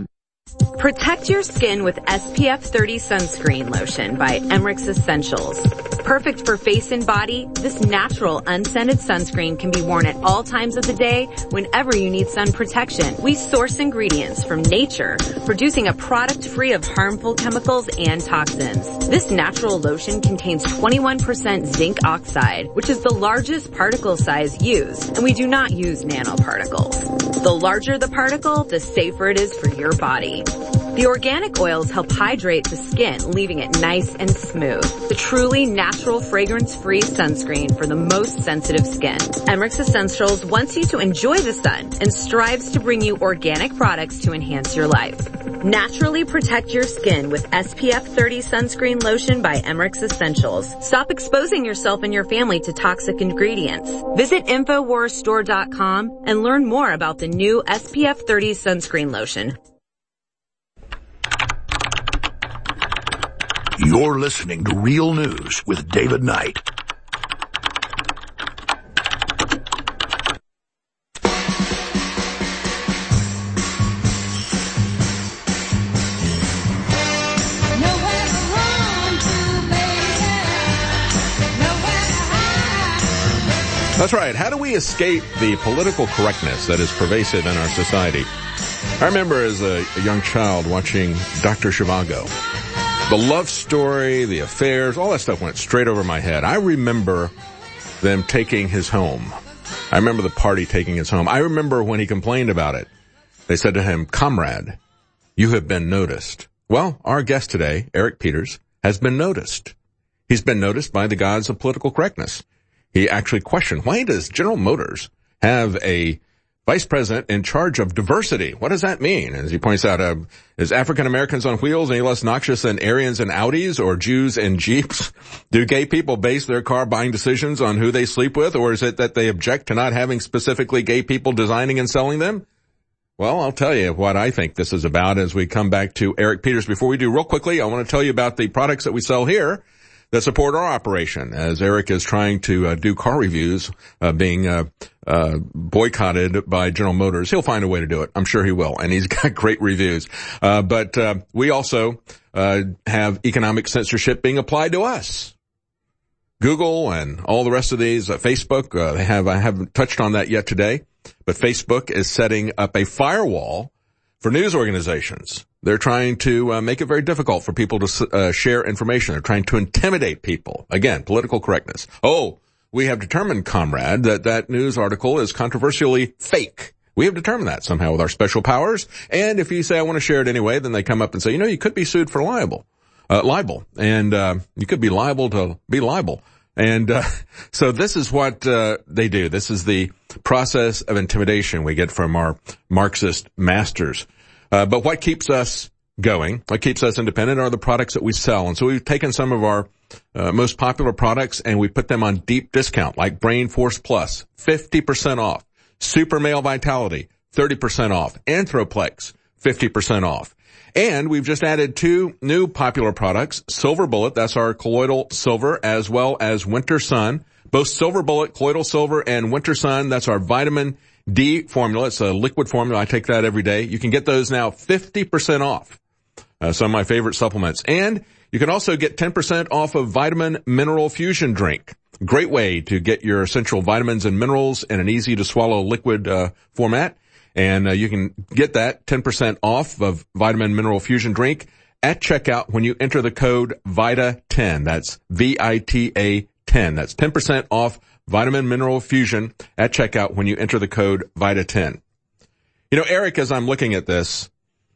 Protect your skin with S P F thirty sunscreen lotion by Emmerich Essentials. Perfect for face and body, this natural unscented sunscreen can be worn at all times of the day whenever you need sun protection. We source ingredients from nature, producing a product free of harmful chemicals and toxins. This natural lotion contains twenty-one percent zinc oxide, which is the largest particle size used, and we do not use nanoparticles. The larger the particle, the safer it is for your body. The organic oils help hydrate the skin, leaving it nice and smooth. The truly natural fragrance-free sunscreen for the most sensitive skin. Emmerich Essentials wants you to enjoy the sun and strives to bring you organic products to enhance your life. Naturally protect your skin with S P F thirty sunscreen lotion by Emmerich Essentials. Stop exposing yourself and your family to toxic ingredients. Visit Infowars Store dot com and learn more about the new S P F thirty sunscreen lotion. You're listening to Real News with David Knight. That's right. How do we escape the political correctness that is pervasive in our society? I remember as a, a young child watching Doctor Zhivago. The love story, the affairs, all that stuff went straight over my head. I remember them taking his home. I remember the party taking his home. I remember when he complained about it. They said to him, "Comrade, you have been noticed." Well, our guest today, Eric Peters, has been noticed. He's been noticed by the gods of political correctness. He actually questioned, why does General Motors have a vice president in charge of diversity? What does that mean? As he points out, uh, is African Americans on wheels any less noxious than Aryans in Audis or Jews in Jeeps? Do gay people base their car buying decisions on who they sleep with, or is it that they object to not having specifically gay people designing and selling them? Well, I'll tell you what I think this is about as we come back to Eric Peters. Before we do, real quickly, I want to tell you about the products that we sell here that support our operation, as Eric is trying to uh, do car reviews, uh, being uh, uh boycotted by General Motors. He'll find a way to do it. I'm sure he will, and he's got great reviews. Uh but uh we also uh have economic censorship being applied to us. Google and all the rest of these, uh, Facebook, uh, they have, I haven't touched on that yet today, but Facebook is setting up a firewall for news organizations. They're trying to uh, make it very difficult for people to uh, share information. They're trying to intimidate people. Again, political correctness. Oh, we have determined, comrade, that that news article is controversially fake. We have determined that somehow with our special powers. And if you say, I want to share it anyway, then they come up and say, you know, you could be sued for libel, uh, libel. And, uh, you could be liable to be liable. And, uh, so this is what, uh, they do. This is the process of intimidation we get from our Marxist masters. Uh, but what keeps us going, what keeps us independent are the products that we sell. And so we've taken some of our uh, most popular products and we put them on deep discount, like Brain Force Plus, fifty percent off. Super Male Vitality, thirty percent off. Anthroplex, fifty percent off. And we've just added two new popular products, Silver Bullet, that's our colloidal silver, as well as Winter Sun. Both Silver Bullet, colloidal silver, and Winter Sun, that's our vitamin D formula. It's a liquid formula. I take that every day. You can get those now fifty percent off. Uh, some of my favorite supplements. And you can also get ten percent off of Vitamin Mineral Fusion Drink. Great way to get your essential vitamins and minerals in an easy-to-swallow liquid uh, format. And uh, you can get that ten percent off of Vitamin Mineral Fusion Drink at checkout when you enter the code VITA ten. That's V I T A ten. That's ten percent off Vitamin Mineral Fusion at checkout when you enter the code VITA ten. You know, Eric, as I'm looking at this,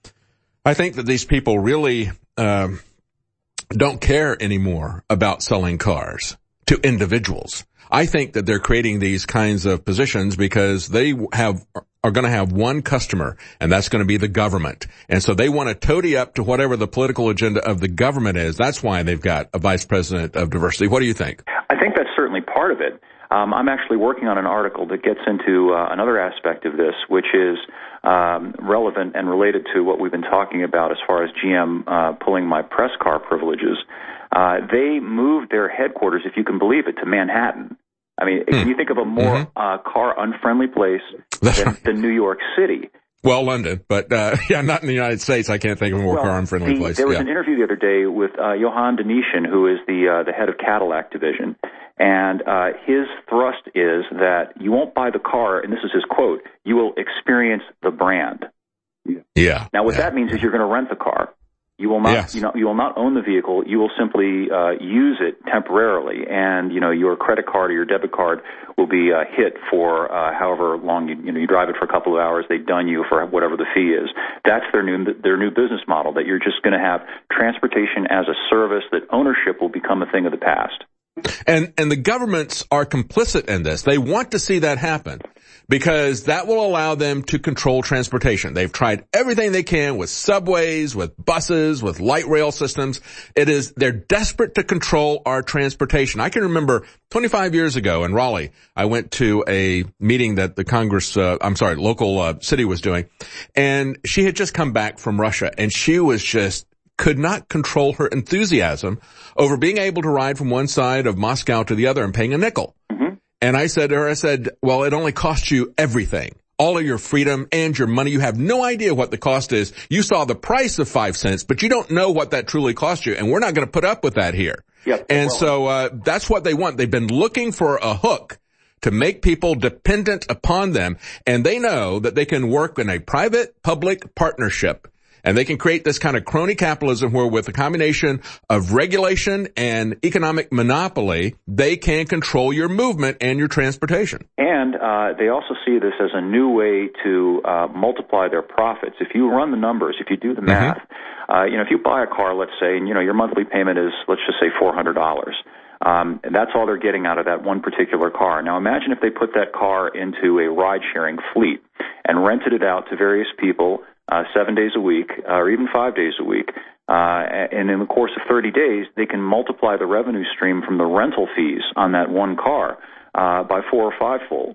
I think that these people really um, don't care anymore about selling cars to individuals. I think that they're creating these kinds of positions because they have are going to have one customer, and that's going to be the government. And so they want to toady up to whatever the political agenda of the government is. That's why they've got a vice president of diversity. What do you think? I think that's certainly part of it. Um, I'm actually working on an article that gets into uh, another aspect of this, which is um, relevant and related to what we've been talking about as far as G M uh, pulling my press car privileges. Uh, they moved their headquarters, if you can believe it, to Manhattan. I mean, hmm. can you think of a more mm-hmm. uh, car-unfriendly place than, right. than New York City? Well, London, but uh, yeah, not in the United States. I can't think of a more well, car-unfriendly the, place. There was yeah. an interview the other day with uh, Johan Denishin, who is the uh, the head of Cadillac division, and uh, his thrust is that you won't buy the car, and this is his quote, you will experience the brand. Yeah. Now, what yeah. that means is you're going to rent the car. You will not, yes. you know, you will not own the vehicle. You will simply uh, use it temporarily, and you know your credit card or your debit card will be uh, hit for uh, however long you, you know you drive it for a couple of hours. They done you for whatever the fee is. That's their new their new business model. That you're just going to have transportation as a service. That ownership will become a thing of the past. And and the governments are complicit in this. They want to see that happen because that will allow them to control transportation. They've tried everything they can with subways, with buses, with light rail systems. It is, they're desperate to control our transportation. I can remember twenty-five years ago in Raleigh, I went to a meeting that the Congress, uh, I'm sorry, local uh, city was doing, and she had just come back from Russia, and she was just could not control her enthusiasm over being able to ride from one side of Moscow to the other and paying a nickel. Mm-hmm. And I said to her, I said, well, it only costs you everything, all of your freedom and your money. You have no idea what the cost is. You saw the price of five cents, but you don't know what that truly cost you. And we're not going to put up with that here. Yep. And well, so, uh, that's what they want. They've been looking for a hook to make people dependent upon them. And they know that they can work in a private-public partnership. And they can create this kind of crony capitalism where with a combination of regulation and economic monopoly, they can control your movement and your transportation. And uh, they also see this as a new way to uh, multiply their profits. If you run the numbers, if you do the math, mm-hmm. uh, you know, if you buy a car, let's say, and you know, your monthly payment is, let's just say four hundred dollars. Um, and that's all they're getting out of that one particular car. Now imagine if they put that car into a ride-sharing fleet and rented it out to various people Uh, seven days a week, uh, or even five days a week, uh, and in the course of thirty days, they can multiply the revenue stream from the rental fees on that one car uh, by four or fivefold.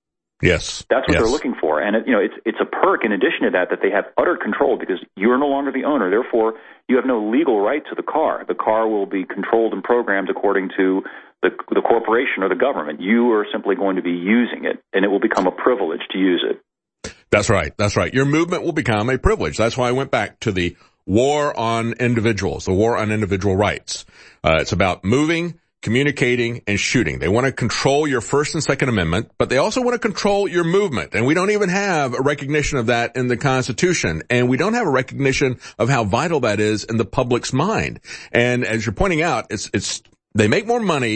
Yes, that's what yes. they're looking for, and it, you know, it's it's a perk in addition to that that they have utter control because you are no longer the owner. Therefore, you have no legal right to the car. The car will be controlled and programmed according to the the corporation or the government. You are simply going to be using it, and it will become a privilege to use it. That's right. That's right. Your movement will become a privilege. That's why I went back to the war on individuals, the war on individual rights. Uh, it's about moving, communicating, and shooting. They want to control your First and Second Amendment, but they also want to control your movement. And we don't even have a recognition of that in the Constitution. And we don't have a recognition of how vital that is in the public's mind. And as you're pointing out, it's, it's, they make more money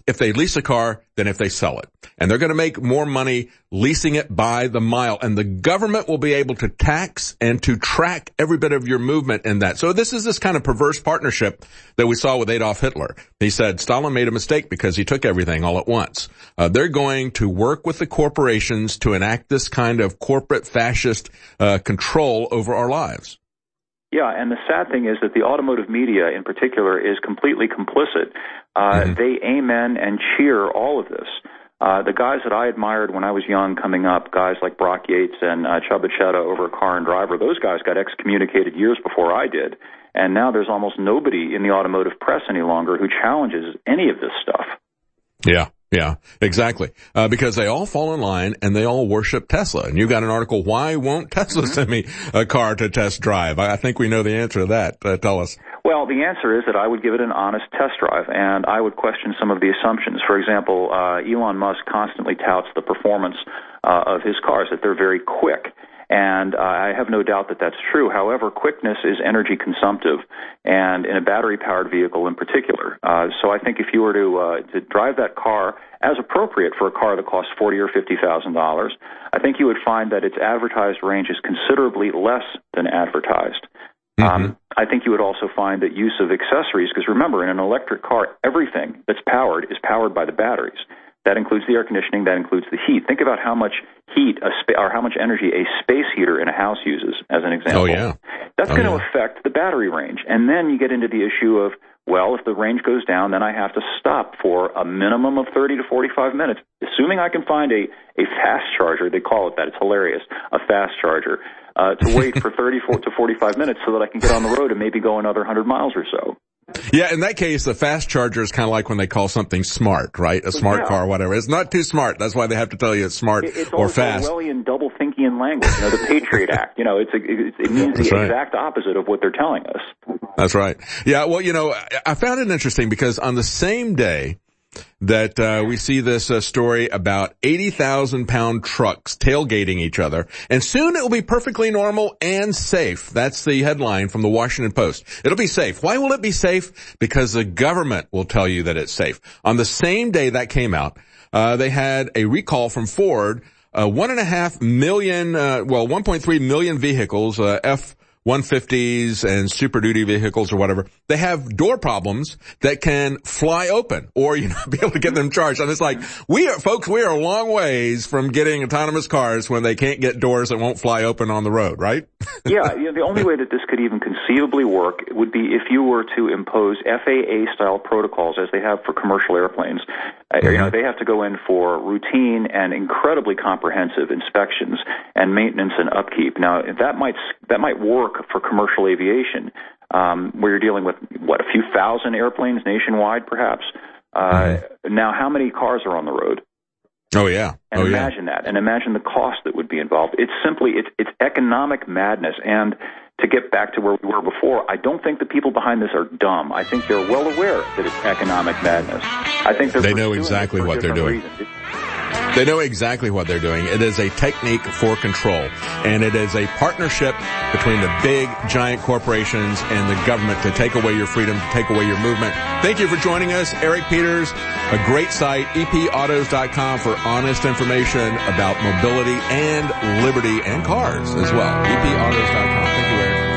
if they lease a car than if they sell it. And they're going to make more money leasing it by the mile. And the government will be able to tax and to track every bit of your movement in that. So this is this kind of perverse partnership that we saw with Adolf Hitler. He said Stalin made a mistake because he took everything all at once. Uh, they're going to work with the corporations to enact this kind of corporate fascist uh, control over our lives. Yeah, and the sad thing is that the automotive media in particular is completely complicit. Uh, mm-hmm. They amen and cheer all of this. Uh, the guys that I admired when I was young coming up, guys like Brock Yates and uh, Chuba Chetta over at Car and Driver, those guys got excommunicated years before I did. And now there's almost nobody in the automotive press any longer who challenges any of this stuff. Yeah. Yeah, exactly. Uh, because they all fall in line and they all worship Tesla. And you got an article, why won't Tesla send me a car to test drive? I, I think we know the answer to that. Uh, tell us. Well, the answer is that I would give it an honest test drive, and I would question some of the assumptions. For example, uh, Elon Musk constantly touts the performance uh, of his cars, that they're very quick. And uh, I have no doubt that that's true. However, quickness is energy consumptive, and in a battery-powered vehicle in particular. Uh, so I think if you were to uh, to drive that car as appropriate for a car that costs forty or fifty thousand dollars, I think you would find that its advertised range is considerably less than advertised. Mm-hmm. Um, I think you would also find that use of accessories, because remember, in an electric car, everything that's powered is powered by the batteries. That includes the air conditioning. That includes the heat. Think about how much heat a spa- or how much energy a space heater in a house uses, as an example. Oh, yeah. That's oh, going to yeah. affect the battery range. And then you get into the issue of, well, if the range goes down, then I have to stop for a minimum of thirty to forty-five minutes. Assuming I can find a, a fast charger, they call it that. It's hilarious, a fast charger, uh, to wait for thirty to forty-five minutes so that I can get on the road and maybe go another one hundred miles or so. Yeah, in that case, the fast charger is kind of like when they call something smart, right? A smart yeah. car or whatever. It's not too smart. That's why they have to tell you it's smart it, it's or fast. It's Orwellian double thinking language, you know, the Patriot Act. You know, it's a, it, it means That's the right. exact opposite of what they're telling us. That's right. Yeah, well, you know, I found it interesting because on the same day that uh, we see this uh, story about eighty thousand pound trucks tailgating each other, and soon it will be perfectly normal and safe. That's the headline from the Washington Post. It'll be safe. Why will it be safe? Because the government will tell you that it's safe. On the same day that came out, uh, they had a recall from Ford, uh, one and a half million, uh, well, one point three million vehicles, uh, F one fifties and Super Duty vehicles or whatever. They have door problems that can fly open or, you know, be able to get them charged. And it's like, we are, folks, we are a long ways from getting autonomous cars when they can't get doors that won't fly open on the road, right? yeah, yeah, the only way that this could even conceivably work would be if you were to impose F A A-style protocols as they have for commercial airplanes. Uh, you know, they have to go in for routine and incredibly comprehensive inspections and maintenance and upkeep. Now, that might that might work for commercial aviation, um, where you're dealing with, what, a few thousand airplanes nationwide, perhaps. Uh, mm-hmm. Now, how many cars are on the road? Oh, yeah. And oh, imagine yeah. that, and imagine the cost that would be involved. It's simply, it's, it's economic madness. And to get back to where we were before, I don't think the people behind this are dumb. I think they're well aware that it's economic madness. I think they're they know exactly what they're doing. Reasons. They know exactly what they're doing. It is a technique for control, and it is a partnership between the big, giant corporations and the government to take away your freedom, to take away your movement. Thank you for joining us. Eric Peters, a great site, E P autos dot com for honest information about mobility and liberty and cars as well. E P autos dot com. Thank you, Eric.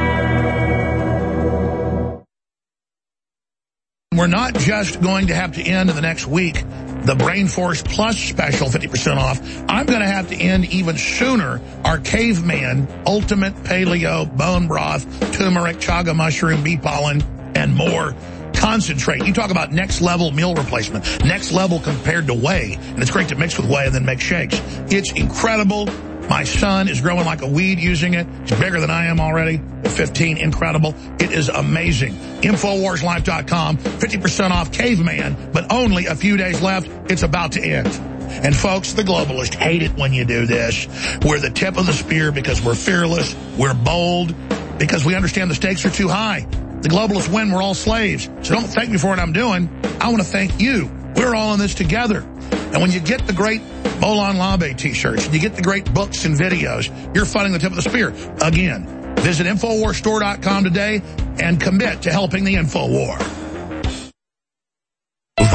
We're not just going to have to end in the next week the Brain Force Plus special, fifty percent off. I'm going to have to end even sooner our Caveman Ultimate Paleo Bone Broth, Turmeric, Chaga Mushroom, Bee Pollen, and more concentrate. You talk about next level meal replacement, next level compared to whey, and it's great to mix with whey and then make shakes. It's incredible. My son is growing like a weed using it. He's bigger than I am already. At fifteen, incredible. It is amazing. Infowars Life dot com, fifty percent off Caveman, but only a few days left. It's about to end. And folks, the globalists hate it when you do this. We're the tip of the spear because we're fearless, we're bold, because we understand the stakes are too high. The globalists win, we're all slaves. So don't thank me for what I'm doing. I want to thank you. We're all in this together. And when you get the great Bolon Labe t-shirts, and you get the great books and videos, you're funding the tip of the spear. Again, visit Infowars Store dot com today and commit to helping the Infowar. Vitamin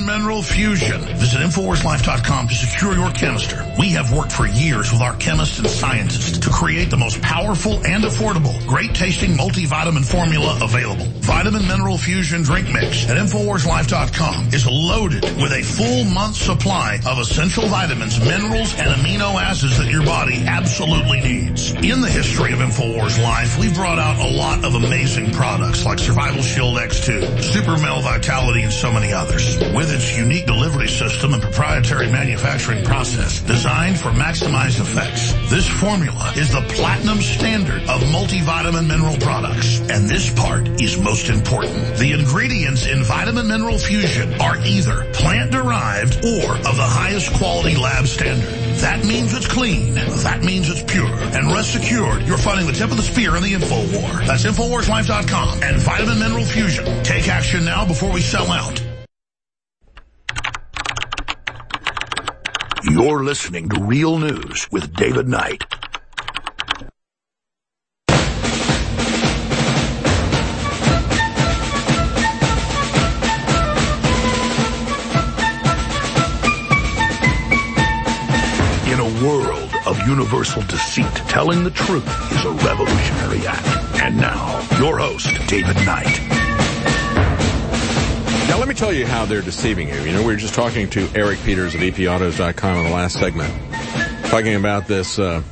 Mineral Fusion. Visit Infowars Life dot com to secure your canister. We have worked for years with our chemists and scientists to create the most powerful and affordable, great-tasting multivitamin formula available. Vitamin Mineral Fusion Drink Mix at Infowars Life dot com is loaded with a full month's supply of essential vitamins, minerals, and amino acids that your body absolutely needs. In the history of Infowars Life, we've brought out a lot of amazing products like Survival Shield X two, Super Male Vitality, and so many others. With its unique delivery system and proprietary manufacturing process designed for maximized effects, this formula is the platinum standard of multivitamin mineral products. And this part is most important. The ingredients in Vitamin Mineral Fusion are either plant-derived or of the highest quality lab standard. That means it's clean. That means it's pure. And rest assured, you're fighting the tip of the spear in the info war. That's Infowars Life dot com and Vitamin Mineral Fusion. Take action now before we sell out. You're listening to Real News with David Knight. In a world of universal deceit, telling the truth is a revolutionary act. And now, your host, David Knight. Now, let me tell you how they're deceiving you. You know, we were just talking to Eric Peters of E P Autos dot com in the last segment, talking about this uh,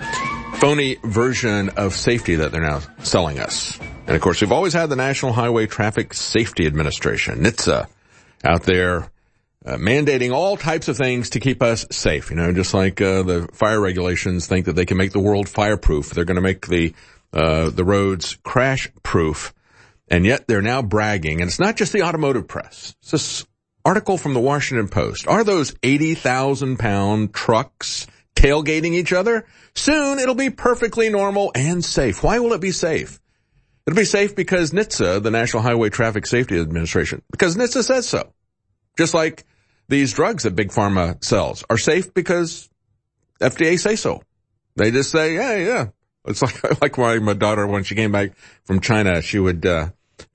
phony version of safety that they're now selling us. And, of course, we've always had the National Highway Traffic Safety Administration, NHTSA, out there uh, mandating all types of things to keep us safe. You know, just like uh, the fire regulations think that they can make the world fireproof. They're going to make the uh, the roads crash-proof. And yet they're now bragging, and it's not just the automotive press. It's this article from the Washington Post. Are those eighty thousand pound trucks tailgating each other? Soon it'll be perfectly normal and safe. Why will it be safe? It'll be safe because NHTSA, the National Highway Traffic Safety Administration, because NHTSA says so. Just like these drugs that Big Pharma sells are safe because F D A say so. They just say, yeah, yeah. It's like, like my, my daughter, when she came back from China, she would, uh,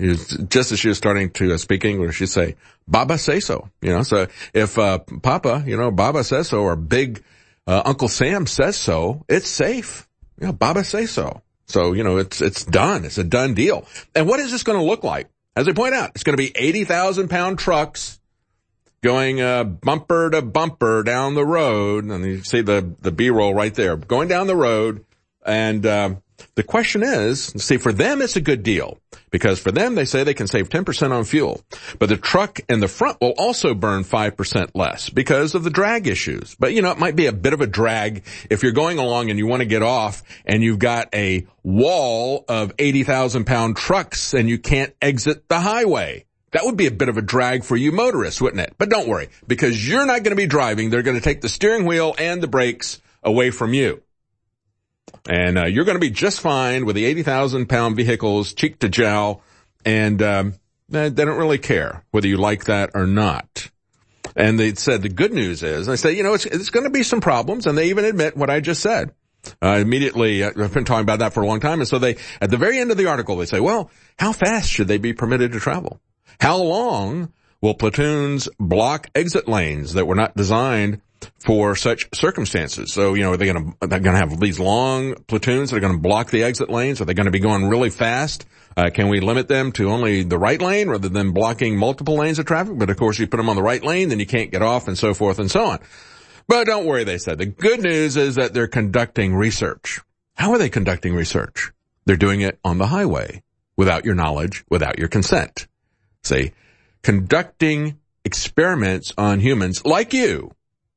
just as she was starting to uh, speak English, she'd say, Baba say so. You know, so if, uh, Papa, you know, Baba says so, or Big, uh, Uncle Sam says so, it's safe. You know, Baba say so. So, you know, it's, it's done. It's a done deal. And what is this going to look like? As I point out, it's going to be eighty thousand pound trucks going, uh, bumper to bumper down the road. And you see the, the B-roll right there, going down the road. And uh, the question is, see, for them it's a good deal because for them they say they can save ten percent on fuel. But the truck in the front will also burn five percent less because of the drag issues. But, you know, it might be a bit of a drag if you're going along and you want to get off and you've got a wall of eighty thousand pound trucks and you can't exit the highway. That would be a bit of a drag for you motorists, wouldn't it? But don't worry, because you're not going to be driving. They're going to take the steering wheel and the brakes away from you. And uh, you're going to be just fine with the eighty thousand pound vehicles, cheek to jowl, and um, they don't really care whether you like that or not. And they said the good news is, I said, you know, it's, it's going to be some problems, and they even admit what I just said. Uh, immediately, uh, I've been talking about that for a long time, and so they, at the very end of the article, they say, well, how fast should they be permitted to travel? How long will platoons block exit lanes that were not designed for such circumstances? So, you know, are they going to, they're going to have these long platoons that are going to block the exit lanes? Are they going to be going really fast? Uh, can we limit them to only the right lane rather than blocking multiple lanes of traffic? But of course, you put them on the right lane, then you can't get off and so forth and so on. But don't worry, they said. The good news is that they're conducting research. How are they conducting research? They're doing it on the highway without your knowledge, without your consent. See, conducting experiments on humans like you,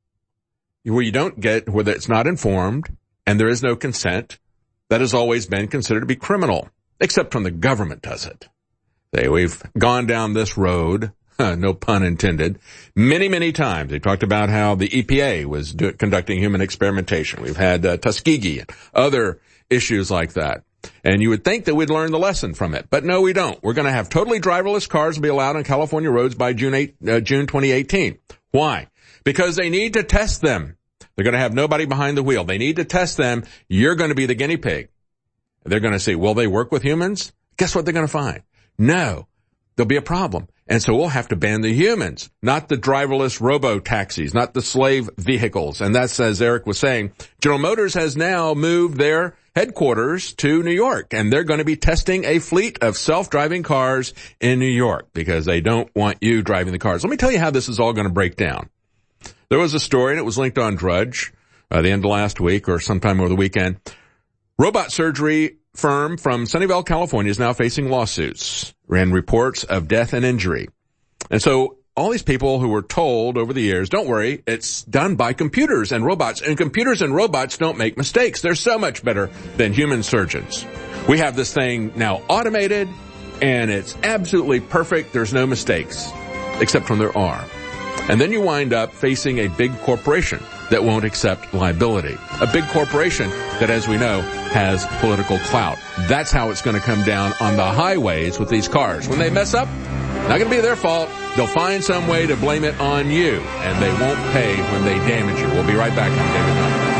where you don't get, where it's not informed and there is no consent, that has always been considered to be criminal, except when the government does it. Say, we've gone down this road, no pun intended, many, many times. They talked about how the E P A was do, conducting human experimentation. We've had uh, Tuskegee and other issues like that. And you would think that we'd learn the lesson from it. But no, we don't. We're going to have totally driverless cars be allowed on California roads by June eighth, uh, June twenty eighteen. Why? Because they need to test them. They're going to have nobody behind the wheel. They need to test them. You're going to be the guinea pig. They're going to say, will they work with humans? Guess what they're going to find? No. there'll be a problem. And so we'll have to ban the humans, not the driverless robo-taxis, not the slave vehicles. And that's, as Eric was saying, General Motors has now moved their headquarters to New York, and they're going to be testing a fleet of self-driving cars in New York because they don't want you driving the cars. Let me tell you how this is all going to break down. There was a story, and it was linked on Drudge uh, the end of last week or sometime over the weekend. Robot surgery firm from Sunnyvale, California is now facing lawsuits and reports of death and injury. And so all these people who were told over the years, don't worry, it's done by computers and robots. And computers and robots don't make mistakes. They're so much better than human surgeons. We have this thing now automated, and it's absolutely perfect. There's no mistakes, except when there are. And then you wind up facing a big corporation that won't accept liability. A big corporation that, as we know, has political clout. That's how it's going to come down on the highways with these cars. When they mess up, not going to be their fault. They'll find some way to blame it on you, and they won't pay when they damage you. We'll be right back on David Knight.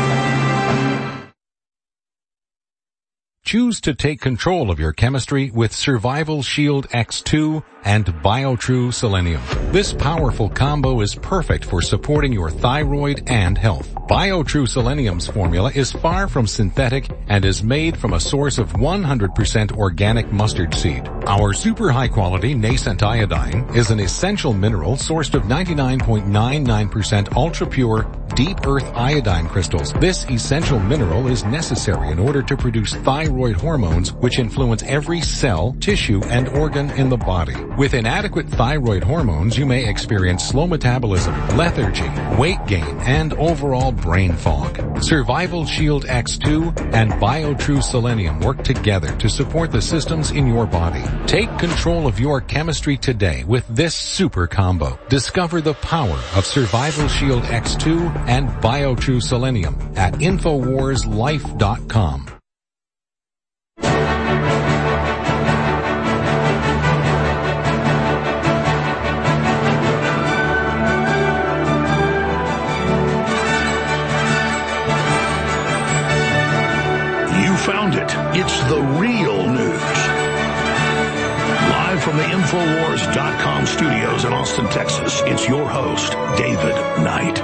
Choose to take control of your chemistry with Survival Shield X two and BioTrue Selenium. This powerful combo is perfect for supporting your thyroid and health. BioTrue Selenium's formula is far from synthetic and is made from a source of one hundred percent organic mustard seed. Our super high quality nascent iodine is an essential mineral sourced of ninety-nine point nine nine percent ultra pure deep earth iodine crystals. This essential mineral is necessary in order to produce thyroid hormones, which influence every cell, tissue, and organ in the body. With inadequate thyroid hormones, you may experience slow metabolism, lethargy, weight gain, and overall brain fog. Survival Shield X two and BioTrue Selenium work together to support the systems in your body. Take control of your chemistry today with this super combo. Discover the power of Survival Shield X two and BioTrue Selenium at Infowars Life dot com. Found it. It's the real news. Live from the Infowars dot com studios in Austin, Texas, it's your host, David Knight.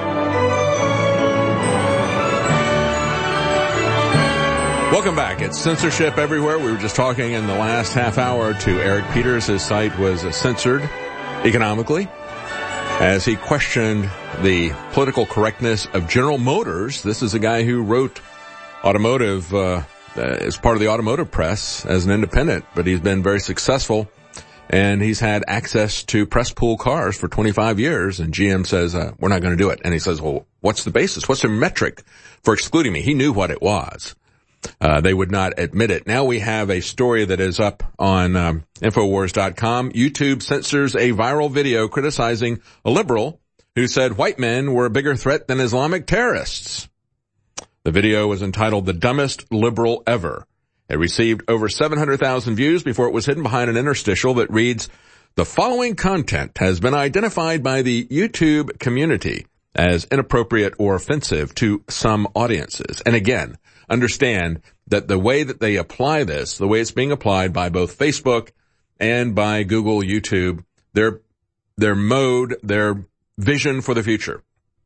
Welcome back. It's censorship everywhere. We were just talking in the last half hour to Eric Peters. His site was censored economically as he questioned the political correctness of General Motors. This is a guy who wrote automotive uh Uh, as part of the automotive press as an independent, but he's been very successful, and he's had access to press pool cars for twenty-five years, and G M says, uh, we're not going to do it. And he says, well, what's the basis? What's the metric for excluding me? He knew what it was. Uh, they would not admit it. Now we have a story that is up on um, Infowars dot com. YouTube censors a viral video criticizing a liberal who said white men were a bigger threat than Islamic terrorists. The video was entitled The Dumbest Liberal Ever. It received over seven hundred thousand views before it was hidden behind an interstitial that reads, the following content has been identified by the YouTube community as inappropriate or offensive to some audiences. And again, understand that the way that they apply this, the way it's being applied by both Facebook and by Google, YouTube, their, their mode, their vision for the future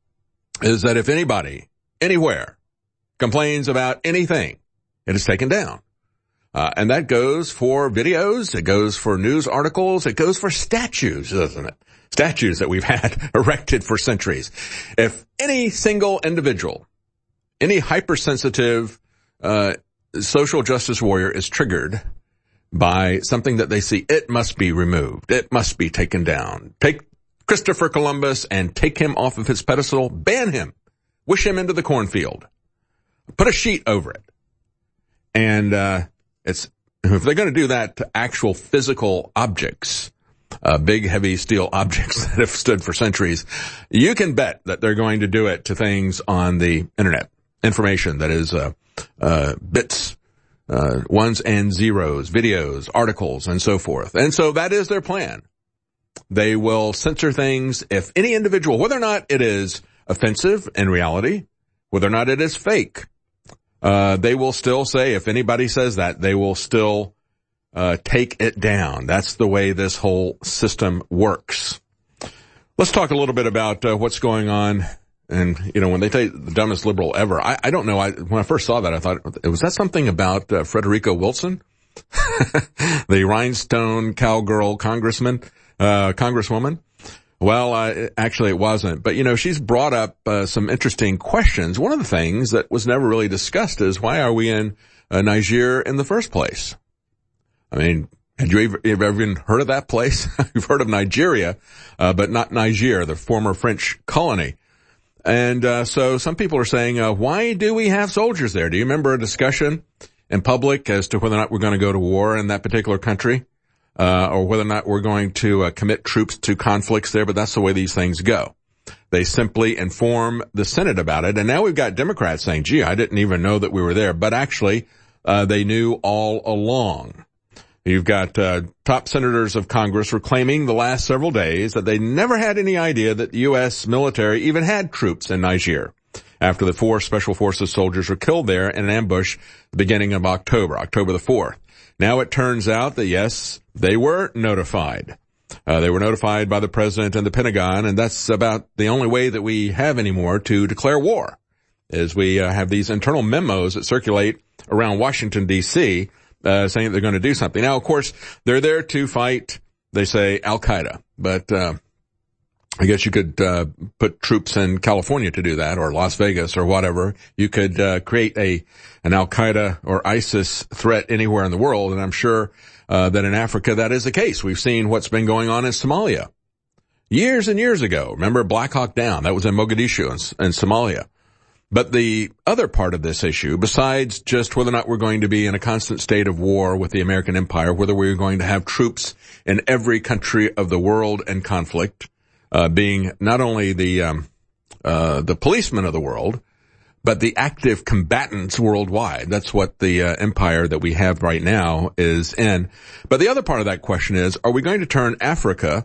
is that if anybody, anywhere, complains about anything, it is taken down. Uh, and that goes for videos, it goes for news articles, it goes for statues, doesn't it? Statues that we've had erected for centuries. If any single individual, any hypersensitive, uh, social justice warrior is triggered by something that they see, it must be removed. It must be taken down. Take Christopher Columbus and take him off of his pedestal, ban him, wish him into the cornfield. Put a sheet over it. And, uh, it's, if they're going to do that to actual physical objects, uh, big, heavy steel objects that have stood for centuries, you can bet that they're going to do it to things on the internet. Information that is, uh, uh, bits, uh, ones and zeros, videos, articles, and so forth. And so that is their plan. They will censor things if any individual, whether or not it is offensive in reality, whether or not it is fake, Uh, they will still say, if anybody says that, they will still uh, take it down. That's the way this whole system works. Let's talk a little bit about uh, what's going on. And, you know, when they say the dumbest liberal ever, I, I don't know. I, when I first saw that, I thought, was that something about uh, Frederica Wilson? The rhinestone cowgirl congressman, uh, congresswoman? Well, uh, actually it wasn't. But, you know, she's brought up uh, some interesting questions. One of the things that was never really discussed is why are we in uh, Niger in the first place? I mean, had you ever, ever even heard of that place? You've heard of Nigeria, uh, but not Niger, the former French colony. And uh, so some people are saying, uh, why do we have soldiers there? Do you remember a discussion in public as to whether or not we're going to go to war in that particular country? Uh, or whether or not we're going to uh, commit troops to conflicts there, but that's the way these things go. They simply inform the Senate about it, and now we've got Democrats saying, gee, I didn't even know that we were there, but actually, uh, they knew all along. You've got, uh, top senators of Congress were claiming the last several days that they never had any idea that the U S military even had troops in Niger after the four Special Forces soldiers were killed there in an ambush the beginning of October, October the fourth. Now it turns out that, yes, they were notified. Uh, they were notified by the president and the Pentagon, and that's about the only way that we have anymore to declare war, is we uh, have these internal memos that circulate around Washington, D C, uh, saying that they're going to do something. Now, of course, they're there to fight, they say, Al-Qaeda, but uh I guess you could uh put troops in California to do that, or Las Vegas, or whatever. You could uh create a an Al-Qaeda or ISIS threat anywhere in the world, and I'm sure uh that in Africa that is the case. We've seen what's been going on in Somalia years and years ago. Remember Black Hawk Down? That was in Mogadishu in, in Somalia. But the other part of this issue, besides just whether or not we're going to be in a constant state of war with the American empire, whether we're going to have troops in every country of the world in conflict, Uh, being not only the, um, uh, the policemen of the world, but the active combatants worldwide. That's what the, uh, empire that we have right now is in. But the other part of that question is, are we going to turn Africa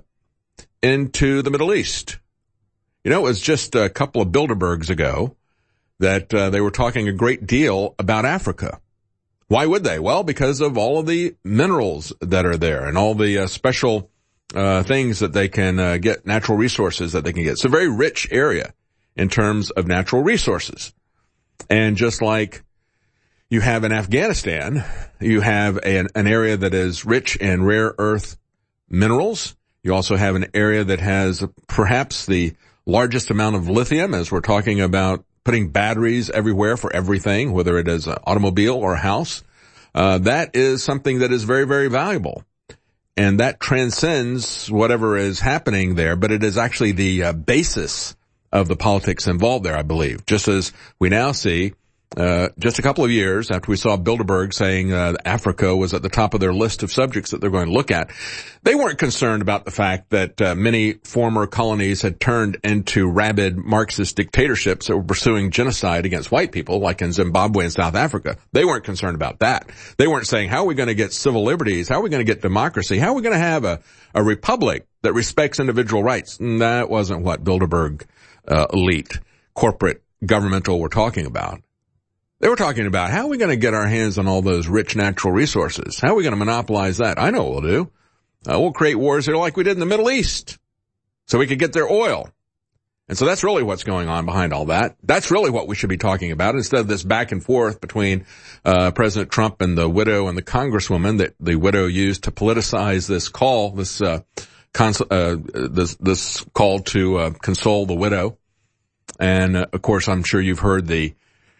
into the Middle East? You know, it was just a couple of Bilderbergs ago that, uh, they were talking a great deal about Africa. Why would they? Well, because of all of the minerals that are there and all the, uh, special Uh, things that they can uh, get, natural resources that they can get. It's a very rich area in terms of natural resources. And just like you have in Afghanistan, you have an, an area that is rich in rare earth minerals. You also have an area that has perhaps the largest amount of lithium, as we're talking about putting batteries everywhere for everything, whether it is an automobile or a house. Uh, that is something that is very, very valuable. And that transcends whatever is happening there, but it is actually the uh, basis of the politics involved there, I believe. Just as we now see, uh, just a couple of years after we saw Bilderberg saying uh, Africa was at the top of their list of subjects that they're going to look at, they weren't concerned about the fact that uh, many former colonies had turned into rabid Marxist dictatorships that were pursuing genocide against white people, like in Zimbabwe and South Africa. They weren't concerned about that. They weren't saying, how are we going to get civil liberties? How are we going to get democracy? How are we going to have a, a republic that respects individual rights? And that wasn't what Bilderberg uh, elite, corporate, governmental were talking about. They were talking about, how are we going to get our hands on all those rich natural resources? How are we going to monopolize that? I know what we'll do. Uh, we'll create wars here like we did in the Middle East so we could get their oil. And so that's really what's going on behind all that. That's really what we should be talking about, instead of this back and forth between uh President Trump and the widow and the congresswoman that the widow used to politicize this call, this uh, cons- uh this this call to uh, console the widow. And uh, of course, I'm sure you've heard the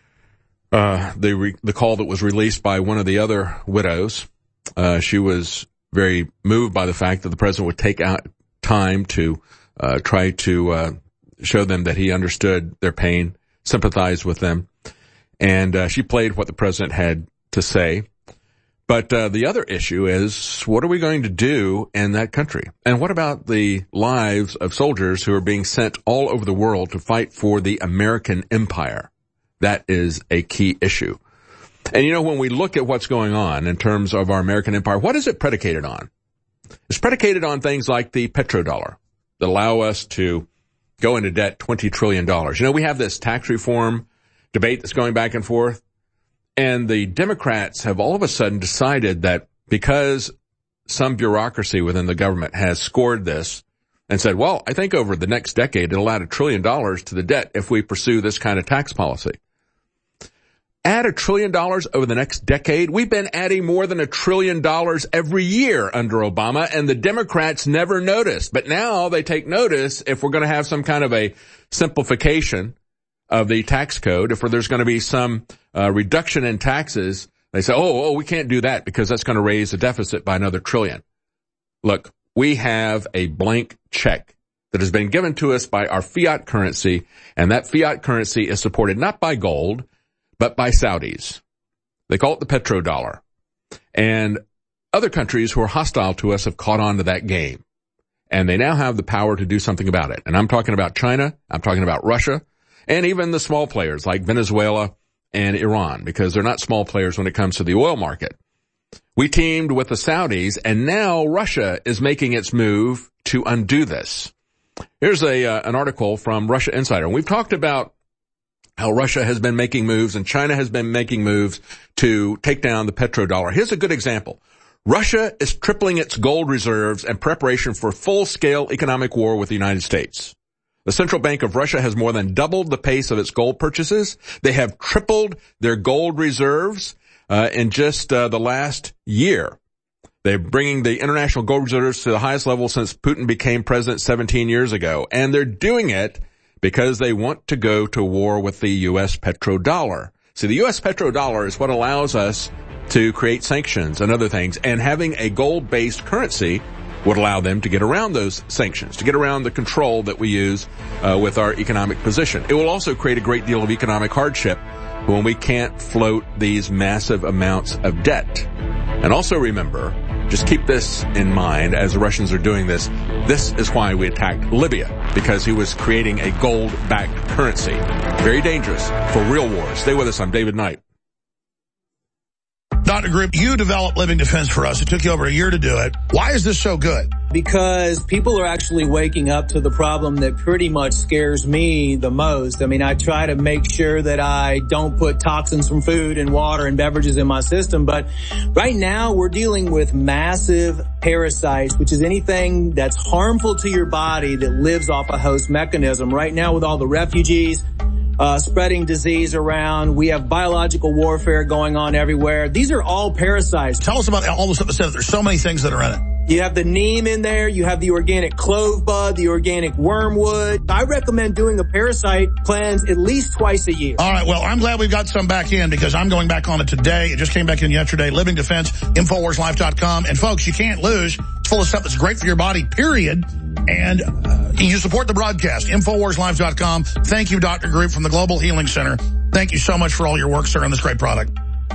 Uh, the, re- the call that was released by one of the other widows. Uh, she was very moved by the fact that the president would take out time to, uh, try to, uh, show them that he understood their pain, sympathize with them. And, uh, she played what the president had to say. But, uh, the other issue is, what are we going to do in that country? And what about the lives of soldiers who are being sent all over the world to fight for the American empire? That is a key issue. And you know, when we look at what's going on in terms of our American empire, what is it predicated on? It's predicated on things like the petrodollar that allow us to go into debt twenty trillion dollars. You know, we have this tax reform debate that's going back and forth, and the Democrats have all of a sudden decided that because some bureaucracy within the government has scored this and said, well, I think over the next decade it'll add a trillion dollars to the debt if we pursue this kind of tax policy. Add a trillion dollars over the next decade? We've been adding more than a trillion dollars every year under Obama, and the Democrats never noticed. But now they take notice if we're going to have some kind of a simplification of the tax code, if there's going to be some uh, reduction in taxes. They say, oh, oh, we can't do that because that's going to raise the deficit by another trillion. Look, we have a blank check that has been given to us by our fiat currency, and that fiat currency is supported not by gold, but by Saudis. They call it the petrodollar. And other countries who are hostile to us have caught on to that game. And they now have the power to do something about it. And I'm talking about China, I'm talking about Russia, and even the small players like Venezuela and Iran, because they're not small players when it comes to the oil market. We teamed with the Saudis, and now Russia is making its move to undo this. Here's a uh, an article from Russia Insider. And we've talked about how Russia has been making moves and China has been making moves to take down the petrodollar. Here's a good example. Russia is tripling its gold reserves in preparation for full-scale economic war with the United States. The Central Bank of Russia has more than doubled the pace of its gold purchases. They have tripled their gold reserves uh, in just uh, the last year. They're bringing the international gold reserves to the highest level since Putin became president seventeen years ago. And they're doing it because they want to go to war with the U S petrodollar. See, the U S petrodollar is what allows us to create sanctions and other things, and having a gold-based currency would allow them to get around those sanctions, to get around the control that we use uh, with our economic position. It will also create a great deal of economic hardship when we can't float these massive amounts of debt. And also remember, just keep this in mind as the Russians are doing this. This is why we attacked Libya, because he was creating a gold-backed currency. Very dangerous for real wars. Stay with us. I'm David Knight. Doctor Group, you developed Living Defense for us. It took you over a year to do it. Why is this so good? Because people are actually waking up to the problem that pretty much scares me the most. I mean, I try to make sure that I don't put toxins from food and water and beverages in my system. But right now we're dealing with massive parasites, which is anything that's harmful to your body that lives off a host mechanism. Right now with all the refugees, Uh, spreading disease around. We have biological warfare going on everywhere. These are all parasites. Tell us about all the stuff that said. There's so many things that are in it. You have the neem in there. You have the organic clove bud, the organic wormwood. I recommend doing a parasite cleanse at least twice a year. All right. Well, I'm glad we've got some back in because I'm going back on it today. It just came back in yesterday. Living Defense, Infowars Life dot com. And folks, you can't lose. It's full of stuff that's great for your body, period. And uh, you support the broadcast, Infowars Life dot com. Thank you, Doctor Group from the Global Healing Center. Thank you so much for all your work, sir, on this great product.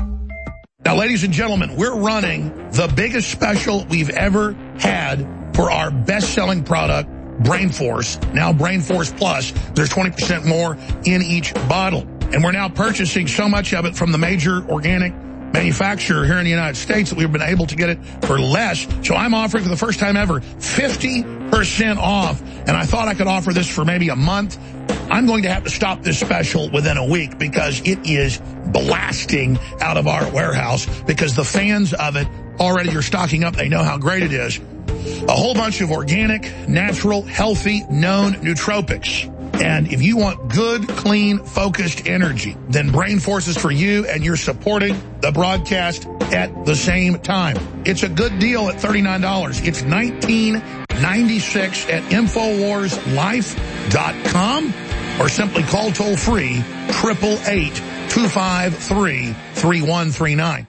Now, ladies and gentlemen, we're running the biggest special we've ever had for our best-selling product, Brain Force. Now Brain Force Plus. There's twenty percent more in each bottle. And we're now purchasing so much of it from the major organic manufacturer here in the United States that we've been able to get it for less. So I'm offering for the first time ever fifty percent off. And I thought I could offer this for maybe a month. I'm going to have to stop this special within a week because it is blasting out of our warehouse because the fans of it already are stocking up. They know how great it is. A whole bunch of organic, natural, healthy, known nootropics. And if you want good, clean, focused energy, then Brain Force is for you, and you're supporting the broadcast at the same time. It's a good deal at thirty-nine dollars. It's nineteen ninety-six at Infowars Life dot com, or simply call toll-free eight eight eight, two five three, three one three nine.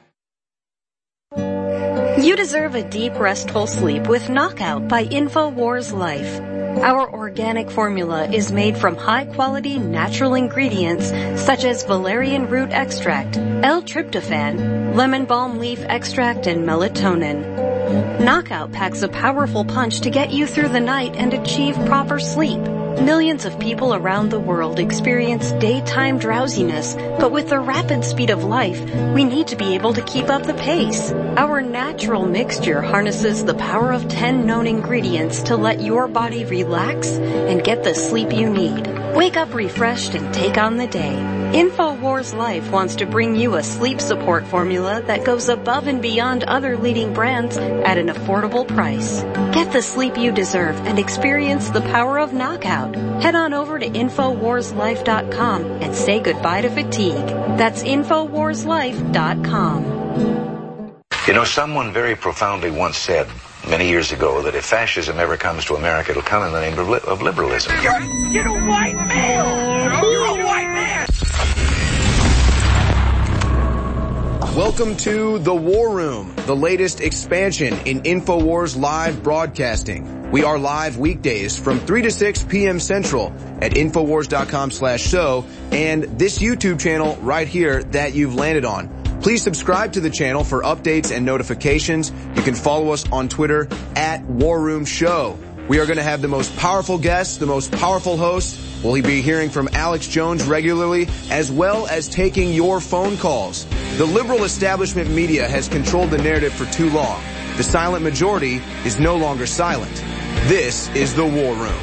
You deserve a deep, restful sleep with Knockout by Infowars Life. Our organic formula is made from high-quality natural ingredients such as valerian root extract, L-tryptophan, lemon balm leaf extract, and melatonin. Knockout packs a powerful punch to get you through the night and achieve proper sleep. Millions of people around the world experience daytime drowsiness, but with the rapid speed of life, we need to be able to keep up the pace. Our natural mixture harnesses the power of ten known ingredients to let your body relax and get the sleep you need. Wake up refreshed and take on the day. InfoWars Life wants to bring you a sleep support formula that goes above and beyond other leading brands at an affordable price. Get the sleep you deserve and experience the power of knockout. Head on over to Infowars Life dot com and say goodbye to fatigue. That's Infowars Life dot com. You know, someone very profoundly once said many years ago that if fascism ever comes to America, it'll come in the name of, li- of liberalism. You're, you're a white man! You're a white man! Welcome to The War Room, the latest expansion in InfoWars live broadcasting. We are live weekdays from three to six p.m. Central at Infowars dot com slash show and this YouTube channel right here that you've landed on. Please subscribe to the channel for updates and notifications. You can follow us on Twitter at War Room Show. We are going to have the most powerful guests, the most powerful hosts. We'll be hearing from Alex Jones regularly, as well as taking your phone calls. The liberal establishment media has controlled the narrative for too long. The silent majority is no longer silent. This is The War Room.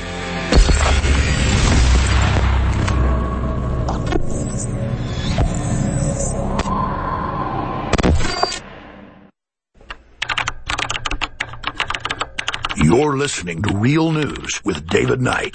You're listening to Real News with David Knight.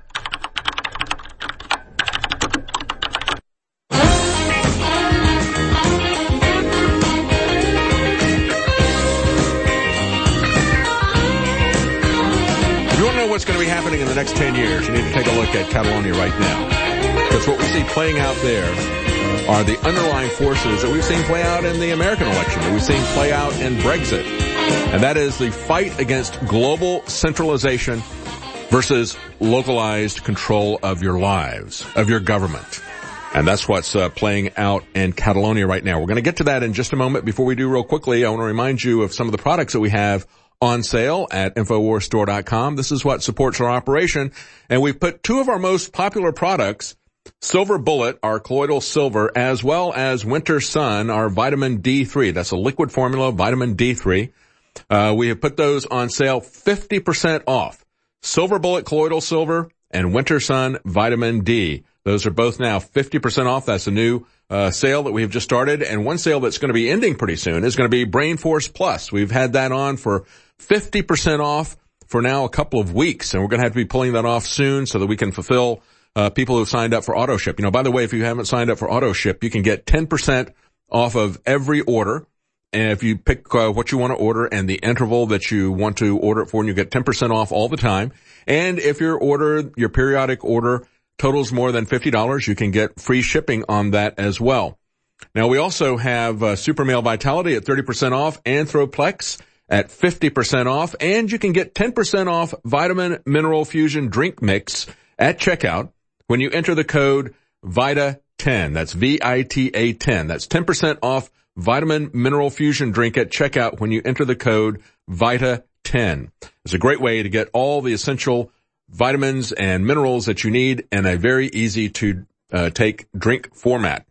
If you want to know what's going to be happening in the next ten years, you need to take a look at Catalonia right now. Because what we see playing out there are the underlying forces that we've seen play out in the American election, that we've seen play out in Brexit. And that is the fight against global centralization versus localized control of your lives, of your government. And that's what's uh, playing out in Catalonia right now. We're going to get to that in just a moment. Before we do, real quickly, I want to remind you of some of the products that we have on sale at Infowars Store dot com. This is what supports our operation. And we've put two of our most popular products, Silver Bullet, our colloidal silver, as well as Winter Sun, our vitamin D three. That's a liquid formula, vitamin D three. Uh, we have put those on sale fifty percent off. Silver Bullet Colloidal Silver and Winter Sun Vitamin D. Those are both now fifty percent off. That's a new uh, sale that we have just started. And one sale that's going to be ending pretty soon is going to be Brain Force Plus. We've had that on for fifty percent off for now a couple of weeks. And we're going to have to be pulling that off soon so that we can fulfill uh, people who've signed up for auto ship. You know, by the way, if you haven't signed up for auto ship, you can get ten percent off of every order. And if you pick uh, what you want to order and the interval that you want to order it for, and you get ten percent off all the time. And if your order, your periodic order totals more than fifty dollars, you can get free shipping on that as well. Now, we also have uh, Super Male Vitality at thirty percent off, Anthroplex at fifty percent off, and you can get ten percent off Vitamin Mineral Fusion Drink Mix at checkout when you enter the code Vita ten. That's V I T A ten. That's ten percent off Vitamin Mineral Fusion Drink at checkout when you enter the code Vita ten. It's a great way to get all the essential vitamins and minerals that you need in a very easy to uh, take drink format.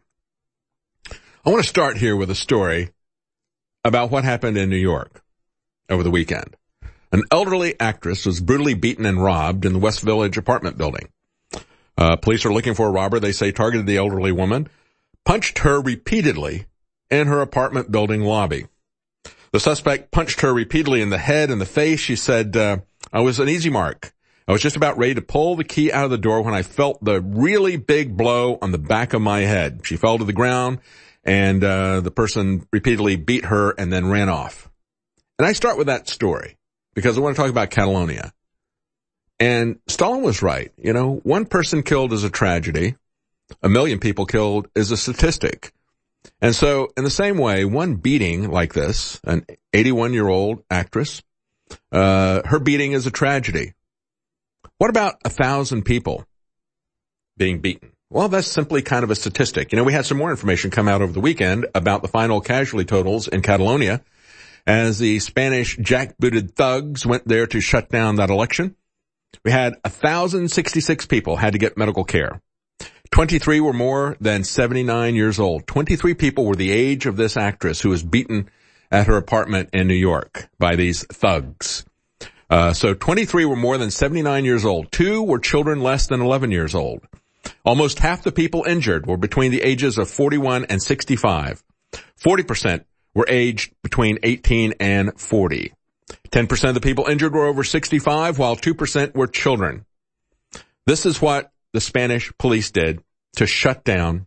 I want to start here with a story about what happened in New York over the weekend. An elderly actress was brutally beaten and robbed in the West Village apartment building. Uh, police are looking for a robber, they say, targeted the elderly woman, punched her repeatedly in her apartment building lobby. The suspect punched her repeatedly in the head and the face. She said, uh, I was an easy mark. I was just about ready to pull the key out of the door when I felt the really big blow on the back of my head. She fell to the ground, and uh, the person repeatedly beat her and then ran off. And I start with that story because I want to talk about Catalonia. And Stalin was right. You know, one person killed is a tragedy. A million people killed is a statistic. And so, in the same way, one beating like this, an eighty-one-year-old actress, uh, her beating is a tragedy. What about a thousand people being beaten? Well, that's simply kind of a statistic. You know, we had some more information come out over the weekend about the final casualty totals in Catalonia as the Spanish jackbooted thugs went there to shut down that election. We had one thousand sixty-six people had to get medical care. twenty-three were more than seventy-nine years old. twenty-three people were the age of this actress who was beaten at her apartment in New York by these thugs. Uh, so twenty-three were more than seventy-nine years old. Two were children less than eleven years old. Almost half the people injured were between the ages of forty-one and sixty-five. forty percent were aged between eighteen and forty. ten percent of the people injured were over sixty-five, while two percent were children. This is what the Spanish police did to shut down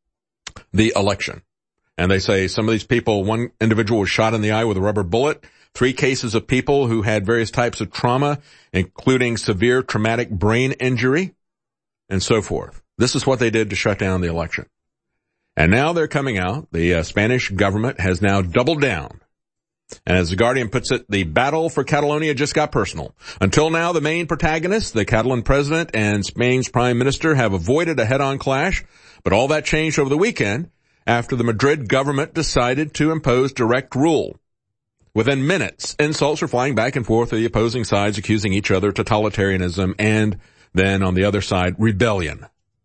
the election. And they say some of these people, one individual was shot in the eye with a rubber bullet, three cases of people who had various types of trauma, including severe traumatic brain injury, and so forth. This is what they did to shut down the election. And now they're coming out. The uh, Spanish government has now doubled down. And as The Guardian puts it, the battle for Catalonia just got personal. Until now, the main protagonists, the Catalan president and Spain's prime minister, have avoided a head-on clash. But all that changed over the weekend after the Madrid government decided to impose direct rule. Within minutes, insults were flying back and forth with the opposing sides, accusing each other of totalitarianism and then, on the other side, rebellion.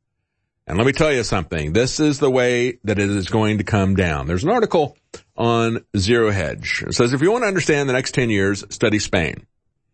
And let me tell you something. This is the way that it is going to come down. There's an article on Zero Hedge. It says, if you want to understand the next ten years, study Spain.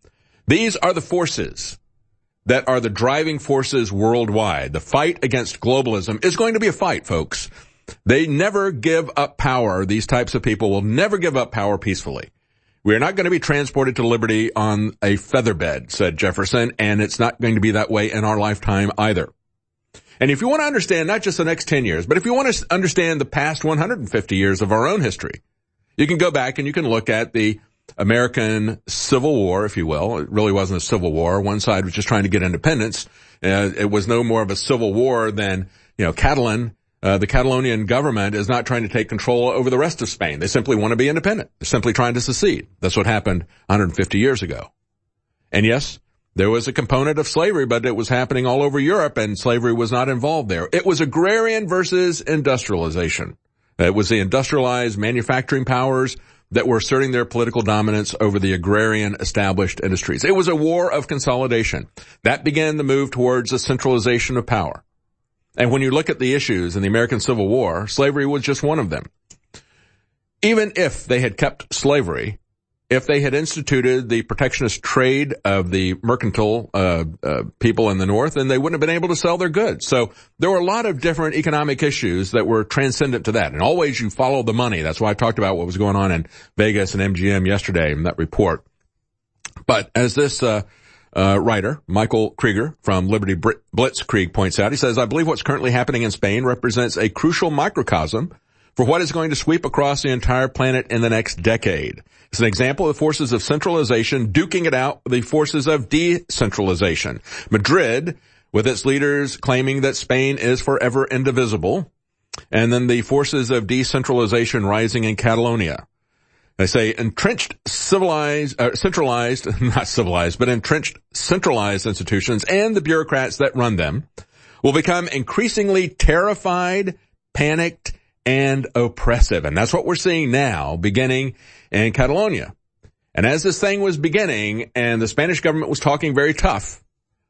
These are the forces that are the driving forces worldwide. The fight against globalism is going to be a fight, folks. They never give up power. These types of people will never give up power peacefully. We are not going to be transported to liberty on a featherbed, said Jefferson, and it's not going to be that way in our lifetime either. And if you want to understand not just the next ten years, but if you want to understand the past one hundred fifty years of our own history, you can go back and you can look at the American Civil War, if you will. It really wasn't a civil war. One side was just trying to get independence. Uh, it was no more of a civil war than, you know, Catalan. Uh, the Catalonian government is not trying to take control over the rest of Spain. They simply want to be independent. They're simply trying to secede. That's what happened one hundred fifty years ago. And yes, there was a component of slavery, but it was happening all over Europe, and slavery was not involved there. It was agrarian versus industrialization. It was the industrialized manufacturing powers that were asserting their political dominance over the agrarian established industries. It was a war of consolidation. That began the move towards the centralization of power. And when you look at the issues in the American Civil War, slavery was just one of them. Even if they had kept slavery, if they had instituted the protectionist trade of the mercantile uh, uh people in the North, then they wouldn't have been able to sell their goods. So there were a lot of different economic issues that were transcendent to that. And always you follow the money. That's why I talked about what was going on in Vegas and M G M yesterday in that report. But as this uh uh writer, Michael Krieger from Liberty Blitzkrieg points out, he says, I believe what's currently happening in Spain represents a crucial microcosm for what is going to sweep across the entire planet in the next decade. It's an example of the forces of centralization duking it out with the forces of decentralization. Madrid, with its leaders claiming that Spain is forever indivisible, and then the forces of decentralization rising in Catalonia. They say entrenched, civilized, uh, centralized, not civilized, but entrenched centralized institutions and the bureaucrats that run them will become increasingly terrified, panicked, and oppressive. And that's what we're seeing now, beginning in Catalonia. And as this thing was beginning and the Spanish government was talking very tough,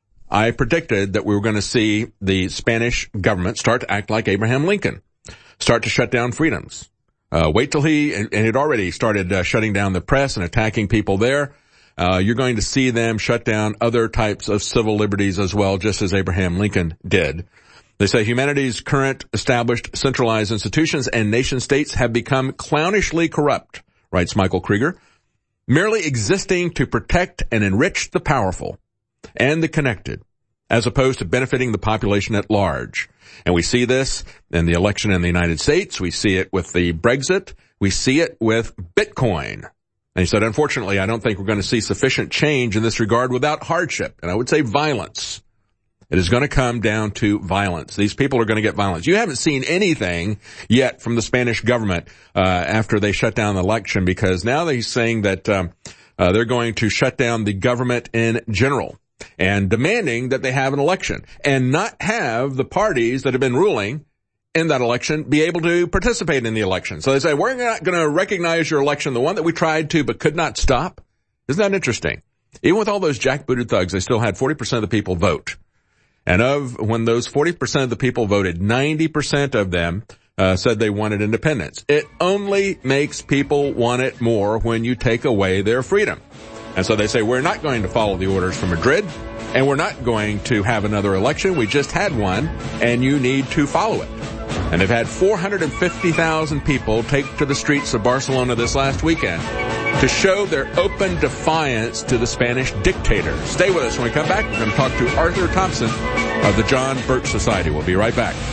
I predicted that we were going to see the Spanish government start to act like Abraham Lincoln, start to shut down freedoms. Uh, wait till he, and, and it already started uh, shutting down the press and attacking people there. Uh, you're going to see them shut down other types of civil liberties as well, just as Abraham Lincoln did. They say humanity's current established centralized institutions and nation states have become clownishly corrupt, writes Michael Krieger, merely existing to protect and enrich the powerful and the connected, as opposed to benefiting the population at large. And we see this in the election in the United States. We see it with the Brexit. We see it with Bitcoin. And he said, unfortunately, I don't think we're going to see sufficient change in this regard without hardship. And I would say violence. It is going to come down to violence. These people are going to get violence. You haven't seen anything yet from the Spanish government uh after they shut down the election, because now they're saying that um, uh, they're going to shut down the government in general and demanding that they have an election and not have the parties that have been ruling in that election be able to participate in the election. So they say, we're not going to recognize your election, the one that we tried to but could not stop. Isn't that interesting? Even with all those jackbooted thugs, they still had forty percent of the people vote. And of when those forty percent of the people voted, ninety percent of them uh, said they wanted independence. It only makes people want it more when you take away their freedom. And so they say, we're not going to follow the orders from Madrid, and we're not going to have another election. We just had one, and you need to follow it. And they've had four hundred fifty thousand people take to the streets of Barcelona this last weekend to show their open defiance to the Spanish dictator. Stay with us. When we come back, we're going to talk to Arthur Thompson of the John Birch Society. We'll be right back.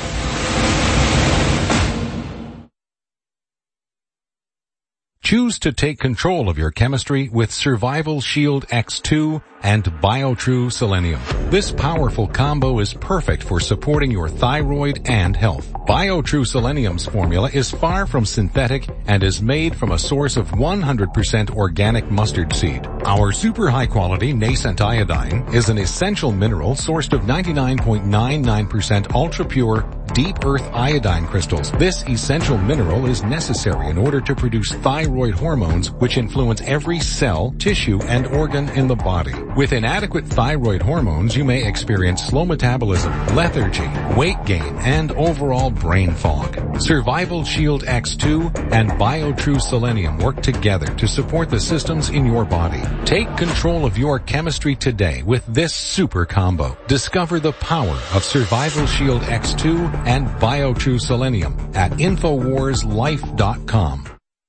Choose to take control of your chemistry with Survival Shield X two and BioTrue Selenium. This powerful combo is perfect for supporting your thyroid and health. BioTrue Selenium's formula is far from synthetic and is made from a source of one hundred percent organic mustard seed. Our super high quality nascent iodine is an essential mineral sourced of ninety-nine point nine nine percent ultra pure deep earth iodine crystals. This essential mineral is necessary in order to produce thyroid hormones, which influence every cell, tissue, and organ in the body. With inadequate thyroid hormones, you may experience slow metabolism, lethargy, weight gain, and overall brain fog. Survival Shield X two and BioTrue Selenium work together to support the systems in your body. Take control of your chemistry today with this super combo. Discover the power of Survival Shield X two and BioTrue Selenium at Infowars Life dot com.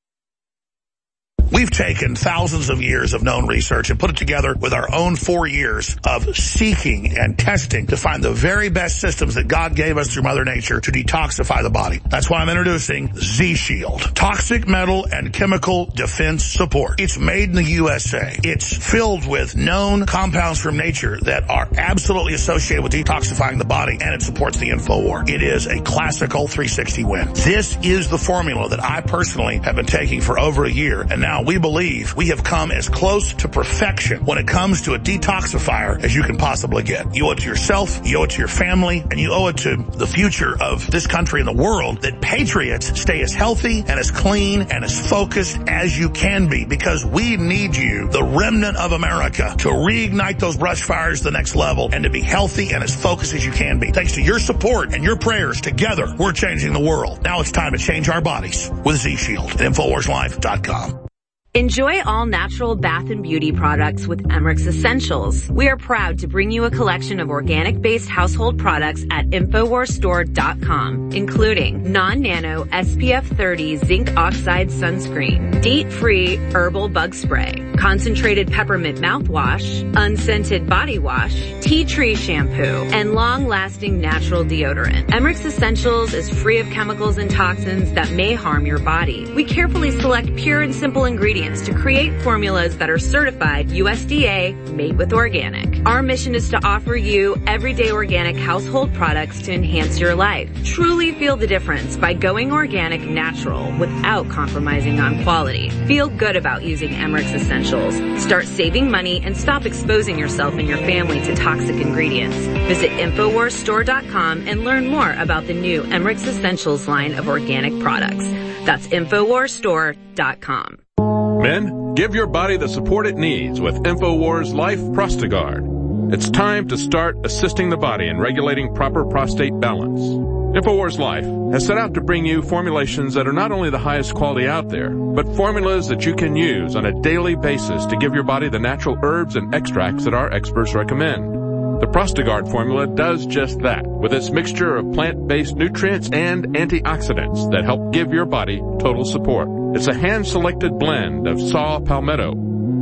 We've taken thousands of years of known research and put it together with our own four years of seeking and testing to find the very best systems that God gave us through Mother Nature to detoxify the body. That's why I'm introducing Z-Shield. Toxic metal and chemical defense support. It's made in the U S A. It's filled with known compounds from nature that are absolutely associated with detoxifying the body, and it supports the InfoWar. It is a classical three sixty win. This is the formula that I personally have been taking for over a year, and now we believe we have come as close to perfection when it comes to a detoxifier as you can possibly get. You owe it to yourself, you owe it to your family, and you owe it to the future of this country and the world that patriots stay as healthy and as clean and as focused as you can be, because we need you, the remnant of America, to reignite those brush fires to the next level and to be healthy and as focused as you can be. Thanks to your support and your prayers, together we're changing the world. Now it's time to change our bodies with Z-Shield at Infowars Life dot com. Enjoy all natural bath and beauty products with Emmerich Essentials. We are proud to bring you a collection of organic-based household products at Infowars Store dot com, including non-nano S P F thirty zinc oxide sunscreen, DEET-free herbal bug spray, concentrated peppermint mouthwash, unscented body wash, tea tree shampoo, and long-lasting natural deodorant. Emmerich Essentials is free of chemicals and toxins that may harm your body. We carefully select pure and simple ingredients to create formulas that are certified U S D A made with organic. Our mission is to offer you everyday organic household products to enhance your life. Truly feel the difference by going organic natural without compromising on quality. Feel good about using Emmerich's Essentials. Start saving money and stop exposing yourself and your family to toxic ingredients. Visit Infowars Store dot com and learn more about the new Emmerich's Essentials line of organic products. That's Infowars Store dot com. Men, give your body the support it needs with InfoWars Life Prostagard. It's time to start assisting the body in regulating proper prostate balance. InfoWars Life has set out to bring you formulations that are not only the highest quality out there, but formulas that you can use on a daily basis to give your body the natural herbs and extracts that our experts recommend. The Prostagard formula does just that, with its mixture of plant-based nutrients and antioxidants that help give your body total support. It's a hand-selected blend of saw palmetto,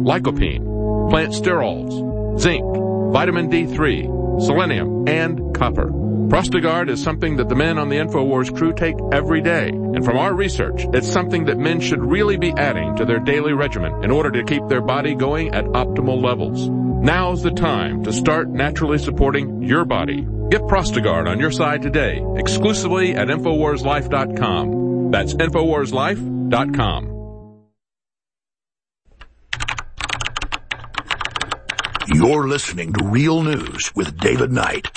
lycopene, plant sterols, zinc, vitamin D three, selenium, and copper. Prostagard is something that the men on the InfoWars crew take every day. And from our research, it's something that men should really be adding to their daily regimen in order to keep their body going at optimal levels. Now's the time to start naturally supporting your body. Get Prostagard on your side today, exclusively at Infowars Life dot com. That's Infowars Life dot com. You're listening to Real News with David Knight.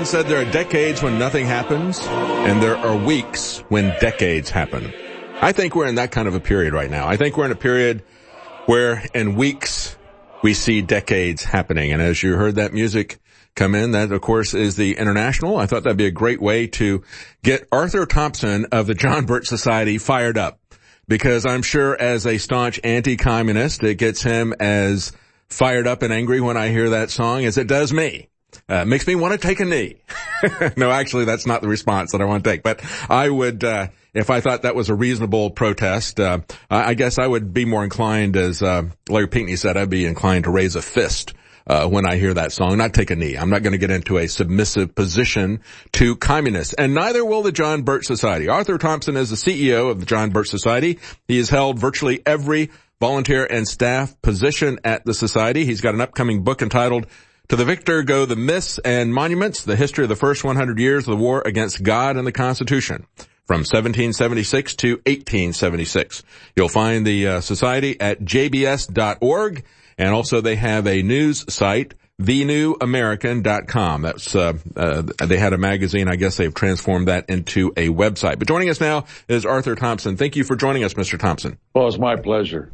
said there are decades when nothing happens, and there are weeks when decades happen. I think we're in that kind of a period right now. I think we're in a period where in weeks we see decades happening. And as you heard that music come in, that of course is the International. I thought that'd be a great way to get Arthur Thompson of the John Birch Society fired up, because I'm sure as a staunch anti-communist, it gets him as fired up and angry when I hear that song as it does me. Uh, makes me want to take a knee. No, actually, that's not the response that I want to take. But I would, uh, if I thought that was a reasonable protest, uh, I guess I would be more inclined, as uh, Larry Pinckney said, I'd be inclined to raise a fist uh, when I hear that song, not take a knee. I'm not going to get into a submissive position to communists, and neither will the John Birch Society. Arthur Thompson is the C E O of the John Birch Society. He has held virtually every volunteer and staff position at the Society. He's got an upcoming book entitled To the Victor Go the Myths and Monuments, the history of the first one hundred years of the war against God and the Constitution, from seventeen seventy-six to eighteen seventy-six. You'll find the uh, Society at j b s dot org, and also they have a news site, the new american dot com. That's, uh, uh, they had a magazine. I guess they've transformed that into a website. But joining us now is Arthur Thompson. Thank you for joining us, Mister Thompson. Well, it's my pleasure.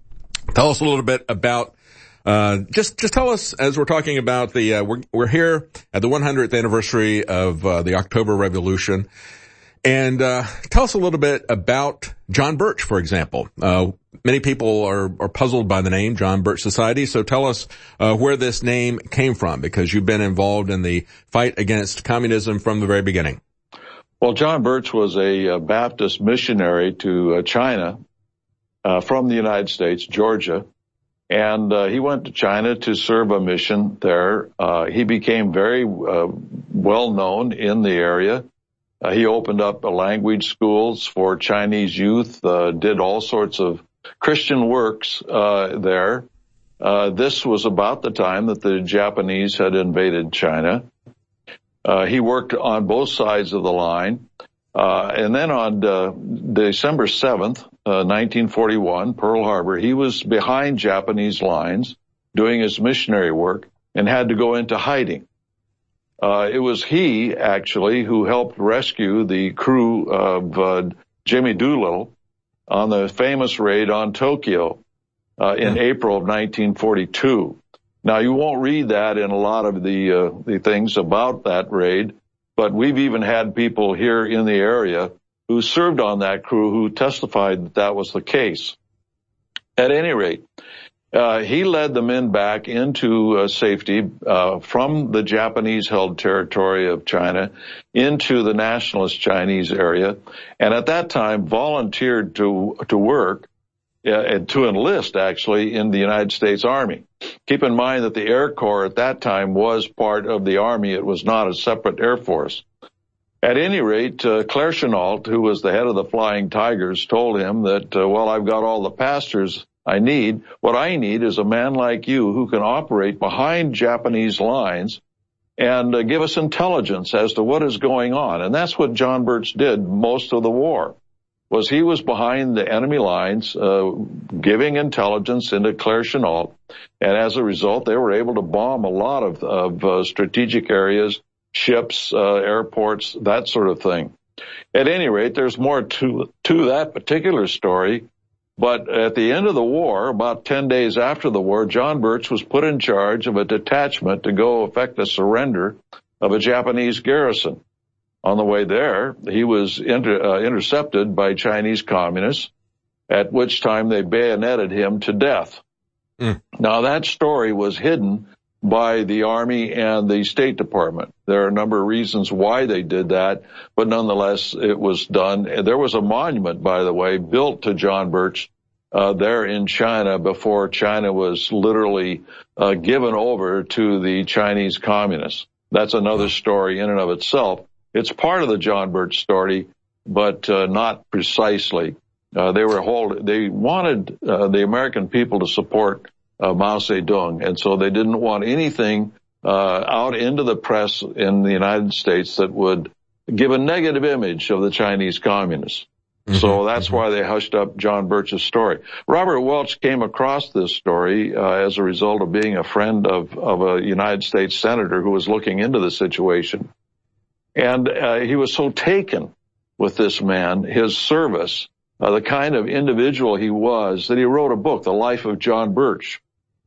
Tell us a little bit about Uh, just, just tell us, as we're talking about the, uh, we're, we're here at the one hundredth anniversary of, uh, the October Revolution. And, uh, tell us a little bit about John Birch, for example. Uh, many people are, are puzzled by the name John Birch Society. So tell us, uh, where this name came from, because you've been involved in the fight against communism from the very beginning. Well, John Birch was a uh, Baptist missionary to uh, China, uh, from the United States, Georgia. And uh, he went to China to serve a mission there. Uh, he became very uh, well known in the area. Uh, he opened up uh, language schools for Chinese youth, uh, did all sorts of Christian works uh, there. Uh, this was about the time that the Japanese had invaded China. Uh, he worked on both sides of the line. Uh, and then on uh, December seventh, uh, nineteen forty-one, Pearl Harbor, he was behind Japanese lines doing his missionary work and had to go into hiding. Uh, it was he, actually, who helped rescue the crew of uh, Jimmy Doolittle on the famous raid on Tokyo uh, in yeah. April of nineteen forty-two. Now, you won't read that in a lot of the, uh, the things about that raid, but we've even had people here in the area who served on that crew who testified that that was the case. At any rate, uh, he led the men back into uh, safety uh, from the Japanese-held territory of China into the nationalist Chinese area, and at that time volunteered to to work, uh, to enlist, actually, in the United States Army. Keep in mind that the Air Corps at that time was part of the Army. It was not a separate Air Force. At any rate, uh, Claire Chennault, who was the head of the Flying Tigers, told him that, uh, well, I've got all the pastors I need. What I need is a man like you who can operate behind Japanese lines and uh, give us intelligence as to what is going on. And that's what John Birch did most of the war, was he was behind the enemy lines, uh, giving intelligence into Claire Chennault. And as a result, they were able to bomb a lot of, of uh, strategic areas, ships, uh, airports, that sort of thing. At any rate, there's more to, to that particular story. But at the end of the war, about ten days after the war, John Birch was put in charge of a detachment to go effect a surrender of a Japanese garrison. On the way there, he was inter, uh, intercepted by Chinese communists, at which time they bayoneted him to death. Mm. Now, that story was hidden by the Army and the State Department. There are a number of reasons why they did that, but nonetheless, it was done. There was a monument, by the way, built to John Birch uh, there in China before China was literally uh, given over to the Chinese communists. That's another story in and of itself. It's part of the John Birch story, but uh, not precisely. Uh, they were hold, they wanted uh, the American people to support uh, Mao Zedong, and so they didn't want anything uh, out into the press in the United States that would give a negative image of the Chinese communists. Mm-hmm. So that's why they hushed up John Birch's story. Robert Welch came across this story uh, as a result of being a friend of, of a United States senator who was looking into the situation. And uh, he was so taken with this man, his service, uh, the kind of individual he was, that he wrote a book, The Life of John Birch.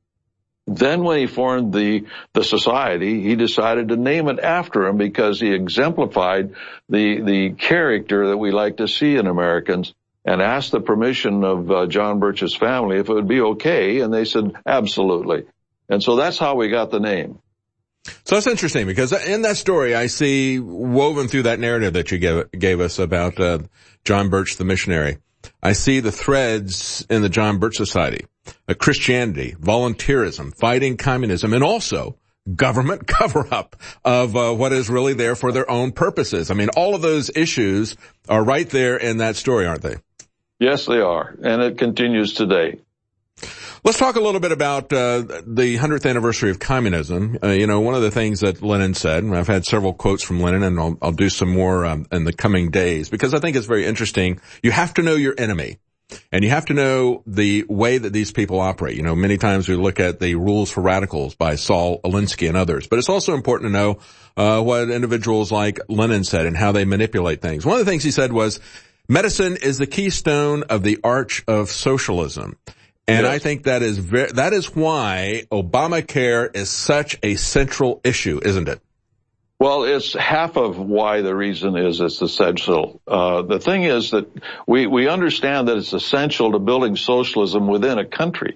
Then when he formed the, the society, he decided to name it after him because he exemplified the, the character that we like to see in Americans, and asked the permission of uh, John Birch's family if it would be okay, and they said absolutely. And so that's how we got the name. So that's interesting because in that story I see woven through that narrative that you gave, gave us about uh, John Birch the missionary. I see the threads in the John Birch Society. Uh, Christianity, volunteerism, fighting communism, and also government cover-up of uh, what is really there for their own purposes. I mean, all of those issues are right there in that story, aren't they? Yes, they are, and it continues today. Let's talk a little bit about uh, the hundredth anniversary of communism. Uh, you know, one of the things that Lenin said, and I've had several quotes from Lenin, and I'll, I'll do some more um, in the coming days, because I think it's very interesting. You have to know your enemy. And you have to know the way that these people operate. You know, many times we look at the Rules for Radicals by Saul Alinsky and others. But it's also important to know uh what individuals like Lenin said and how they manipulate things. One of the things he said was, medicine is the keystone of the arch of socialism. And yes. I think that is very, that is why Obamacare is such a central issue, isn't it? Well, it's half of why the reason is it's essential. Uh, the thing is that we, we understand that it's essential to building socialism within a country.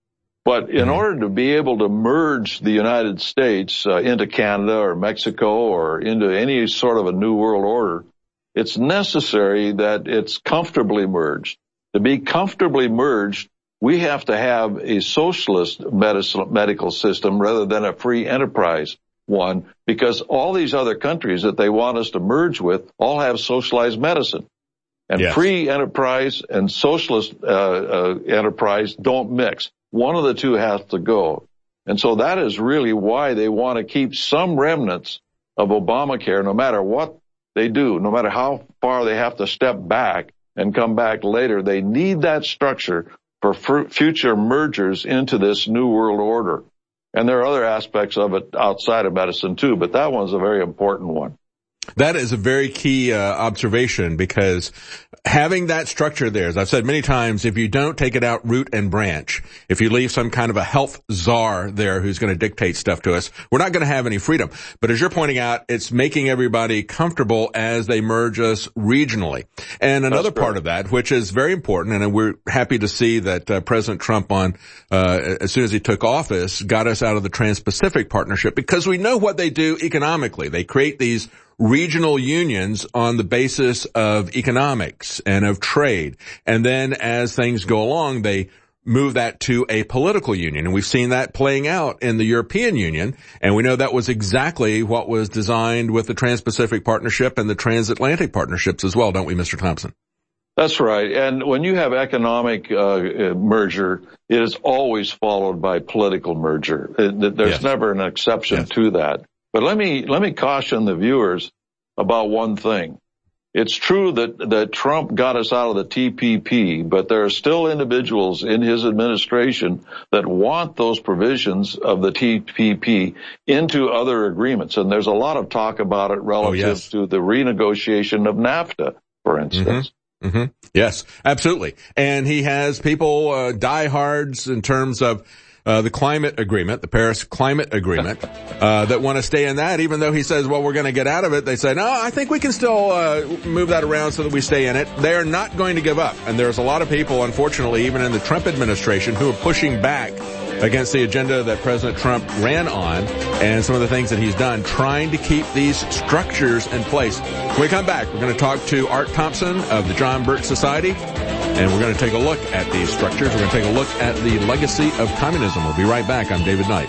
But in mm-hmm. order to be able to merge the United States uh, into Canada or Mexico or into any sort of a new world order, it's necessary that it's comfortably merged. To be comfortably merged, we have to have a socialist medical medical system rather than a free enterprise one, because all these other countries that they want us to merge with all have socialized medicine. And yes. free enterprise and socialist uh, uh, enterprise don't mix. One of the two has to go. And so that is really why they want to keep some remnants of Obamacare, no matter what they do, no matter how far they have to step back and come back later. They need that structure for f- future mergers into this new world order. And there are other aspects of it outside of medicine too, but that one's a very important one. That is a very key uh, observation, because having that structure there, as I've said many times, if you don't take it out root and branch, if you leave some kind of a health czar there who's going to dictate stuff to us, we're not going to have any freedom. But as you're pointing out, it's making everybody comfortable as they merge us regionally. And another part of that, which is very important, and we're happy to see that uh, President Trump on uh as soon as he took office, got us out of the Trans-Pacific Partnership, because we know what they do economically. They create these regional unions on the basis of economics and of trade. And then as things go along, they move that to a political union. And we've seen that playing out in the European Union. And we know that was exactly what was designed with the Trans-Pacific Partnership and the Transatlantic Partnerships as well, don't we, Mister Thompson? That's right. And when you have economic uh, merger, it is always followed by political merger. It, there's yes. never an exception yes. to that. But let me let me caution the viewers about one thing. It's true that, that Trump got us out of the T P P, but there are still individuals in his administration that want those provisions of the T P P into other agreements. And there's a lot of talk about it relative oh, yes. to the renegotiation of NAFTA, for instance. Mm-hmm. Mm-hmm. Yes, absolutely. And he has people, uh, diehards in terms of Uh, the climate agreement, the Paris climate agreement, uh, that want to stay in that, even though he says, well, we're going to get out of it. They say, no, I think we can still, uh, move that around so that we stay in it. They're not going to give up. And there's a lot of people, unfortunately, even in the Trump administration, who are pushing back against the agenda that President Trump ran on and some of the things that he's done, trying to keep these structures in place. When we come back, we're going to talk to Art Thompson of the John Birch Society, and we're going to take a look at these structures. We're going to take a look at the legacy of communism. We'll be right back. I'm David Knight.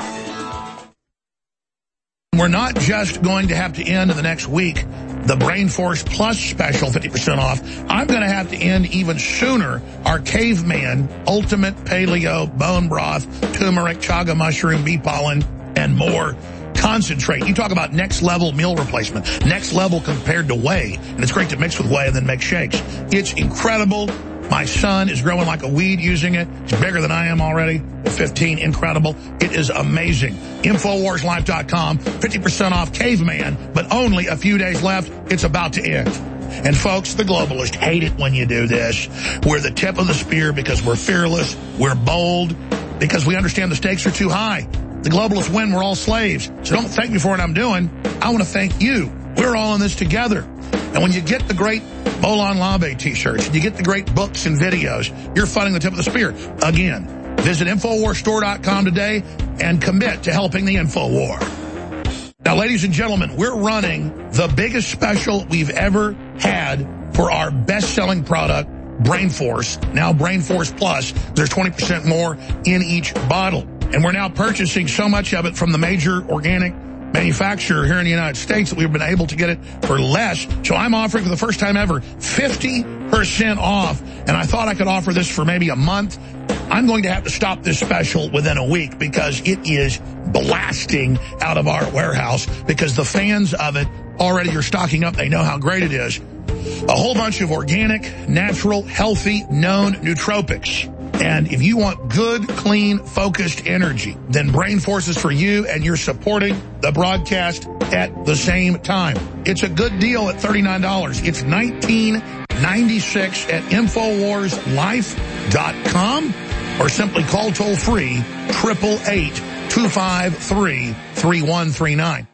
We're not just going to have to end in the next week the Brain Force Plus special, fifty percent off. I'm going to have to end even sooner our Caveman Ultimate Paleo Bone Broth, Turmeric, Chaga Mushroom, Bee Pollen, and more concentrate. You talk about next level meal replacement, next level compared to whey, and it's great to mix with whey and then make shakes. It's incredible. My son is growing like a weed using it. He's bigger than I am already. At fifteen, incredible. It is amazing. Infowars Life dot com, fifty percent off Caveman, but only a few days left. It's about to end. And folks, the globalists hate it when you do this. We're the tip of the spear because we're fearless, we're bold, because we understand the stakes are too high. The globalists win, we're all slaves. So don't thank me for what I'm doing. I want to thank you. We're all in this together. And when you get the great Bolon Labe t-shirts, and you get the great books and videos, you're funding the tip of the spear. Again, visit Infowars Store dot com today and commit to helping the InfoWar. Now, ladies and gentlemen, we're running the biggest special we've ever had for our best-selling product, Brain Force, now Brain Force Plus. There's twenty percent more in each bottle. And we're now purchasing so much of it from the major organic manufacturer here in the United States that we've been able to get it for less. So I'm offering for the first time ever fifty percent off. And I thought I could offer this for maybe a month. I'm going to have to stop this special within a week because it is blasting out of our warehouse because the fans of it already are stocking up. They know how great it is. A whole bunch of organic, natural, healthy, known nootropics. And if you want good, clean, focused energy, then Brain Force is for you, and you're supporting the broadcast at the same time. It's a good deal at thirty-nine dollars. It's nineteen ninety-six at Infowars Life dot com, or simply call toll-free eight eight eight, two five three, three one three nine.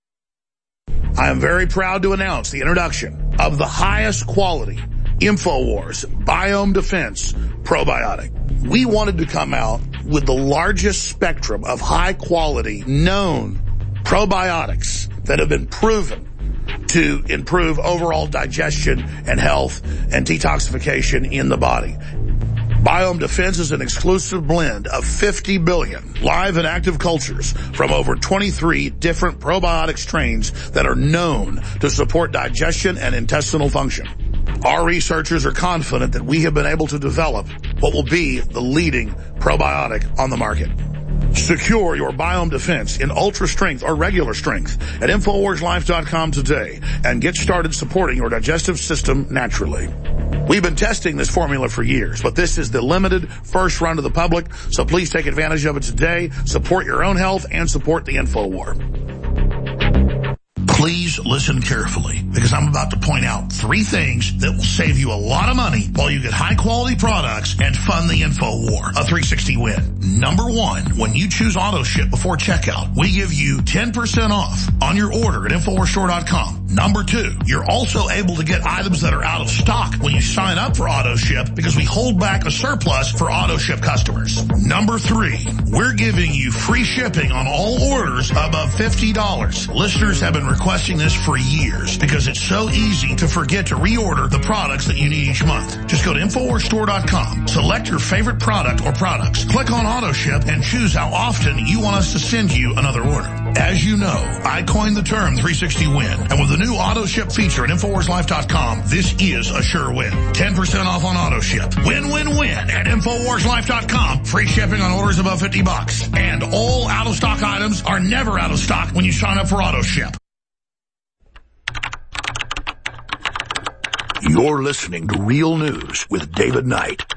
I am very proud to announce the introduction of the highest quality InfoWars Biome Defense Probiotic. We wanted to come out with the largest spectrum of high-quality, known probiotics that have been proven to improve overall digestion and health and detoxification in the body. Biome Defense is an exclusive blend of fifty billion live and active cultures from over twenty-three different probiotic strains that are known to support digestion and intestinal function. Our researchers are confident that we have been able to develop what will be the leading probiotic on the market. Secure your Biome Defense in ultra strength or regular strength at Infowars Life dot com today and get started supporting your digestive system naturally. We've been testing this formula for years, but this is the limited first run to the public, so please take advantage of it today. Support your own health and support the InfoWar. Please listen carefully, because I'm about to point out three things that will save you a lot of money while you get high-quality products and fund the InfoWar. A three sixty win. Number one, when you choose AutoShip before checkout, we give you ten percent off on your order at Infowars Store dot com. Number two, you're also able to get items that are out of stock when you sign up for AutoShip because we hold back a surplus for AutoShip customers. Number three, we're giving you free shipping on all orders above fifty dollars. Listeners have been requesting this for years because it's so easy to forget to reorder the products that you need each month. Just go to Infowars Store dot com, select your favorite product or products, click on AutoShip, and choose how often you want us to send you another order. As you know, I coined the term three sixty win, and with the new AutoShip feature at Infowars Life dot com, this is a sure win. ten percent off on AutoShip. Win, win, win at Infowars Life dot com. Free shipping on orders above fifty bucks. And all out-of-stock items are never out of stock when you sign up for AutoShip. You're listening to Real News with David Knight.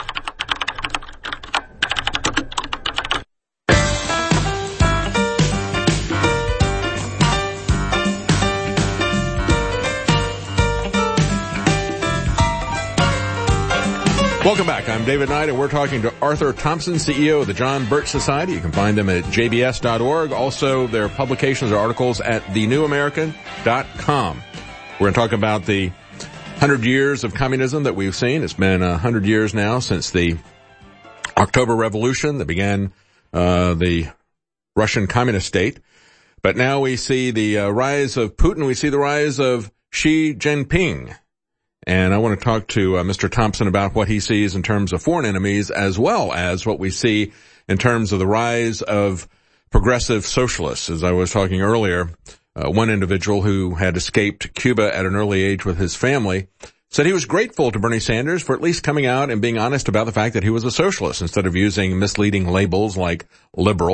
Welcome back. I'm David Knight, and we're talking to Arthur Thompson, C E O of the John Birch Society. You can find them at J B S dot org. Also, their publications or articles at the new american dot com. We're going to talk about the hundred years of communism that we've seen. It's been a hundred years now since the October Revolution that began uh the Russian communist state. But now we see the uh, rise of Putin. We see the rise of Xi Jinping. And I want to talk to uh, Mister Thompson about what he sees in terms of foreign enemies, as well as what we see in terms of the rise of progressive socialists. As I was talking earlier, uh, one individual who had escaped Cuba at an early age with his family said he was grateful to Bernie Sanders for at least coming out and being honest about the fact that he was a socialist instead of using misleading labels like liberal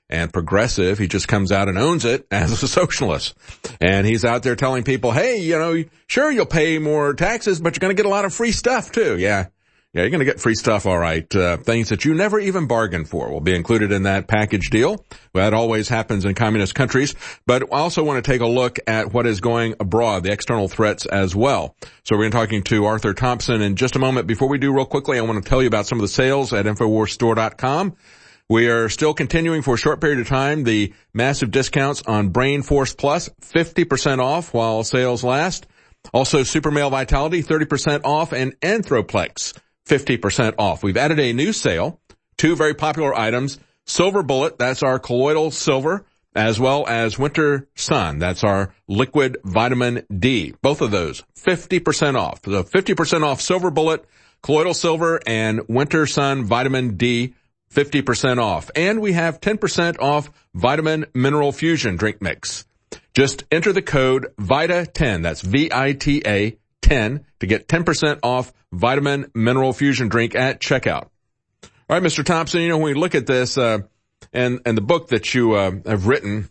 and progressive. He just comes out and owns it as a socialist. And he's out there telling people, hey, you know, sure, you'll pay more taxes, but you're going to get a lot of free stuff too. Yeah. Yeah, you're going to get free stuff, all right. Uh, things that you never even bargained for will be included in that package deal. Well, that always happens in communist countries. But I also want to take a look at what is going abroad, the external threats as well. So we're going to be talking to Arthur Thompson in just a moment. Before we do, real quickly, I want to tell you about some of the sales at Infowars Store dot com. We are still continuing for a short period of time the massive discounts on Brain Force Plus, fifty percent off while sales last. Also, Super Male Vitality, thirty percent off, and Anthroplex, fifty percent off. We've added a new sale, two very popular items, Silver Bullet, that's our colloidal silver, as well as Winter Sun, that's our liquid vitamin D. Both of those, fifty percent off. So fifty percent off Silver Bullet, colloidal silver, and Winter Sun vitamin D, fifty percent off. And we have ten percent off Vitamin Mineral Fusion drink mix. Just enter the code VITA ten, that's V I T A ten, to get ten percent off Vitamin Mineral Fusion drink at checkout. All right, Mister Thompson, you know, when we look at this, uh, and, and the book that you, uh, have written,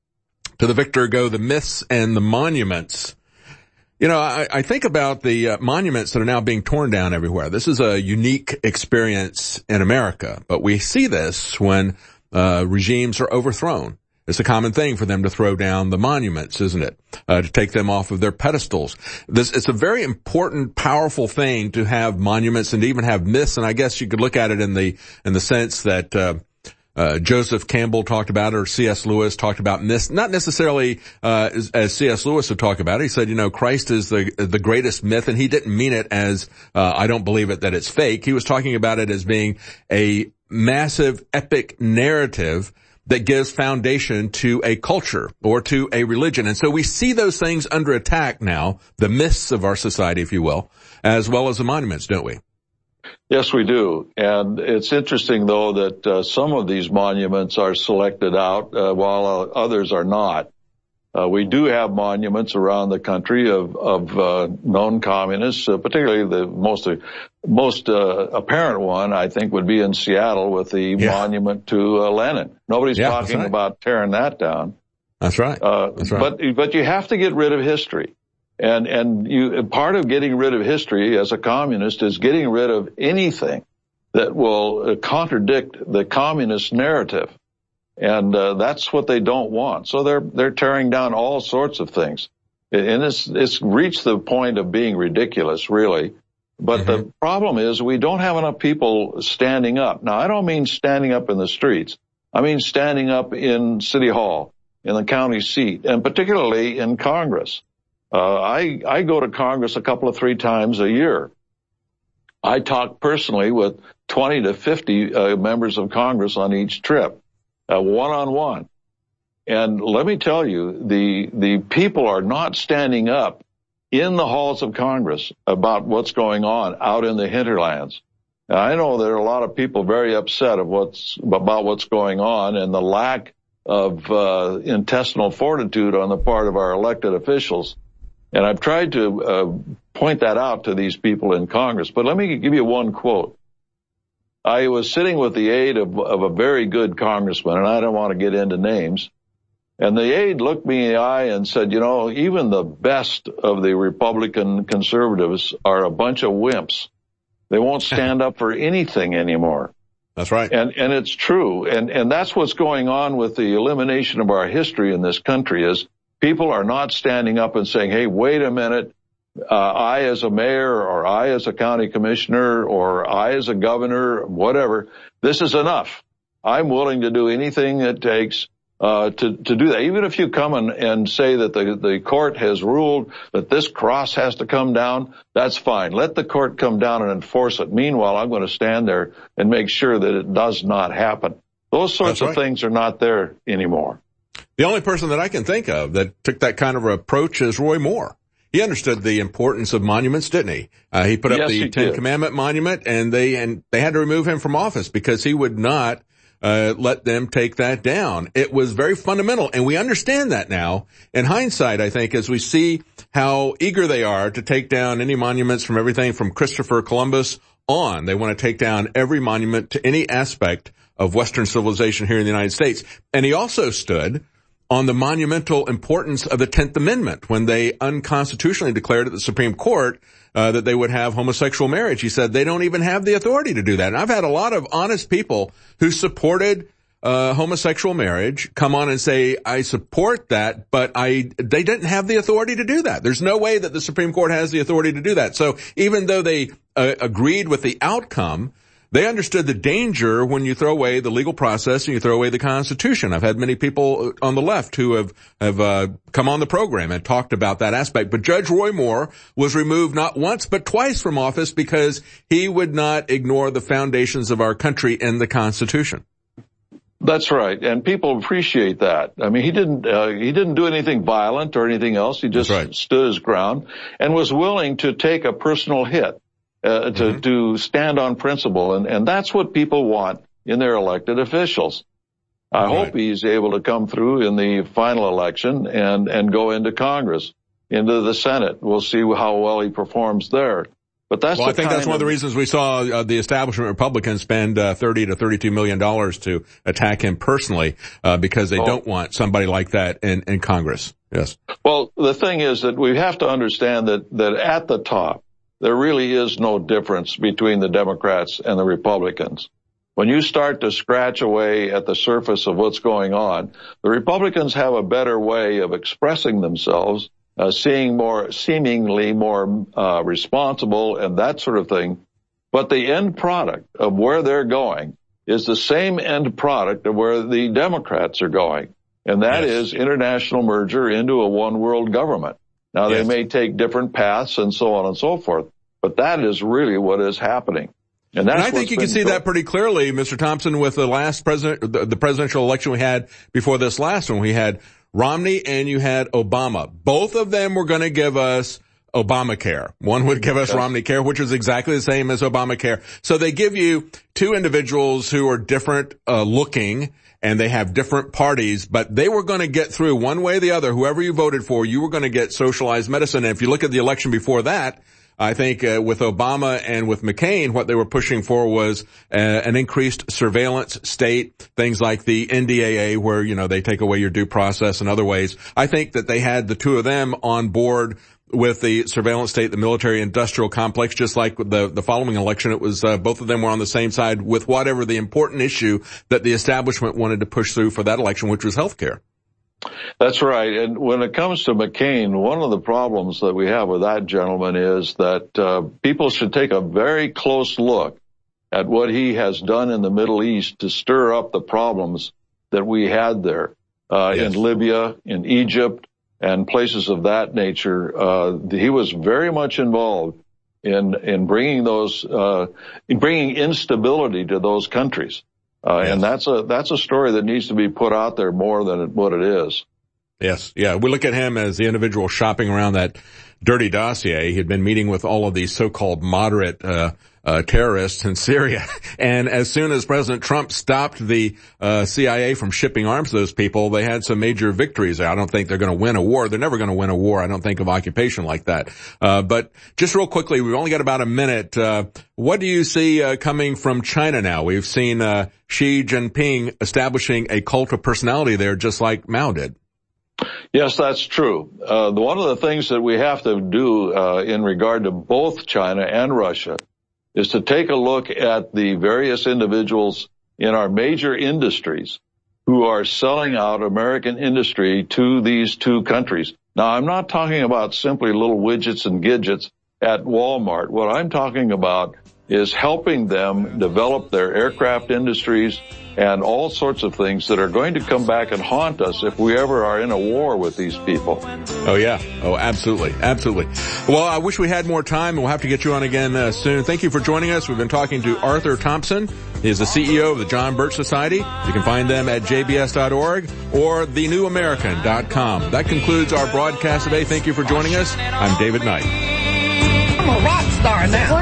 To the Victor Go, The Myths and the Monuments, you know, I, I think about the uh, monuments that are now being torn down everywhere. This is a unique experience in America, but we see this when, uh, regimes are overthrown. It's a common thing for them to throw down the monuments, isn't it? Uh, to take them off of their pedestals. This, it's a very important, powerful thing to have monuments and to even have myths. And I guess you could look at it in the, in the sense that, uh, uh, Joseph Campbell talked about it, or C S. Lewis talked about myths, not necessarily, uh, as, as C S. Lewis would talk about it. He said, you know, Christ is the, the greatest myth, and he didn't mean it as, uh, I don't believe it, that it's fake. He was talking about it as being a massive, epic narrative that gives foundation to a culture or to a religion. And so we see those things under attack now, the myths of our society, if you will, as well as the monuments, don't we? Yes, we do. And it's interesting, though, that uh, some of these monuments are selected out uh, while uh, others are not. Uh, we do have monuments around the country of, of uh, known communists, uh, particularly the most uh, most uh, apparent one, I think, would be in Seattle with the yeah. monument to uh, Lenin. Nobody's yeah, talking right. about tearing that down. That's right. Uh, that's right. But but you have to get rid of history, and and you part of getting rid of history as a communist is getting rid of anything that will uh, contradict the communist narrative. And uh, that's what they don't want. So they're they're tearing down all sorts of things. And it's it's reached the point of being ridiculous, really. But mm-hmm. the problem is we don't have enough people standing up. Now, I don't mean standing up in the streets. I mean standing up in City Hall, in the county seat, and particularly in Congress. Uh, I I go to Congress a couple of three times a year. I talk personally with twenty to fifty uh, members of Congress on each trip. Uh, one-on-one. And let me tell you, the the people are not standing up in the halls of Congress about what's going on out in the hinterlands. Now, I know there are a lot of people very upset of what's about what's going on and the lack of uh, intestinal fortitude on the part of our elected officials. And I've tried to uh, point that out to these people in Congress. But let me give you one quote. I was sitting with the aide of, of a very good congressman, and I don't want to get into names. And the aide looked me in the eye and said, you know, even the best of the Republican conservatives are a bunch of wimps. They won't stand up for anything anymore. That's right. And and it's true. And and that's what's going on with the elimination of our history in this country is people are not standing up and saying, hey, wait a minute. Uh, I as a mayor or I as a county commissioner or I as a governor, whatever, this is enough. I'm willing to do anything it takes uh, to, to do that. Even if you come and, and say that the, the court has ruled that this cross has to come down, that's fine. Let the court come down and enforce it. Meanwhile, I'm going to stand there and make sure that it does not happen. Those sorts That's of right. things are not there anymore. The only person that I can think of that took that kind of approach is Roy Moore. He understood the importance of monuments, didn't he? Uh, he put up yes, the Ten did. Commandment monument, and they and they had to remove him from office because he would not uh let them take that down. It was very fundamental, and we understand that now. In hindsight, I think, as we see how eager they are to take down any monuments from everything from Christopher Columbus on. They want to take down every monument to any aspect of Western civilization here in the United States. And he also stood on the monumental importance of the tenth Amendment when they unconstitutionally declared at the Supreme Court uh, that they would have homosexual marriage. He said they don't even have the authority to do that. And I've had a lot of honest people who supported uh homosexual marriage come on and say, I support that, but I they didn't have the authority to do that. There's no way that the Supreme Court has the authority to do that. So even though they uh, agreed with the outcome, they understood the danger when you throw away the legal process and you throw away the Constitution. I've had many people on the left who have, have, uh, come on the program and talked about that aspect. But Judge Roy Moore was removed not once, but twice from office because he would not ignore the foundations of our country and the Constitution. That's right. And people appreciate that. I mean, he didn't, uh, he didn't do anything violent or anything else. He just right. stood his ground and was willing to take a personal hit. Uh, to, mm-hmm. to stand on principle. And, and that's what people want in their elected officials. I right. hope he's able to come through in the final election and, and go into Congress, into the Senate. We'll see how well he performs there. But that's well, the I think that's one of the reasons we saw uh, the establishment Republicans spend uh, thirty to thirty-two million dollars to attack him personally, uh, because they oh. don't want somebody like that in, in Congress. Yes. Well, the thing is that we have to understand that, that at the top, there really is no difference between the Democrats and the Republicans. When you start to scratch away at the surface of what's going on, the Republicans have a better way of expressing themselves, uh, seeing more, seemingly more uh, responsible and that sort of thing. But the end product of where they're going is the same end product of where the Democrats are going, and that yes. is international merger into a one-world government. Now, yes. they may take different paths and so on and so forth, but that is really what is happening. And, that's and I think you can see that pretty clearly, Mister Thompson, with the last president, the, the presidential election we had before this last one. We had Romney and you had Obama. Both of them were going to give us Obamacare. One would give us yes. Romney Care, which is exactly the same as Obamacare. So they give you two individuals who are different uh, looking, and they have different parties, but they were going to get through one way or the other. Whoever you voted for, you were going to get socialized medicine. And if you look at the election before that, I think uh, with Obama and with McCain, what they were pushing for was uh, an increased surveillance state, things like the N D A A, where, you know, they take away your due process and other ways. I think that they had the two of them on board with the surveillance state, the military industrial complex, just like the, the following election. It was, uh, both of them were on the same side with whatever the important issue that the establishment wanted to push through for that election, which was health care. That's right. And when it comes to McCain, one of the problems that we have with that gentleman is that, uh, people should take a very close look at what he has done in the Middle East to stir up the problems that we had there, uh, yes. in Libya, in Egypt, and places of that nature. Uh, he was very much involved in, in bringing those, uh, in bringing instability to those countries. Uh, yes. and that's a, that's a story that needs to be put out there more than what it is. Yes. Yeah. We look at him as the individual shopping around that dirty dossier. He had been meeting with all of these so-called moderate, uh, Uh, terrorists in Syria. And as soon as President Trump stopped the, uh, C I A from shipping arms to those people, they had some major victories. I don't think they're going to win a war. They're never going to win a war. I don't think of occupation like that. Uh, but just real quickly, we've only got about a minute. Uh, what do you see, uh, coming from China now? We've seen, uh, Xi Jinping establishing a cult of personality there, just like Mao did. Yes, that's true. Uh, the, one of the things that we have to do, uh, in regard to both China and Russia is to take a look at the various individuals in our major industries who are selling out American industry to these two countries. Now, I'm not talking about simply little widgets and gadgets at Walmart. What I'm talking about is helping them develop their aircraft industries and all sorts of things that are going to come back and haunt us if we ever are in a war with these people. Oh, yeah. Oh, absolutely. Absolutely. Well, I wish we had more time. We'll have to get you on again uh, soon. Thank you for joining us. We've been talking to Arthur Thompson. He is the C E O of the John Birch Society. You can find them at j b s dot org or the new american dot com. That concludes our broadcast today. Thank you for joining us. I'm David Knight. I'm a rock star now.